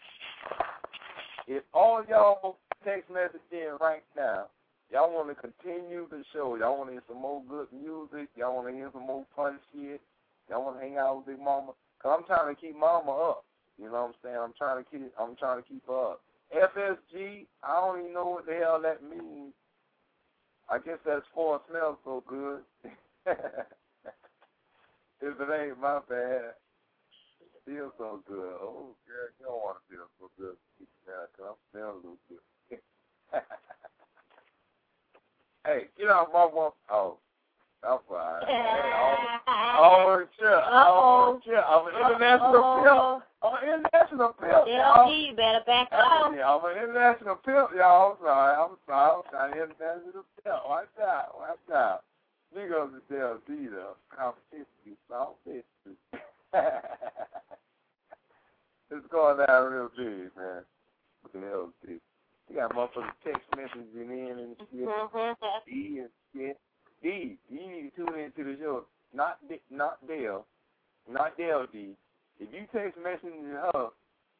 If all y'all text message in right now, y'all want to continue the show, y'all want to hear some more good music, y'all want to hear some more fun shit, y'all want to hang out with Big Mama, because I'm trying to keep Mama up. You know what I'm saying? I'm trying to keep I'm trying to keep her up. F S G, I don't even know what the hell that means. I guess that's for Smells So Good. If it ain't my bad, feel so good. Oh, girl, you don't want to feel so good. Because I'm smelling a little good. Hey, get off my one. Oh, I'm fine. Hey, oh, chill. Oh, chill. I'm an international pimp. I'm an international pimp, y'all. You better back Hey, off. I'm an international pimp, y'all. I'm sorry. I'm sorry. I'm sorry. International pimp. Watch out. Watch out. Big up the L D, though. Competition. South Texas. It's going down real big, man. With the L D. You got motherfuckers text messaging in and shit. D and shit. D, you need to tune into the show. Not D, not Dale. Not Dale D. If you text messaging her,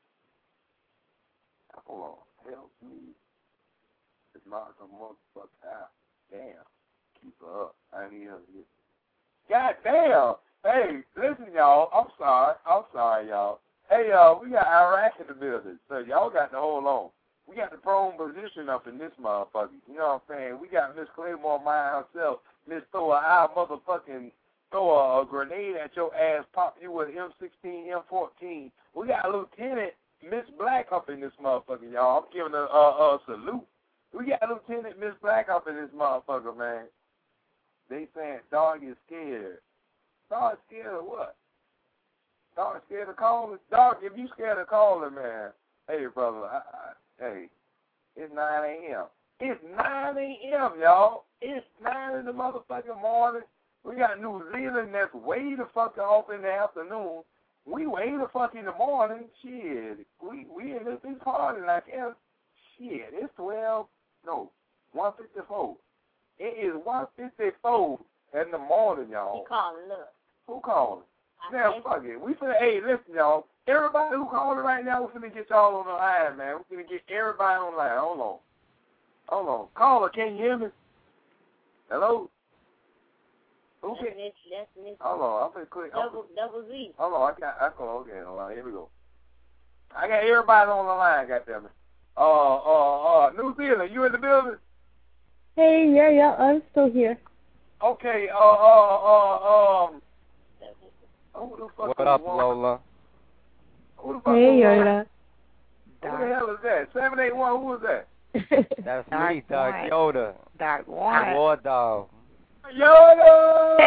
hold on. Help me. It's not some motherfucker out. Damn. Keep her up. I need her to get. God damn. Hey, listen, y'all. I'm sorry. I'm sorry, y'all. Hey, y'all, we got Iraq in the building, so y'all got to hold on. We got the prone position up in this motherfucker. You know what I'm saying? We got Miss Claymore Mine herself. Miss throw a eye motherfucking throw a, a grenade at your ass, pop you with M sixteen, M fourteen. We got Lieutenant Miss Black up in this motherfucker, y'all. I'm giving her a, a, a salute. We got Lieutenant Miss Black up in this motherfucker, man. They saying dog is scared. Dog scared of what? Dog scared of calling? Dog, if you scared of calling, man, hey, brother, I, I, hey, it's nine a.m. It's nine a.m., y'all. It's nine in the motherfucking morning. We got New Zealand that's way the fuck off in the afternoon. We way the fuck in the morning. Shit. We we in this big party like, yeah, shit, it's twelve, no, one fifty-four. It is one fifty-four in the morning, y'all. You calling up. Who calling? Now, fuck it. We finna, hey, listen, y'all. Everybody who calling right now, we finna get y'all on the line, man. We finna get everybody on the line. Hold on. Hold on. Caller, can you hear me? Hello? Who can? That's Miss, that's Miss. Hold on. I'm finna click. Double, double Z. Hold on. I got, I got, okay, hold on. Here we go. I got everybody on the line, goddammit. Uh, uh, uh, New Zealand, you in the building? Hey, yeah, yeah, I'm still here. Okay, uh, uh, uh, um, who the fuck what up, Lola? Who the fuck Hey, is Yoda. Who the hell is that? seven eight one, who is that? That's Dark me, Dark White. Yoda. Dark White. War Dog. Yoda!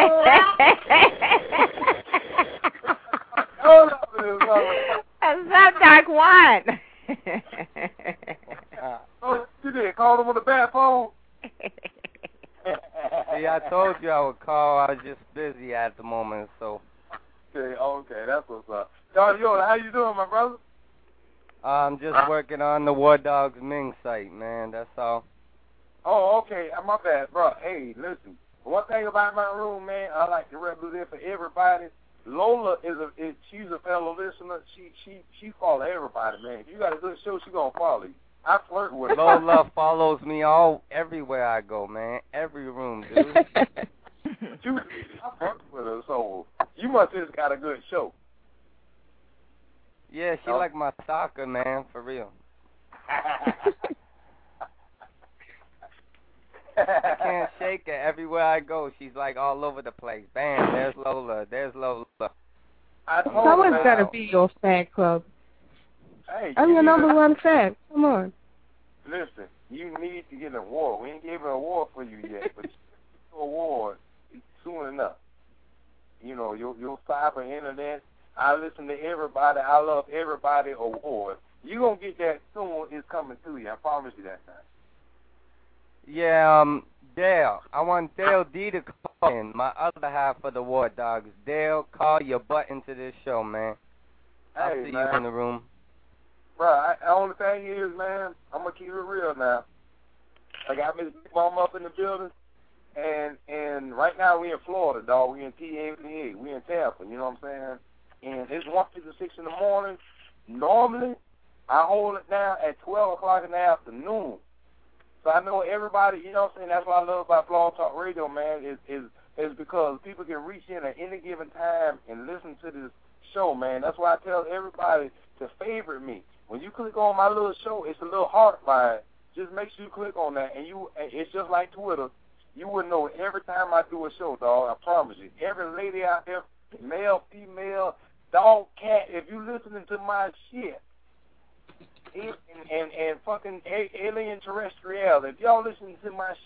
Yoda! That's not Dark White. Oh, you did call him on the bad phone? See, I told you I would call. I was just busy at the moment, so. Okay, okay, that's what's up. Dark Yoda, how you doing, my brother? I'm just working on the War Dogs Ming site, man. That's all. Oh, okay. My bad, bro. Hey, listen. One thing about my room, man, I like to represent for everybody. Lola is a is, she's a fellow listener. She she she follow everybody, man. If you got a good show, she gonna follow you. I flirt with her. Lola follows me all everywhere I go, man. Every room, dude. You, I flirt with her, so you must have just got a good show. Yeah, she Oh. like my soccer, man, for real. I can't shake her. Everywhere I go, she's like all over the place. Bam, there's Lola. There's Lola. I told Someone's her, got to be your fan club. Hey, I'm you your need number to- one fan. Come on. Listen, you need to get an award. We ain't gave an award for you yet, but you get an award soon enough. You know, your your fiber internet. I listen to everybody. I love everybody award. You gonna get that soon. It's coming to you. I promise you that time. Yeah, um, Dale. I want Dale D to call in, my other half of the War Dogs. Dale, call your butt into this show, man. I'll Hey, see man. you in the room. Bro, I, the only thing is, man, I'm gonna keep it real now. I got Miss Big Mama up in the building, and and right now we in Florida, dog. We in T eighty-eight. We in Tampa. You know what I'm saying? And it's one fifty-six in the morning. Normally, I hold it down at twelve o'clock in the afternoon. So I know everybody. You know what I'm saying? That's what I love about Blog Talk Radio, man. Is is is because people can reach in at any given time and listen to this show, man. That's why I tell everybody to favorite me. When you click on my little show, it's a little heart by it. Just make sure you click on that, and you. It's just like Twitter. You would know every time I do a show, dog. I promise you. Every lady out there, male, female, dog, cat, if you listening to my shit, and and, and fucking alien terrestrial, if y'all listening to my shit,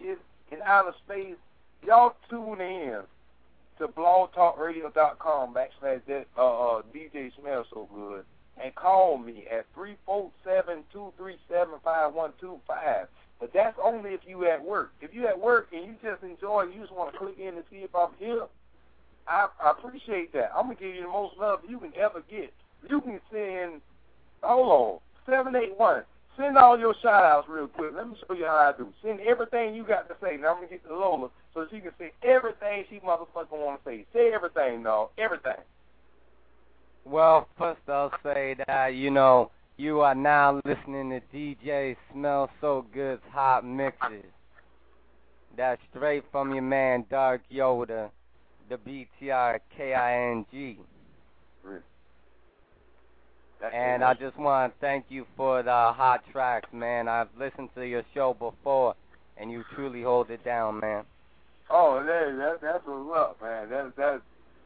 in outer space, y'all tune in to blogtalkradio.com backslash that uh, uh, D J Smells So Good and call me at three four seven, two three seven, five one two five. But that's only if you at work. If you at work and you just enjoy, you just want to click in to see if I'm here, I, I appreciate that. I'm going to give you the most love you can ever get. You can send, hold on, seven eight one. Send all your shout-outs real quick. Let me show you how I do. Send everything you got to say. Now I'm going to get to Lola so she can say everything she motherfucking want to say. Say everything, dog. Everything. Well, first I'll say that, you know, you are now listening to D J Smells So Good's Hot Mixes. That's straight from your man, Dark Yoda, the B T R K I N G. Really? And I just want to thank you for the hot tracks, man. I've listened to your show before, and you truly hold it down, man. Oh, that, that, that's what's up, man. That, that's...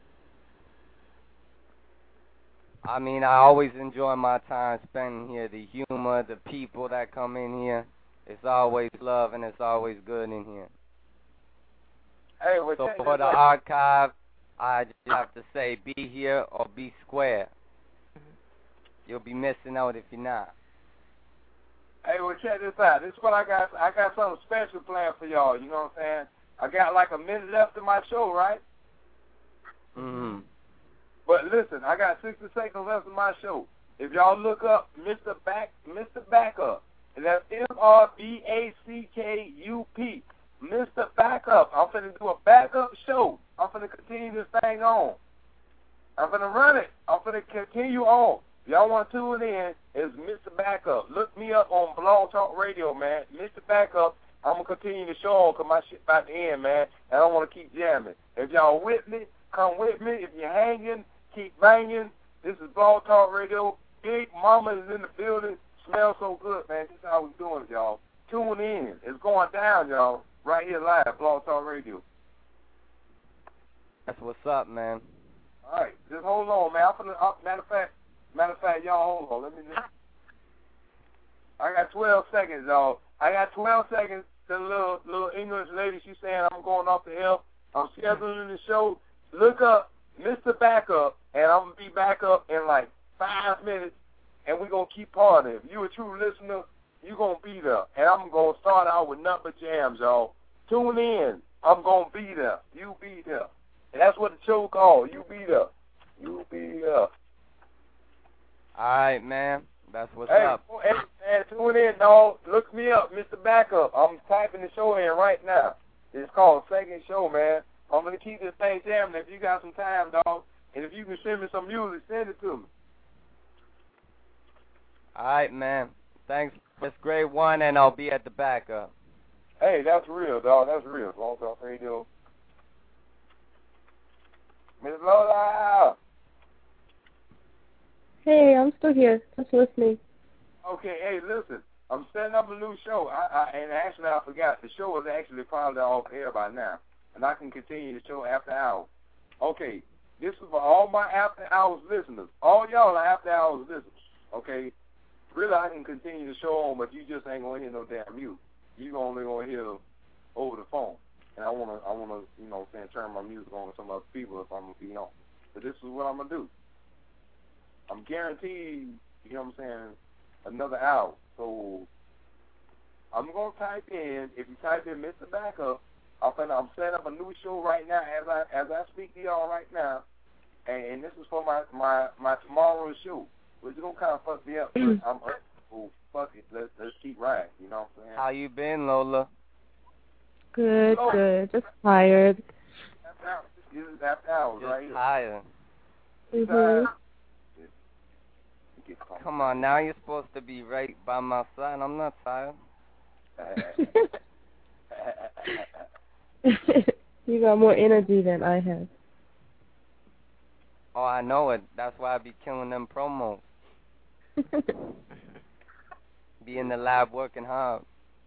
I mean, I always enjoy my time spending here. The humor, the people that come in here. It's always love, and it's always good in here. Hey, well, so for the archive, I just have to say, be here or be square. You'll be missing out if you're not. Hey, well, check this out. This is what I got. I got something special planned for y'all. You know what I'm saying? I got like a minute left in my show, right? Mm-hmm. But listen, I got sixty seconds left in my show. If y'all look up Mister Back, Mister Backup, and that's M R B A C K U P, Mister Backup. I'm finna do a backup show. I'm finna continue this thing on. I'm finna run it. I'm finna continue on. Y'all want to tune in, it's Mister Backup. Look me up on Blog Talk Radio, man. Mister Backup, I'm going to continue the show on because my shit about to end, man, and I want to keep jamming. If y'all with me, come with me. If you're hanging, keep banging. This is Blog Talk Radio. Big Mama is in the building. Smells so good, man. This is how we doing it, y'all. Tune in. It's going down, y'all, right here live, Blog Talk Radio. That's what's up, man. All right. Just hold on, man. I'm finna, uh, matter of fact, Matter of fact, y'all, hold on. Let me just... I got twelve seconds, y'all. I got twelve seconds to the little, little English lady. She's saying I'm going off the air. I'm scheduling the show. Look up Mister Backup, and I'm going to be back up in like five minutes, and we're going to keep partying. If you're a true listener, you're going to be there. And I'm going to start out with nothing but jams, y'all. Tune in. I'm going to be there. You be there. And that's what the show called. You be there. You be there. All right, man. That's what's hey, up. Hey, man, tune in, dog. Look me up, Mister Backup. I'm typing the show in right now. It's called Second Show, man. I'm going to keep this thing jamming if you got some time, dog. And if you can send me some music, send it to me. All right, man. Thanks. That's great one, and I'll be at the backup. Hey, that's real, dog. That's real. Blog Talk Radio. Miss Lola! Hey, I'm still here, just listening. Okay, hey, listen, I'm setting up a new show, I, I, and actually I forgot, the show is actually probably off air by now, and I can continue the show after hours. Okay, this is for all my after hours listeners. All y'all are after hours listeners, okay? Really, I can continue the show on, but you just ain't going to hear no damn music. You only going to hear over the phone, and I want to, I want to, you know, saying, turn my music on to some other people if I'm going to be on. But this is what I'm going to do. I'm guaranteed, you know what I'm saying, another hour. So I'm going to type in, if you type in Mister Backup, I'm, finna, I'm setting up a new show right now as I as I speak to y'all right now. And, and this is for my, my, my tomorrow's show, which is going to kind of fuck me up. But I'm up. So fuck it. Let's, let's keep riding. You know what I'm saying? How you been, Lola? Good, oh. good. Just tired. After hours. This is after hours, Just right here. tired. Mm-hmm. Come on, now you're supposed to be right by my side. I'm not tired. You got more energy than I have. Oh, I know it. That's why I be killing them promos. Be in the lab working hard.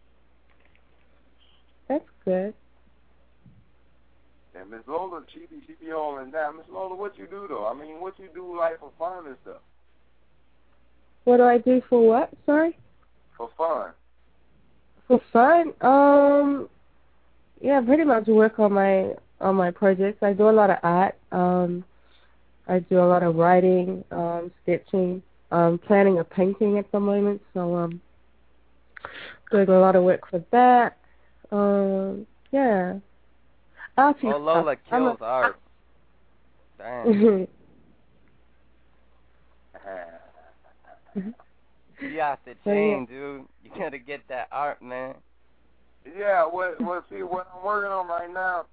That's good. And Miss Lola, she be, she be holding down. Miss Lola, what you do, though? I mean, what you do, like, for fun and stuff? What do I do for what? Sorry? For fun. For fun? Um, yeah, pretty much work on my on my projects. I do a lot of art. Um, I do a lot of writing, um, sketching, um, planning a painting at the moment. So um, doing a lot of work for that. Um, yeah. Arty Oh, Lola stuff. I'm kills a- art. Damn. You have to So, yeah. change, dude. You gotta get that art, man. Yeah, what what see what I'm working on right now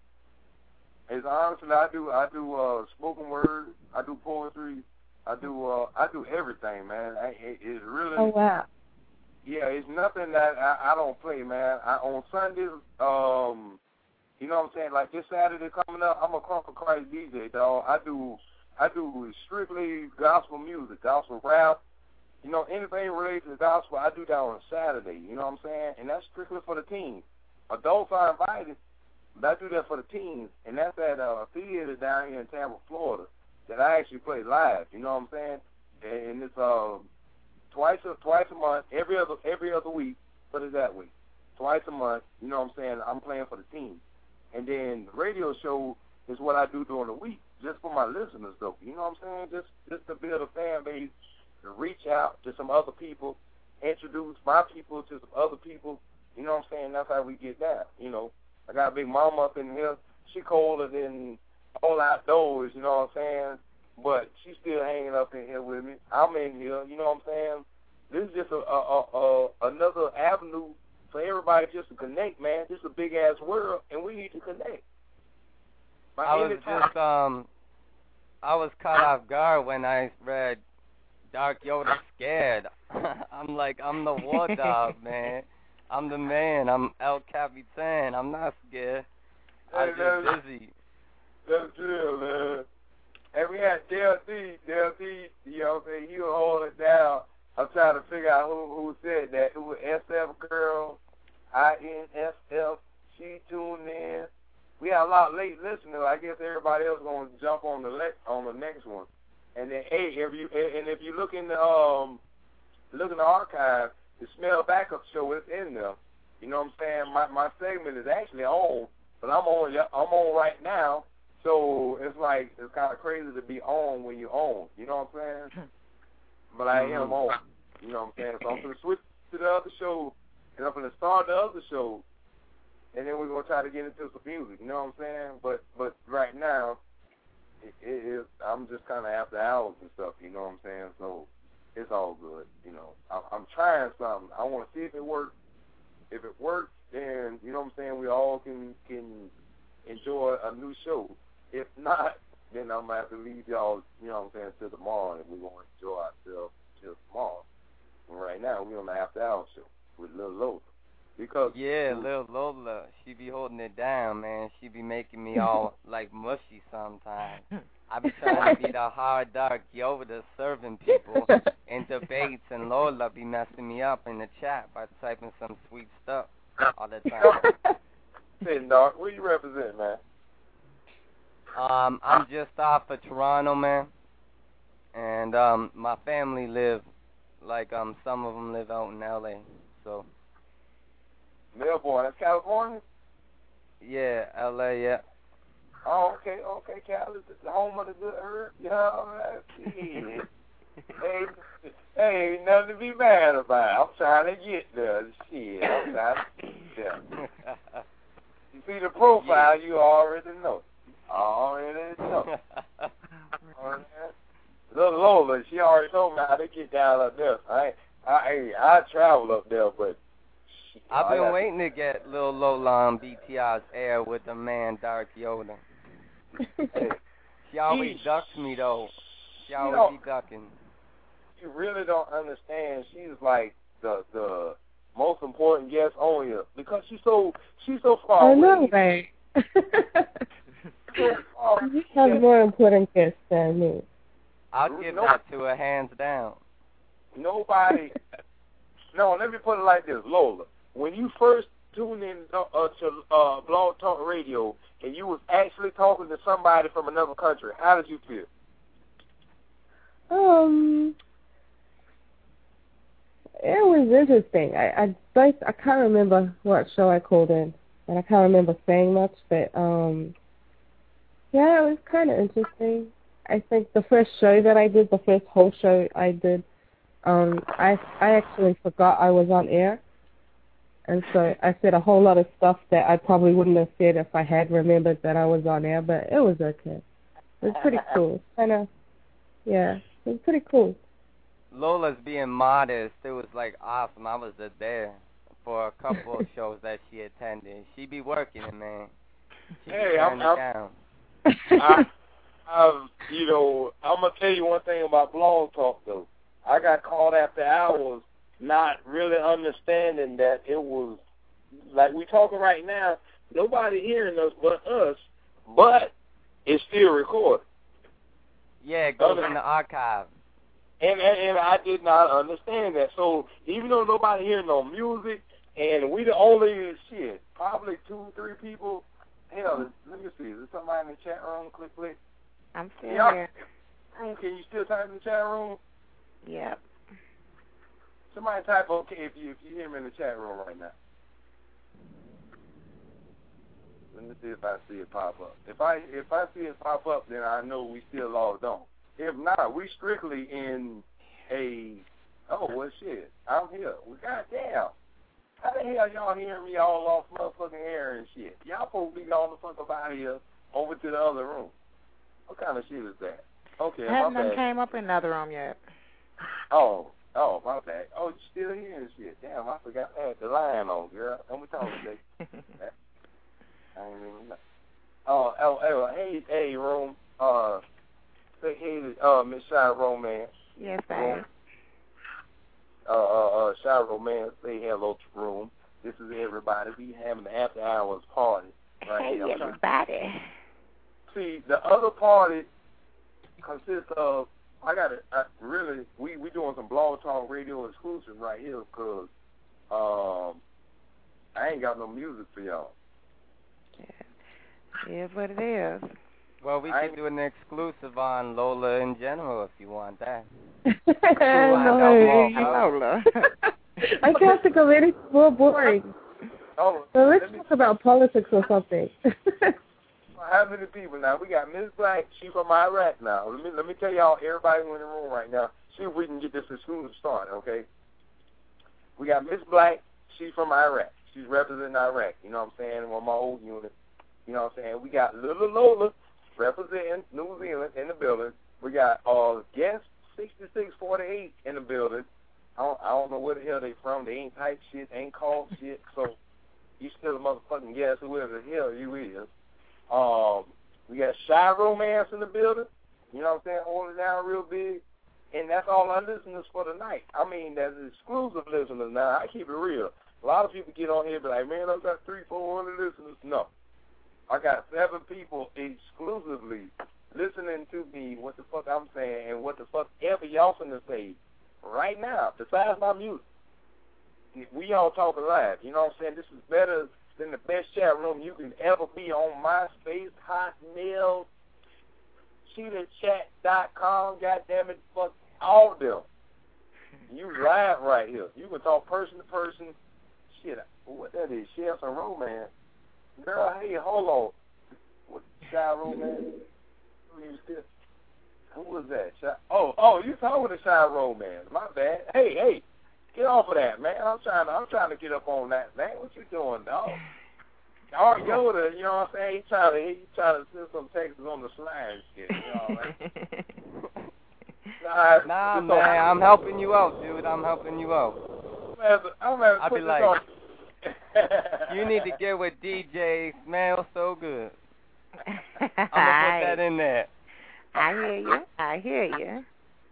is honestly I do I do uh spoken word, I do poetry, I do uh I do everything, man. I, it, it's really Oh wow. yeah, it's nothing that I, I don't play, man. I on Sundays, um, you know what I'm saying, like this Saturday coming up, I'm a Crunk for Christ D J, dog. I do I do strictly gospel music, gospel rap. You know, anything related to the gospel, I do that on a Saturday, you know what I'm saying? And that's strictly for the teens. Adults are invited, but I do that for the teens. And that's at a theater down here in Tampa, Florida, that I actually play live, you know what I'm saying? And it's uh, twice a, twice a month, every other every other week, put it that way. Twice a month, you know what I'm saying? I'm playing for the teens. And then the radio show is what I do during the week, just for my listeners, though. You know what I'm saying? Just, just to build a fan base, to reach out to some other people, introduce my people to some other people. You know what I'm saying? That's how we get down. You know, I got a big mama up in here. She colder than all outdoors, you know what I'm saying? But she's still hanging up in here with me. I'm in here, you know what I'm saying? This is just a, a, a, a another avenue for everybody just to connect, man. This is a big-ass world, and we need to connect. By I was anytime- just, um, I was caught off guard when I read Dark Yoda scared. I'm like, I'm the war dog, man. I'm the man. I'm El Capitan. I'm not scared. I'm just busy. That's true, man. And we had Del C. Del C, you know what I'm saying? He was holding it down. I'm trying to figure out who who said that. It was S F Girl, I N S F. She tuned in. We had a lot of late listeners. I guess everybody else going to jump on the le- on the next one. And then, hey, if you and if you look in the um, look in the archive, the Smell Backup show is in there. You know what I'm saying? My my segment is actually on, but I'm on I'm on right now. So it's like it's kind of crazy to be on when you're on. You know what I'm saying? But I am on. You know what I'm saying? So I'm gonna switch to the other show, and I'm gonna start the other show, and then we're gonna try to get into some music. You know what I'm saying? But but right now. It, it is. I'm just kind of after hours and stuff, you know what I'm saying? So it's all good, you know. I, I'm trying something. I want to see if it works. If it works, then you know what I'm saying. We all can can enjoy a new show. If not, then I'm gonna have to leave y'all, you know what I'm saying, till tomorrow, and we're gonna enjoy ourselves till tomorrow. And right now, we're on the after hours show with Lil Lola. Because yeah, Lil Lola, she be holding it down, man. She be making me all like mushy sometimes. I be trying to be the hard dark Yoda serving people in debates, and Lola be messing me up in the chat by typing some sweet stuff all the time. Hey, dog, where you represent, man? Um, I'm just off of Toronto, man, and um, my family live like um, some of them live out in L A, so. Melbourne, that's California? Yeah, L A, yeah. Oh, okay, okay, Cali, the home of the good herb. You know, shit. hey, hey, ain't nothing to be mad about. I'm trying to get there. Shit, I'm trying to get there. You see the profile, yeah. You already know. Already know. Little Lola, she already told me how to get down up there. I, I, I travel up there, but. I've been waiting to get Lil Lola on B T R's air with the man Dark Yoda. She always Sheesh. ducks me though. She always know, be ducking. You really don't understand. She's like the the most important guest on here because she's so she's so far I away. know, right? You have more important guests than me. I'll give no, that to her hands down. Nobody. No, let me put it like this, Lola. When you first tuned in uh, to uh, Blog Talk Radio and you was actually talking to somebody from another country, how did you feel? Um, it was interesting. I I, I can't remember what show I called in, and I can't remember saying much, but um, yeah, it was kind of interesting. I think the first show that I did, the first whole show I did, um, I I actually forgot I was on air, and so I said a whole lot of stuff that I probably wouldn't have said if I had remembered that I was on air, but it was okay. It was pretty cool. Kind of, yeah, it was pretty cool. Lola's being modest. It was like awesome. I was just there for a couple of shows that she attended. She be working it, man. She Hey, be I'm, turning it I'm down. I, I've, you know, I'm gonna tell you one thing about Blog Talk though. I got caught after hours, not really understanding that it was like we talking right now. Nobody hearing us but us, but it's still recorded. Yeah, it goes Other- in the archive. And, and and I did not understand that. So even though nobody hearing no music, and we the only shit, probably two, three people. Hell, let me see. Is there somebody in the chat room? Click, click. I'm still Yeah. here. Room, can you still type in the chat room? Yep. Somebody type okay if you if you hear me in the chat room right now. Let me see if I see it pop up. If I if I see it pop up, then I know we still logged on. If not, we strictly in a oh well shit. I'm here. We goddamn. How the hell y'all hearing me all off motherfucking air and shit? Y'all supposed to be gone the fuck up out of here over to the other room. What kind of shit is that? Okay, I haven't my done bad. came up in another room yet. Oh, oh, my bad. Oh, you still here and shit. Damn, I forgot I had the line on, girl. Don't be talking today. I ain't even know. Oh, oh, oh, hey, hey, room. Uh, say hey to uh, Miss Shy Romance. Yes, babe. Uh, uh, uh, Shy Romance, say hello to room. This is everybody. We having the after hours party right Hey, here. I'm trying- everybody. See, the other party consists of, I got to, really, we we doing some Blog Talk Radio exclusive right here because um, I ain't got no music for y'all. Yeah. It is what it is. Well, we I could do an exclusive on Lola in general if you want that. no. Lola. I can't think of anything more boring. Oh, So let's let me, talk about politics or something. how many people now? We got Miss Black. She from Iraq now. Let me let me tell y'all, everybody who in the room right now. See if we can get this exclusive started, okay? We got Miss Black. She's from Iraq. She's representing Iraq. You know what I'm saying? On my old unit. You know what I'm saying? We got Little Lola representing New Zealand in the building. We got uh guest sixty-six forty-eight in the building. I don't, I don't know where the hell they from. They ain't type shit, ain't called shit. So you still a motherfucking guess whoever the hell you is. Um, we got Shy Romance in the building. You know what I'm saying? Holding it down real big. And that's all our listeners for the night. I mean, that's exclusive listeners now. I keep it real. A lot of people get on here and be like, man, I've got three, four hundred listeners. No. I got seven people exclusively listening to me, what the fuck I'm saying, and what the fuck ever y'all finna say right now, besides my music. We all talking live. You know what I'm saying? This is better than the best chat room you can ever be on MySpace, Hotmail, cheetah chat dot com, goddamn it, fuck all of them. You live right here. You can talk person to person. Shit, what that is, share some romance. Girl, hey, hold on. What, Shy Romance? Who you still? Who was that? Shy? Oh, oh, you talking to Shy Romance? My bad. Hey, hey, get off of that, man. I'm trying to, I'm trying to get up on that, man. What you doing, dog? Art Yoda, you know what I'm saying? He trying to, he trying to send some texts on the slide and shit. You know what I mean? nah, Nah, man, I'm helping you out, dude. I'm helping you out. I'm gonna, I'm gonna I'll put be this like, on. you need to get with D J Smells So Good. I'm gonna put that in there. I hear you. I hear you.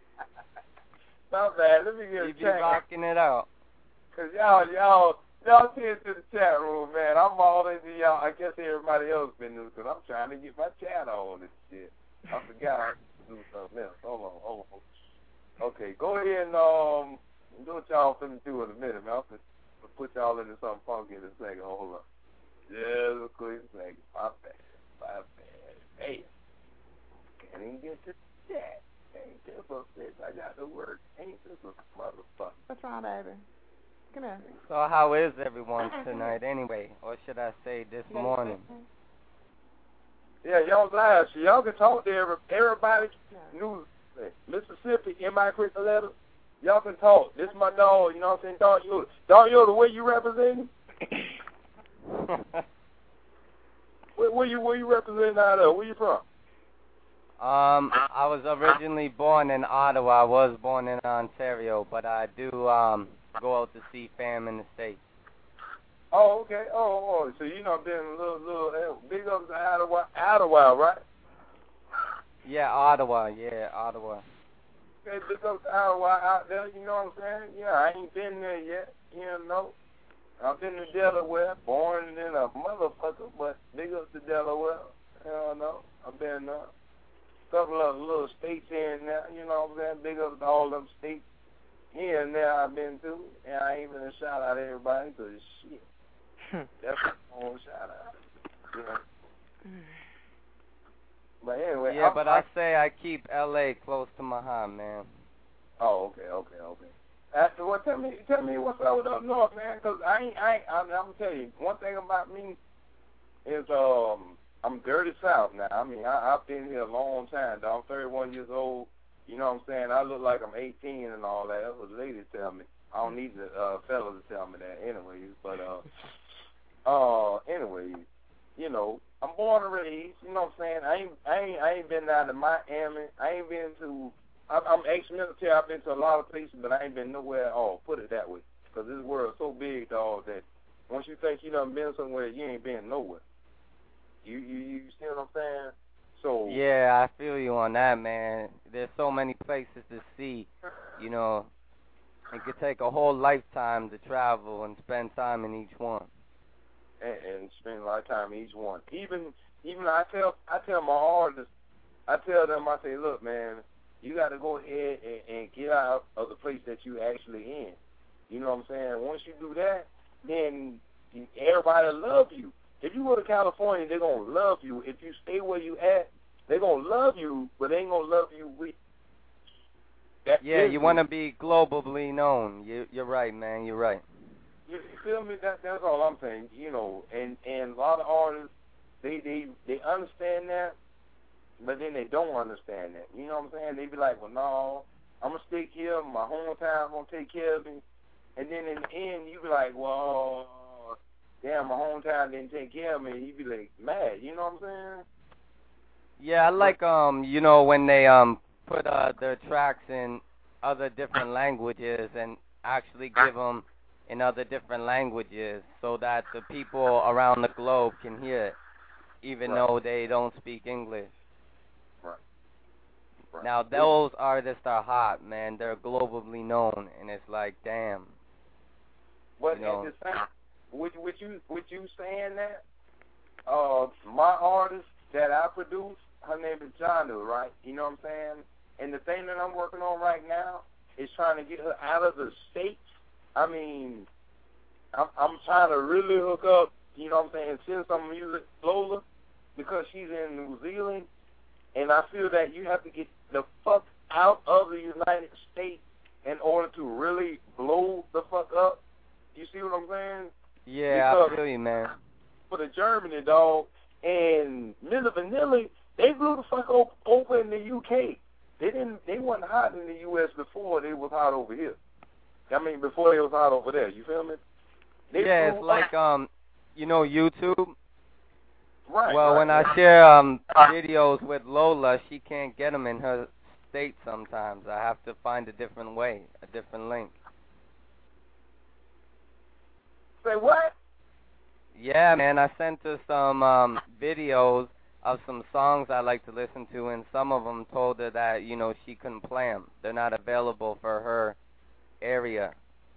Not bad. Let me get You a be check. rocking it out. Cause y'all, y'all, y'all see it to the chat room, man. I'm all into y'all. I guess everybody else been doing because I'm trying to get my chat on this shit. I forgot I do something else. Hold on, hold on. Okay, go ahead and um do what y'all finna do in a minute, man. I'm finna put y'all into something funky in a second. Hold up. Just a quick second. My bad. My bad. Hey. Can't even get to the chat. Ain't this a bitch? I got to work. Ain't this a motherfucker? What's wrong, baby? Come here. So how is everyone tonight anyway? Or should I say this morning? Yeah, y'all live. So y'all can talk to every, everybody. New Mississippi, in my crystal letter. Y'all can talk. This is my dog, you know what I'm saying? Dog Yoda. Dog Yoda, where you representing? where, where you where you representing out of? Where you from? Um, I was originally born in Ottawa. I was born in Ontario, but I do um go out to see fam in the States. Oh, okay. Oh, oh, so you know been a little little uh, big up to Ottawa, Ottawa, right? Yeah, Ottawa. Yeah, Ottawa. Okay, big up to Ottawa out there. You know what I'm saying? Yeah, I ain't been there yet. You know, I've been to Delaware, born in a motherfucker, but big up to Delaware. Hell no, I've been there. Couple of little states here and there, you know what I'm saying? Big up to all them states here and there I've been to. And I ain't even a shout out to everybody because shit. That's my own shout out. You know? But anyway. Yeah, I'm, but I, I say I keep L A close to my heart, man. Oh, okay, okay, okay. After, well, tell me, tell me what's up with up north, man, because I ain't, I ain't, I'm, I'm going to tell you, one thing about me is, um, I'm dirty south now. I mean, I, I've been here a long time, dog. I'm thirty-one years old. You know what I'm saying? I look like I'm eighteen and all that. That's what the ladies tell me. I don't need the uh, fellas to tell me that anyways. But, uh, uh, anyways, you know, I'm born and raised. You know what I'm saying? I ain't, I ain't, I ain't been down to Miami. I ain't been to, I'm, I'm ex-military. I've been to a lot of places, but I ain't been nowhere at all. Put it that way. Because this world's so big, dog, that once you think you done been somewhere, you ain't been nowhere. You, you you see what I'm saying? So yeah, I feel you on that, man. There's so many places to see. You know, it could take a whole lifetime to travel and spend time in each one. And, and spend a lot of time in each one. Even even I tell I tell my artists, I tell them, I say, look, man, you got to go ahead and, and get out of the place that you actually in. You know what I'm saying? Once you do that, then everybody will love you. If you go to California, they're going to love you. If you stay where you at, they're going to love you, but they ain't going to love you with that. Yeah, you want to be globally known. You, you're right, man. You're right. You, you feel me? That, that's all I'm saying. You know, and, and a lot of artists, they, they, they understand that, but then they don't understand that. You know what I'm saying? They be like, well, no, I'm going to stick here. My hometown going to take care of me. And then in the end, you be like, well, damn, my hometown didn't take care of me. You be like mad, you know what I'm saying? Yeah, I like um, you know, when they um put uh their tracks in other different languages and actually give them in other different languages so that the people around the globe can hear it, even right. though they don't speak English. Right. right. Now those artists are hot, man. They're globally known, and it's like, damn. But you know, at the same With, with you with you saying that, uh, my artist that I produce, her name is Janu, right? You know what I'm saying? And the thing that I'm working on right now is trying to get her out of the States. I mean, I'm, I'm trying to really hook up, you know what I'm saying, send some music Lola because she's in New Zealand. And I feel that you have to get the fuck out of the United States in order to really blow the fuck up. You see what I'm saying? Yeah, because I feel you, man. For the Germany, dog, and Milli Vanilli, they blew the fuck op- over in the U K. They didn't. They wasn't hot in the U S before they was hot over here. I mean, before they was hot over there. You feel me? They yeah, it's like um, you know, YouTube. Right. Well, right, when right. I share um videos with Lola, she can't get them in her state sometimes. I have to find a different way, a different link. Say what? Yeah, man, I sent her some um, videos of some songs I like to listen to, and some of them told her that, you know, she couldn't play them. They're not available for her area.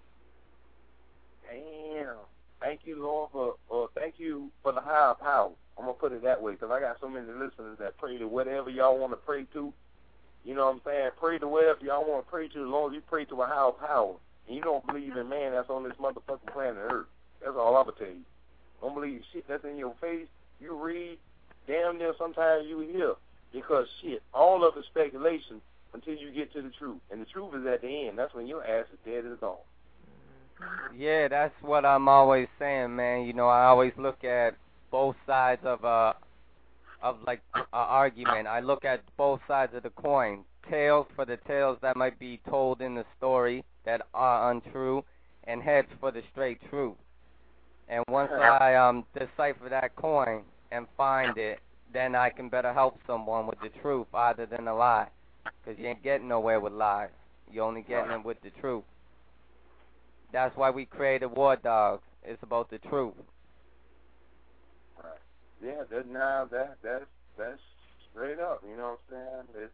Damn. Thank you, Lord, for, uh, thank you for the higher power. I'm going to put it that way, because I got so many listeners that pray to whatever y'all want to pray to. You know what I'm saying? Pray to whatever y'all want to pray to, as long as you pray to a higher power. And you don't believe in man that's on this motherfucking planet Earth. That's all I'm going to tell you. Don't believe shit that's in your face. You read, damn near sometimes you hear. Because shit, all of it's speculation until you get to the truth. And the truth is at the end. That's when your ass is dead as gone. Yeah, that's what I'm always saying, man. You know, I always look at both sides of a of like an argument. I look at both sides of the coin. Tails for the tales that might be told in the story that are untrue, and heads for the straight truth. And once I um decipher that coin and find it, then I can better help someone with the truth other than a lie. Because you ain't getting nowhere with lies. You're only getting it with the truth. That's why we created War Dogs. It's about the truth. Right. Yeah, that, now that that's that's straight up. You know what I'm saying? It's,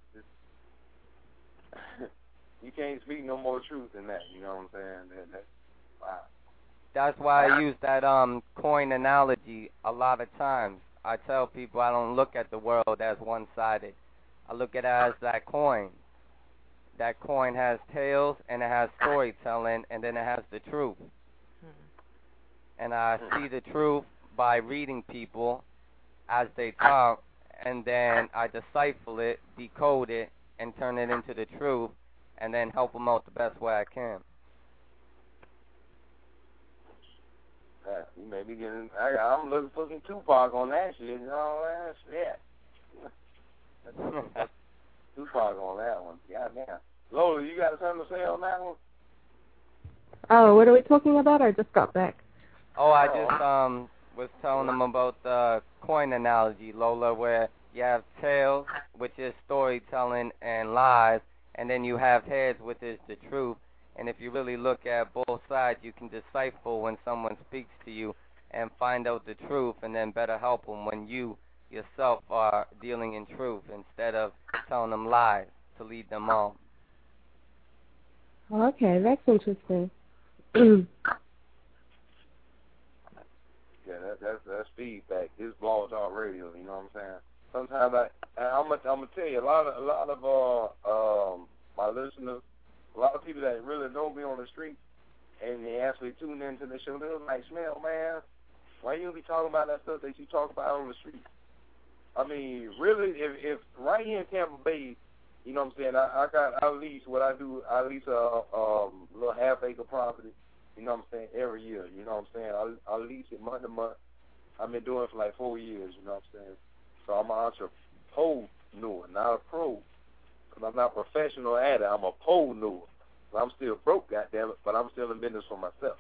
it's you can't speak no more truth than that. You know what I'm saying? That, that's wow. That's why I use that um coin analogy a lot of times. I tell people I don't look at the world as one-sided. I look at it as that coin. That coin has tails, and it has storytelling, and then it has the truth. And I see the truth by reading people as they talk, and then I decipher it, decode it, and turn it into the truth, and then help them out the best way I can. Uh, you may be getting. I, I'm looking for some Tupac on that shit. You know that shit. Tupac on that one. Goddamn. Lola, you got something to say on that one? Oh, what are we talking about? I just got back. Oh, I just um was telling them about the coin analogy, Lola, where you have tails, which is storytelling and lies, and then you have heads, which is the truth. And if you really look at both sides, you can decipher when someone speaks to you and find out the truth, and then better help them when you yourself are dealing in truth instead of telling them lies to lead them on. Okay, that's interesting. Yeah, that, that's that's feedback. This Blog Talk Radio. You know what I'm saying? Sometimes I, I'm gonna I'm gonna tell you a lot of a lot of uh um my listeners, a lot of people that really know me on the street, and they actually tune into the show. They're like, "Smell, man, why you be talking about that stuff that you talk about on the street?" I mean, really, if if right here in Tampa Bay, you know what I'm saying, I, I got I lease what I do. I lease a um little half acre property. You know what I'm saying, every year. You know what I'm saying. I I lease it month to month. I've been doing it for like four years. You know what I'm saying. So I'm an entrepreneur, not a pro. Because I'm not professional at it. I'm a pole-neur. I'm still broke, goddammit, but I'm still in business for myself.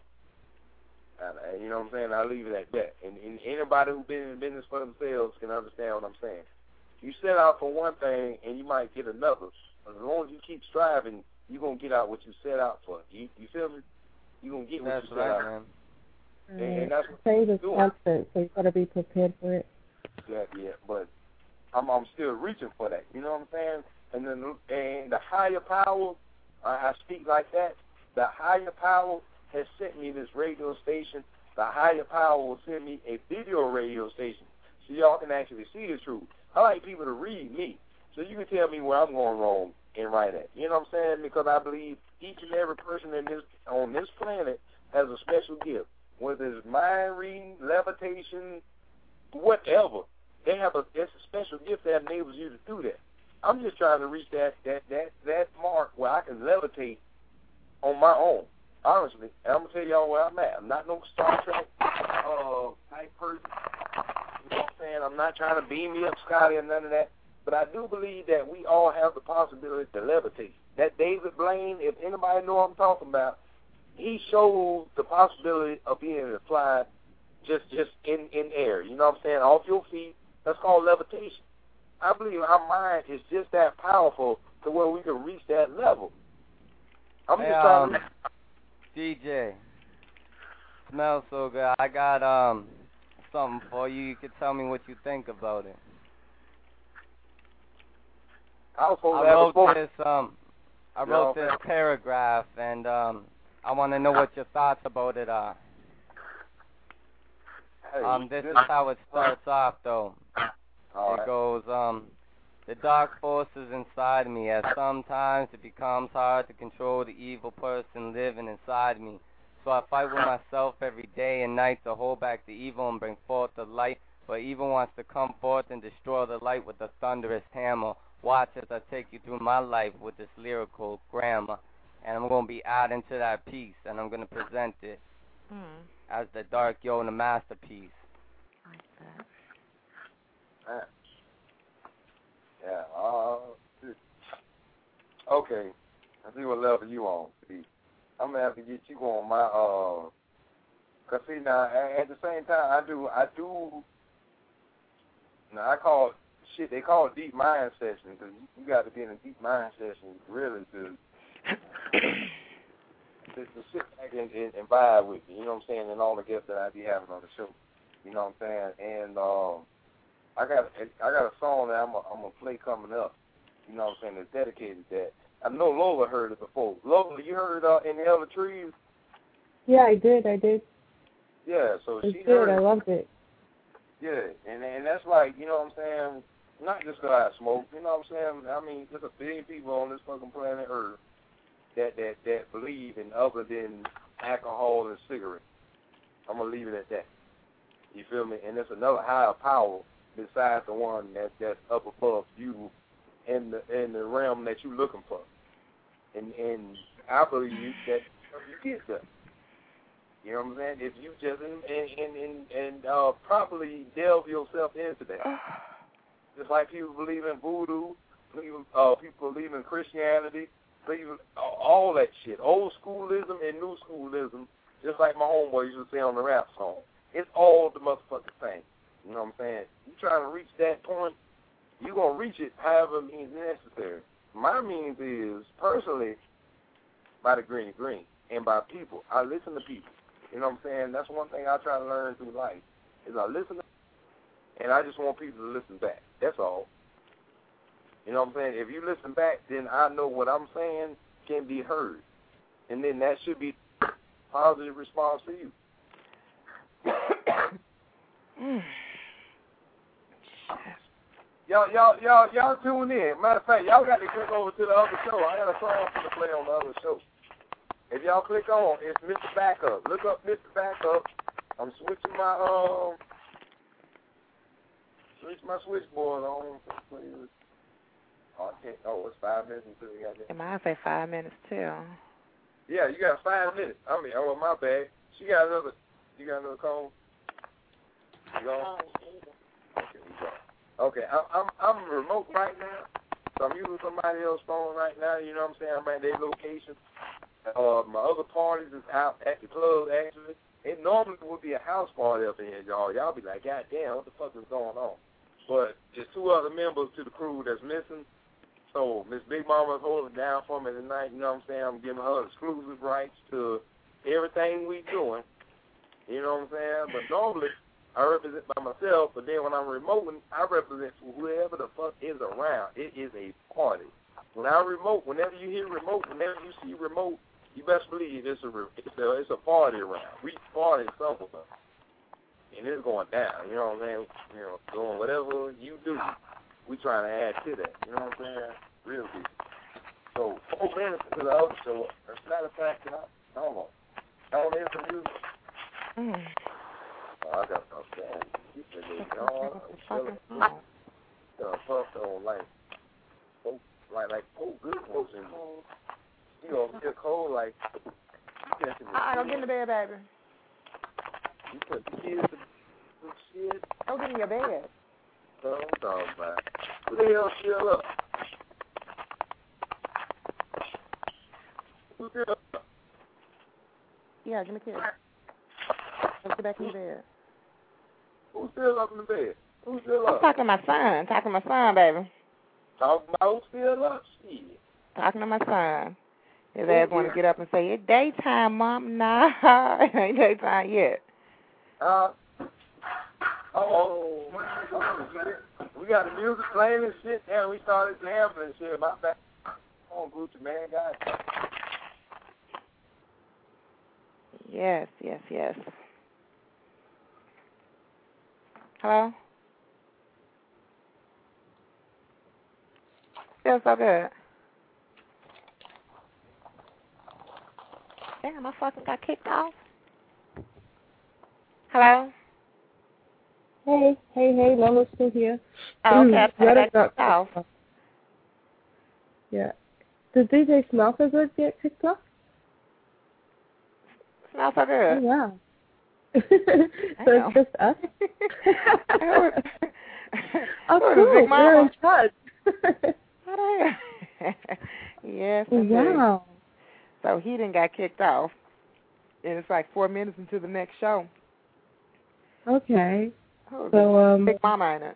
And, and you know what I'm saying? I'll leave it at that. And, and anybody who's been in business for themselves can understand what I'm saying. You set out for one thing, and you might get another. As long as you keep striving, you're going to get out what you set out for. You, you feel me? You're going to get what That's you set right, out man. for. And, and that's what Change is doing. constant, so you got to be prepared for it. Yeah, yeah, but I'm I'm still reaching for that. You know what I'm saying? And then and the higher power, I, I speak like that. The higher power has sent me this radio station. The higher power will send me a video radio station, so y'all can actually see the truth. I like people to read me, so you can tell me where I'm going wrong and right at. You know what I'm saying? Because I believe each and every person in this on this planet has a special gift, whether it's mind reading, levitation, whatever. They have a it's a special gift that enables you to do that. I'm just trying to reach that that that that mark where I can levitate on my own. Honestly, and I'm gonna tell y'all where I'm at. I'm not no Star Trek uh, type person. You know what I'm saying? I'm not trying to beam me up, Scotty, or none of that. But I do believe that we all have the possibility to levitate. That David Blaine, if anybody know what I'm talking about, he showed the possibility of being able to fly just just in in air. You know what I'm saying? Off your feet. That's called levitation. I believe our mind is just that powerful to where we can reach that level. I'm hey, just trying um, to... D J, smells so good. I got um something for you. You can tell me what you think about it. I, was I wrote this um I wrote this paragraph, and um I want to know what your thoughts about it are. Hey, um, this this, is how it starts off, though. All it right. goes, um, the dark forces inside me, as sometimes it becomes hard to control the evil person living inside me. So I fight with myself every day and night to hold back the evil and bring forth the light. But evil wants to come forth and destroy the light with a thunderous hammer. Watch as I take you through my life with this lyrical grammar. and I'm going to be adding to that piece, and I'm going to present it Mm. as the Dark Yoda masterpiece. Like that. Man. Yeah. Uh, okay. I see what level you on. See, I'm gonna have to get you on my uh. Cause see now, at the same time, I do, I do. Now I call it, shit. They call it deep mind session because you got to be in a deep mind session really to to, to sit back and, and, and vibe with me. You know what I'm saying? And all the guests that I be having on the show. You know what I'm saying? And um, I got I got a song that I'm a, I'm gonna play coming up. You know what I'm saying? That's dedicated to that. I know Lola heard it before. Lola, you heard uh, Inhale the Trees? Yeah, I did. I did. Yeah, so It's she good. heard I loved it. Yeah, and and that's like, you know what I'm saying, not just because I smoke, you know what I'm saying? I mean, there's a billion people on this fucking planet Earth that, that, that believe in other than alcohol and cigarettes. I'm going to leave it at that. You feel me? And there's another higher power besides the one that, that's up above you in the in the realm that you're looking for. And and I believe that you get there. You know what I'm saying? If you just and and and, and uh, properly delve yourself into that, just like people believe in voodoo, believe, uh, people believe in Christianity, believe in all that shit, old schoolism and new schoolism. Just like my homeboy used to say on the rap song, it's all the motherfucking thing. You know what I'm saying? You trying to reach that point, you're gonna reach it however means necessary. My means is personally by the green green and by people. I listen to people. You know what I'm saying? That's one thing I try to learn through life, is I listen to, and I just want people to listen back. That's all. You know what I'm saying? If you listen back, then I know what I'm saying can be heard. And then that should be a positive response to you. Y'all, y'all, y'all, y'all tune in. Matter of fact, y'all got to click over to the other show. I got a song for to play on the other show. If y'all click on, it's Mister Backup. Look up Mister Backup. I'm switching my um, switch my switchboard on. Oh, I can't. Oh, it's five minutes until we got that. And mine say five minutes too. Yeah, you got five minutes. I mean, oh my bad. She got another. You got another call? You go? Okay, you go. Okay, I'm I'm I'm remote right now, so I'm using somebody else's phone right now. You know what I'm saying? I'm at their location. Uh, my other parties is out at the club, actually. It normally would be a house party up in here, y'all. Y'all be like, God damn, what the fuck is going on? But there's two other members to the crew that's missing. So Miss Big Mama's holding it down for me tonight. You know what I'm saying? I'm giving her exclusive rights to everything we doing. You know what I'm saying? But normally, I represent by myself, but then when I'm remoting, I represent whoever the fuck is around. It is a party. When I remote, whenever you hear remote, whenever you see remote, you best believe it's a it's a, it's a party around. We party somewhere, and it's going down. You know what I'm saying? You know, doing whatever you do, we trying to add to that. You know what I'm saying? Real deep. So four minutes to the other show. As a matter of fact, I don't know. I don't hear some music. Mm. Oh, I got some stand. You said they all the puff on like like like oh good folks in. You know, get cold like. I don't get in the bed, baby. You put the kids to some shit. Don't get in your bed. So I'm talking about. Who the hell still up? Who's still up? Yeah, give me a kiss. Let's get back in the bed. Who's still up in the bed? Who's still up? I'm talking to my son. Talking to my son, baby. Talking about who's still up? Shit. Talking to my son. His ass want to get up and say, it's daytime, Mom. Nah, it ain't daytime yet. Uh, oh, we got the music playing and shit, and we started jamming and shit. My back. Oh, Gucci, man, guys. Yes, yes, yes. Hello? Feels so good. Damn, I fucking got kicked off. Hello? Hey, hey, hey, Lola's still here. Oh, okay, I Greta got kicked off. Yeah. did D J Smell So Good get kicked off? Smell So Good. Oh, wow. So it's just us? Oh, cool. We're in charge. Yes, indeed. Wow. So he didn't got kicked off, and it's like four minutes into the next show. Okay. Oh, So, um... Big Mama in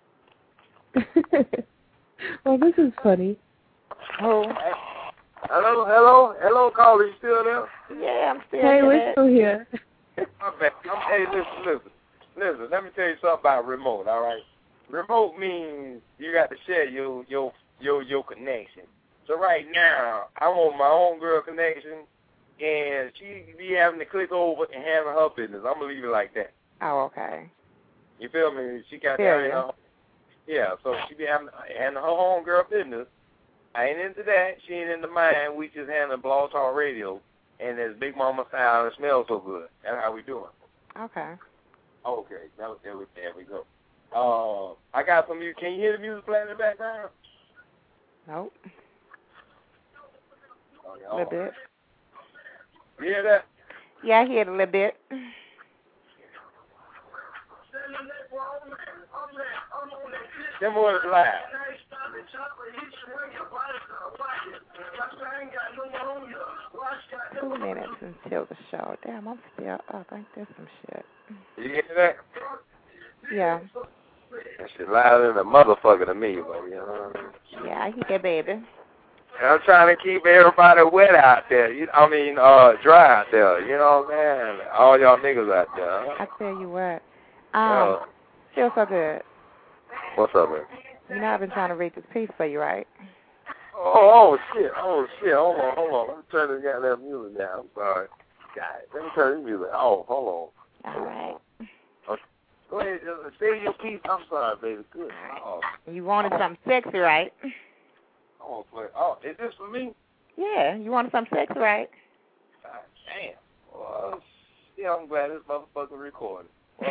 it. Well, this is funny. Oh. Hello, hello, hello, caller. You still there? Yeah, I'm still hey, here. Hey, we're still here. My bad. I'm, hey, listen, listen. Listen, let me tell you something about remote, all right? Remote means you got to share your your your your connection. So right now, I'm on my own girl connection, and she be having to click over and handle her business. I'm gonna leave it like that. Oh, okay. You feel me? She got Yeah, that. yeah. Yeah, so she be having handle her own girl business. I ain't into that. She ain't into mine. We just handle Blog Talk Radio, and as Big Mama style, it smells so good. That's how we doing. Okay. Okay, now there we, there we go. Uh, I got some music. Can you hear the music playing in the background? Nope. Oh, yeah, A little bit. You hear that? Yeah, I hear it a little bit. Them boys live. Two minutes until the show. Damn, I'm still up. Ain't this some shit? You hear that? Yeah. That shit louder than a motherfucker to me, but you know what I mean? Yeah, I hear that, baby. I'm trying to keep everybody wet out there. You, I mean, uh, dry out there. You know what I'm saying? All y'all niggas out there. Huh? I tell you what. Um, uh, feels so good. What's up, man? You know I've been trying to read this piece for you, right? Oh, oh shit. Oh, shit. Hold on, hold on. Let me turn this goddamn music down. I'm sorry. God, let me turn this music off. Hold on. All right. Okay. Go ahead. Uh, say your piece. I'm sorry, baby. Good. Oh. You wanted something sexy, right? I want to play. Oh, is this for me? Yeah, you wanted something sexy, right? God damn. Well, yeah, I'm glad this motherfucker recorded. Well,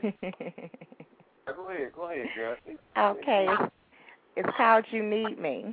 go ahead. Go ahead, girl. Okay. It's, it's called You Need Me.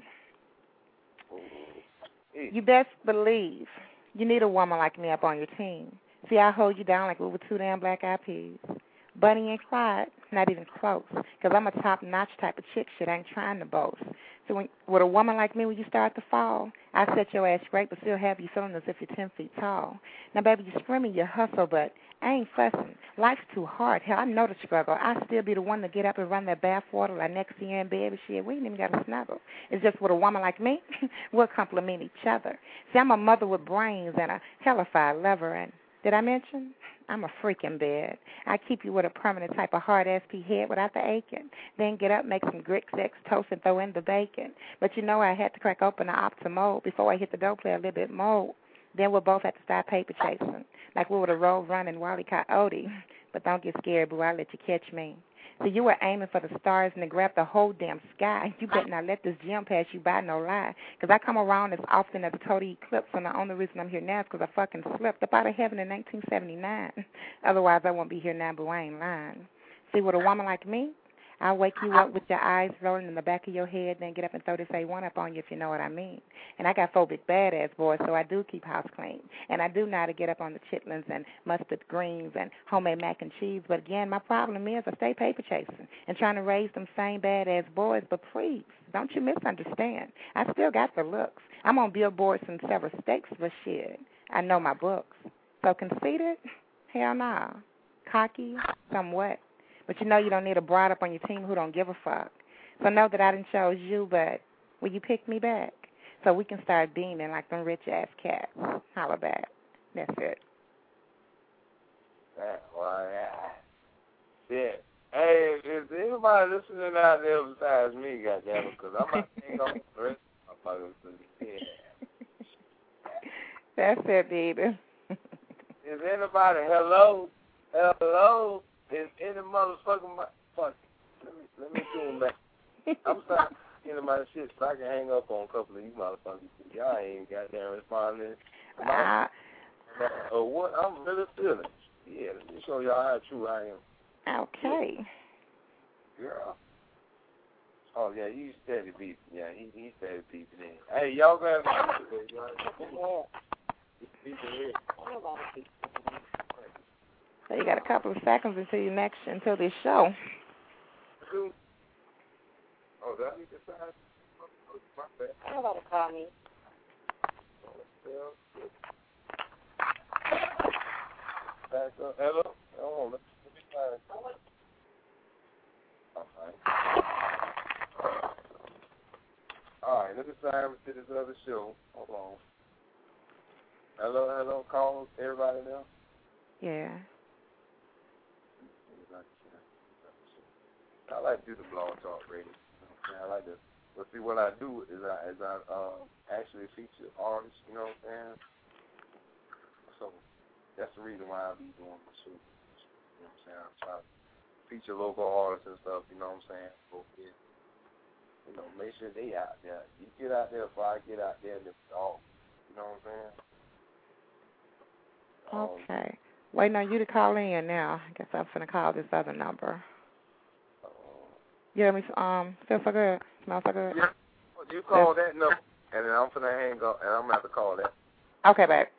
You best believe you need a woman like me up on your team. See, I hold you down like we were two damn black eyed peas. Bunny and Clyde, not even close, because I'm a top-notch type of chick shit. I ain't trying to boast. So when, with a woman like me, when you start to fall, I set your ass straight but still have you feeling as if you're ten feet tall. Now, baby, you're screaming your hustle, but I ain't fussing. Life's too hard. Hell, I know the struggle. I still be the one to get up and run that bath water like next to you in bed, but shit, we ain't even got to snuggle. It's just with a woman like me, we'll compliment each other. See, I'm a mother with brains and a hellified lover, and did I mention? I'm a freaking bed. I keep you with a permanent type of hard S P head without the aching. Then get up, make some grits, eggs, toast, and throw in the bacon. But you know I had to crack open the Optimo before I hit the dough play a little bit more. Then we'll both have to start paper chasing, like we were the road running Wile E. Coyote. But don't get scared, boo. I'll let you catch me. So you were aiming for the stars and to grab the whole damn sky. You better not let this gym pass you by, no lie. Because I come around as often as a total eclipse, and the only reason I'm here now is because I fucking slipped up out of heaven in nineteen seventy-nine. Otherwise, I won't be here now, but I ain't lying. See, with a woman like me, I'll wake you up with your eyes rolling in the back of your head, then get up and throw this A one up on you, if you know what I mean. And I got four big badass boys, so I do keep house clean. And I do know how to get up on the chitlins and mustard greens and homemade mac and cheese. But again, my problem is I stay paper chasing and trying to raise them same badass boys. But please, don't you misunderstand. I still got the looks. I'm on billboards in several states for shit. I know my books. So conceited? Hell nah. Cocky? Somewhat. But you know you don't need a broad up on your team who don't give a fuck. So know that I didn't chose you, but will you pick me back? So we can start beaming like them rich-ass cats. Holla back. That's it. Yeah, well, yeah. Yeah. Hey, is anybody listening out there besides me, goddammit? Because I might think on the rest of my motherfuckers. Yeah. That's it, baby. Is anybody, hello? Hello? Is any motherfucking fuck? Let me let me tune back. I'm sorry into my shit so I can hang up on a couple of you motherfuckers. Y'all ain't goddamn responding. Uh, uh, what I'm really feeling. Yeah, let me show y'all how true I am. Okay. Girl. Oh, Oh, yeah, he steady beat. Yeah, he he steady beating in. Hey, y'all go ahead and beat it. So you got a couple of seconds until you next until this show. Oh, did I need to sign? My bad. Nobody call me. Back up. Hello? Hold on. Let me sign. All right. All right, let me sign to this other show. Hold on. Hello, hello, call everybody now? Yeah. I like to do the blog talk radio. I like to, but see what I do is I, is I uh, actually feature artists, you know what I'm saying? So that's the reason why I be doing the show. You know what I'm saying? I try to feature local artists and stuff, you know what I'm saying? So, yeah. You know, make sure they out there. You get out there before I get out there and it's all, you know what I'm saying? Okay. Um, Waiting on you to call in now. I guess I'm finna call this other number. Uh, you hear me? Um, feel so good. Smell so good. Yeah. You call that number, and then I'm finna hang up, and I'm gonna have to call that. Okay, babe.